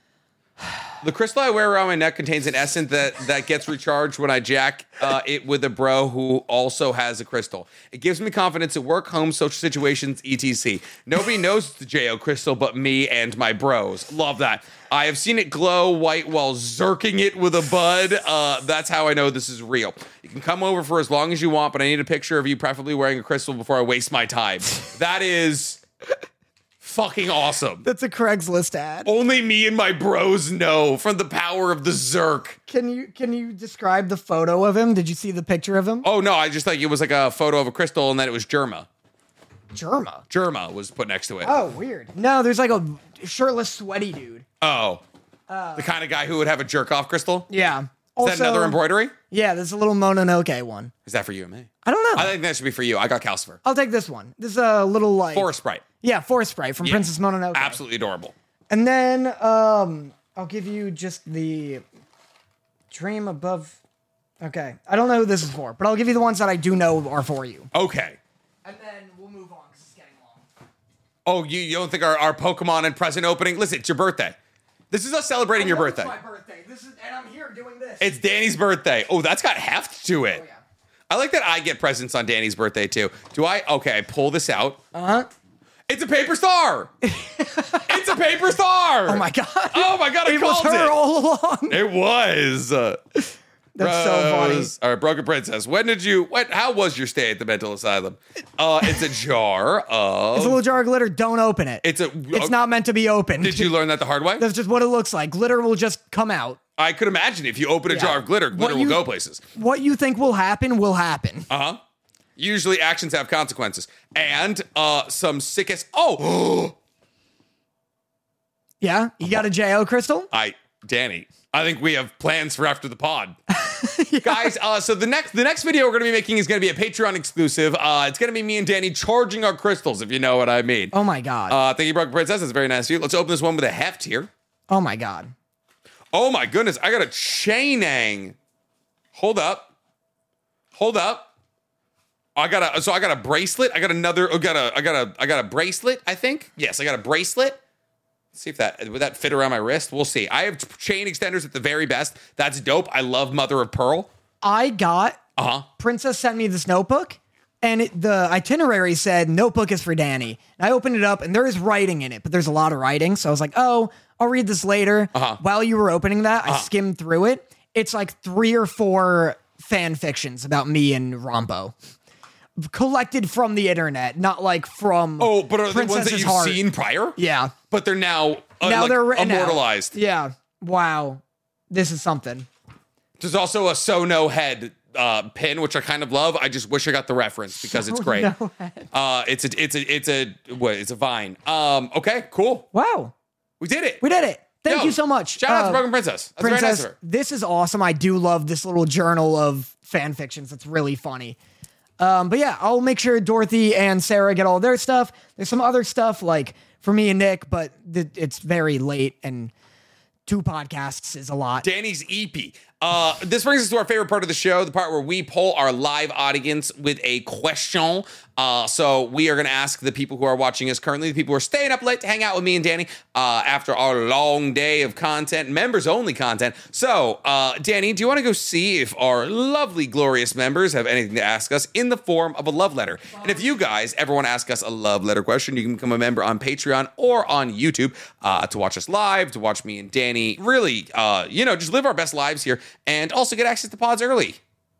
The crystal I wear around my neck contains an essence that, that gets recharged when I jack uh, it with a bro who also has a crystal. It gives me confidence at work, home, social situations, et cetera. Nobody knows it's the J O crystal but me and my bros. Love that. I have seen it glow white while zerking it with a bud. Uh, that's how I know this is real. You can come over for as long as you want, but I need a picture of you preferably wearing a crystal before I waste my time. That is fucking awesome. That's a Craigslist ad. Only me and my bros know from the power of the Zerk. Can you can you describe the photo of him? Did you see the picture of him? Oh no, I just thought it was like a photo of a crystal and then it was Germa. Germa. Germa was put next to it. Oh, weird. No, there's like a shirtless, sweaty dude. Oh. the kind of guy who would have a jerk off crystal? Yeah. Is Also, that another embroidery? Yeah, there's a little Mononoke one. Is that for you and me? I don't know. I think that should be for you. I got Calcifer. I'll take this one. This is a little like Forest Sprite. Yeah, Forest Sprite from Yeah. Princess Mononoke. Absolutely adorable. And then um, I'll give you just the Dream Above. Okay, I don't know who this is for, but I'll give you the ones that I do know are for you. Okay. And then we'll move on because it's getting long. Oh, you, you don't think our, our Pokemon and present opening? Listen, it's your birthday. This is us celebrating your I know birthday. It's my birthday. This is, and I'm here doing this. It's Danny's birthday. Oh, that's got heft to it. Oh, yeah. I like that I get presents on Danny's birthday too. Do I? Okay, I pull this out. Uh huh. It's a paper star. It's a paper star. Oh my god. Oh my god! I It was called her it. all along. It was. Uh, That's so funny. Rose. All right, Broken Princess. When did you, what, how was your stay at the mental asylum? Uh, it's a jar of. It's a little jar of glitter. Don't open it. It's a. It's not meant to be opened. Did you learn that the hard way? That's just what it looks like. Glitter will just come out. I could imagine if you open a Yeah. jar of glitter, glitter What will you- go places. What you think will happen will happen. Uh huh. Usually actions have consequences. And uh, some sickest. Oh! Yeah? You got a J O crystal? I, Danny, I think we have plans for after the pod. Guys, uh, so the next the next video we're going to be making is going to be a Patreon exclusive. Uh, it's going to be me and Danny charging our crystals, if you know what I mean. Oh my God. Uh, thank you, Broken Princess. That's very nice of you. Let's open this one with a heft here. oh my God. Oh my goodness, I got a chainang. Hold up. Hold up. I got a so I got a bracelet. I got another I got a I got a I got a bracelet, I think. Yes, I got a bracelet. Let's see if that would that fit around my wrist. We'll see. I have chain extenders at the very best. That's dope. I love Mother of Pearl. I got, Uh-huh. Princess sent me this notebook, and it, the itinerary said, notebook is for Danny. And I opened it up, and there is writing in it, but there's a lot of writing. So I was like, oh, I'll read this later. Uh-huh. While you were opening that, I Uh-huh. skimmed through it. It's like three or four fan fictions about me and Rombo. Collected from the internet, not like from Oh, but are the ones that Princess's you've heart. seen prior? Yeah. But they're now, uh, Now like, they're written out. immortalized. Yeah. Wow. This is something. There's also a So No Head uh, pin, which I kind of love. I just wish I got the reference because it's great. No head. Uh, it's a, it's a, it's a, what? It's a vine. Um, okay, cool. Wow. We did it. We did it. Thank Yo, you so much. Shout out Uh, to Broken Princess. That's very nice Princess, of her. this is awesome. I do love this little journal of fan fictions. It's really funny. Um, but yeah, I'll make sure Dorothy and Sarah get all their stuff. There's some other stuff like for me and Nick, but th- it's very late and two podcasts is a lot. Danny's E P. Uh, this brings us to our favorite part of the show, the part where we poll our live audience with a question. Uh, so we are going to ask the people who are watching us currently, the people who are staying up late to hang out with me and Danny uh, after our long day of content, members only content. So, uh, Danny, do you want to go see if our lovely, glorious members have anything to ask us in the form of a love letter? And if you guys ever want to ask us a love letter question, you can become a member on Patreon or on YouTube uh, to watch us live, to watch me and Danny really, uh, you know, just live our best lives here and also get access to pods early.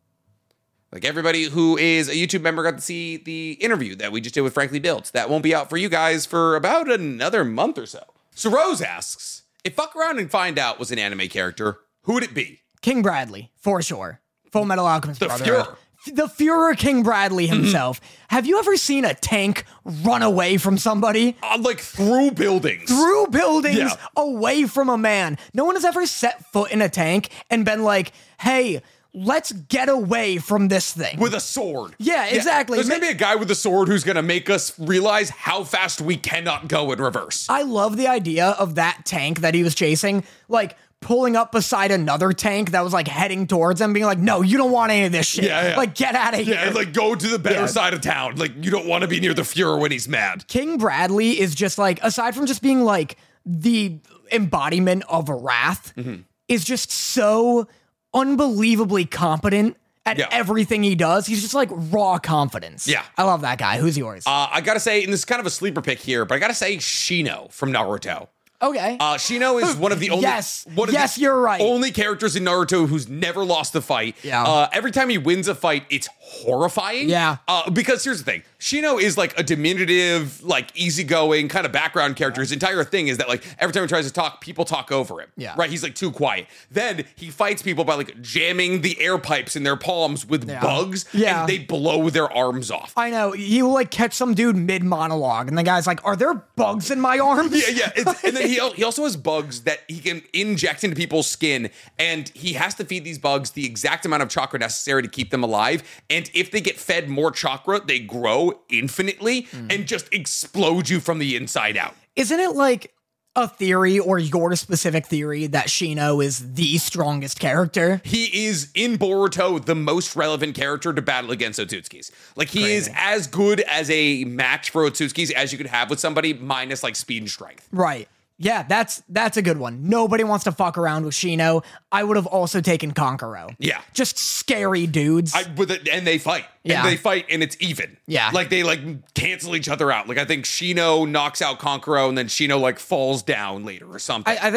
Like everybody who is a YouTube member got to see the interview that we just did with Frankly Built. That won't be out for you guys for about another month or so. So Rose asks, if Fuck Around and Find Out was an anime character, who would it be? King Bradley, for sure. Full Metal Alchemist The Brotherhood. Fuhrer. The Fuhrer King Bradley himself. Have you ever seen a tank run away from somebody? Uh, like through buildings. Through buildings, Yeah. away from a man. No one has ever set foot in a tank and been like, hey, let's get away from this thing. With a sword. Yeah, exactly. There's going to be a guy with a sword who's going to make us realize how fast we cannot go in reverse. I love the idea of that tank that he was chasing, like pulling up beside another tank that was like heading towards him, being like, no, you don't want any of this shit. Yeah, yeah. Like, get out of here. Yeah, and like go to the better Yeah. side of town. Like you don't want to be near the Fuhrer when he's mad. King Bradley is just like, aside from just being like the embodiment of wrath, Mm-hmm. is just so unbelievably competent at Yeah. everything he does. He's just like raw confidence. Yeah. I love that guy. Who's yours? Uh, I gotta say, and this is kind of a sleeper pick here, but I gotta say Shino from Naruto. okay. Uh, Shino is one of the only Yes. one of Yes, the you're right. only characters in Naruto who's never lost a fight. Yeah. Uh, every time he wins a fight, it's horrifying. Yeah. Uh, because here's the thing. Shino is like a diminutive, like easygoing kind of background character. His entire thing is that like every time he tries to talk, people talk over him. Yeah. Right? He's like too quiet. Then he fights people by like jamming the air pipes in their palms with Yeah. bugs. Yeah. And they blow their arms off. I know. He will like catch some dude mid monologue, and the guy's like, are there bugs in my arms? Yeah, yeah. It's, and then he, al- he also has bugs that he can inject into people's skin, and he has to feed these bugs the exact amount of chakra necessary to keep them alive. And if they get fed more chakra, they grow infinitely and just explode you from the inside out. Isn't it like a theory or your specific theory that Shino is the strongest character? He is in Boruto the most relevant character to battle against Otsutskis. Like he is Crazy. as good as a match for Otsutskis as you could have with somebody minus like speed and strength. Right. Yeah, that's that's a good one. Nobody wants to fuck around with Shino. I would have also taken Konkoro. Yeah. Just scary dudes. I, with it, and they fight. Yeah. And they fight, and it's even. Yeah. Like, they, like, cancel each other out. Like, I think Shino knocks out Konkoro, and then Shino, like, falls down later or something. I, I think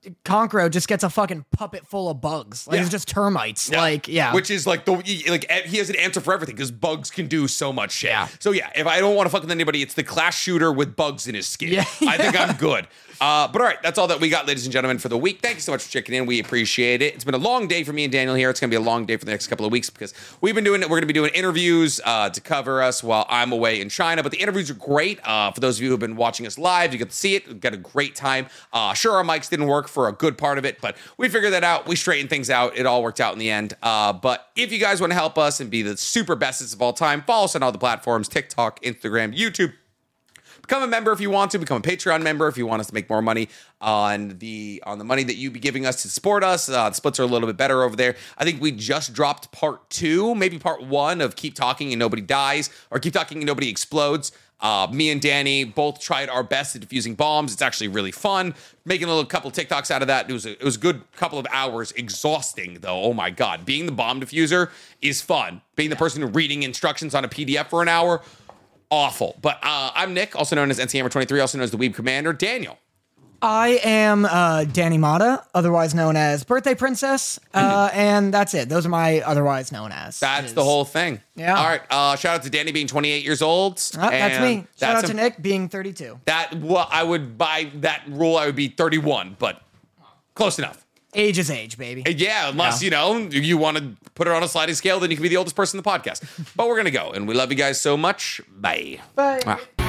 Conqueror just gets a fucking puppet full of bugs. Like Yeah. it's just termites. Yeah. Like, yeah. Which is like the like he has an answer for everything because bugs can do so much shit. Yeah. So yeah, if I don't want to fuck with anybody, it's the class shooter with bugs in his skin. Yeah. I think I'm good. Uh, but all right, that's all that we got, ladies and gentlemen, for the week. Thank you so much for checking in. We appreciate it. It's been a long day for me and Daniel here. It's going to be a long day for the next couple of weeks because we've been doing it. We're going to be doing interviews uh, to cover us while I'm away in China. But the interviews are great. Uh, for those of you who have been watching us live, you get to see it. We've got a great time. Uh, sure, our mics didn't work for a good part of it, but we figured that out. We straightened things out. It all worked out in the end. Uh, but if you guys want to help us and be the super bestest of all time, follow us on all the platforms, TikTok, Instagram, YouTube. Become a member if you want to. Become a Patreon member if you want us to make more money on the on the money that you be giving us to support us. Uh, the splits are a little bit better over there. I think we just dropped part two, maybe part one of Keep Talking and Nobody Dies, or Keep Talking and Nobody Explodes. Uh, me and Danny both tried our best at defusing bombs. It's actually really fun. Making a little couple TikToks out of that. It was a, it was a good couple of hours. Exhausting though. Oh my God. Being the bomb diffuser is fun. Being the person reading instructions on a P D F for an hour, awful. But uh, I'm Nick, also known as N C Hammer twenty-three, also known as the Weeb Commander. Daniel. I am uh, Danny Mata, otherwise known as Birthday Princess, uh, and that's it. Those are my otherwise known as. That's is. the whole thing. Yeah. All right. Uh, shout out to Danny being twenty-eight years old. Uh, that's and me. Shout that's out to him. Nick being thirty-two. That well, I would by that rule. I would be thirty-one, but close enough. Age is age, baby. Yeah, unless, Yeah. you know, you want to put it on a sliding scale, then you can be the oldest person in the podcast. But we're going to go, and we love you guys so much. Bye. Bye. Ah.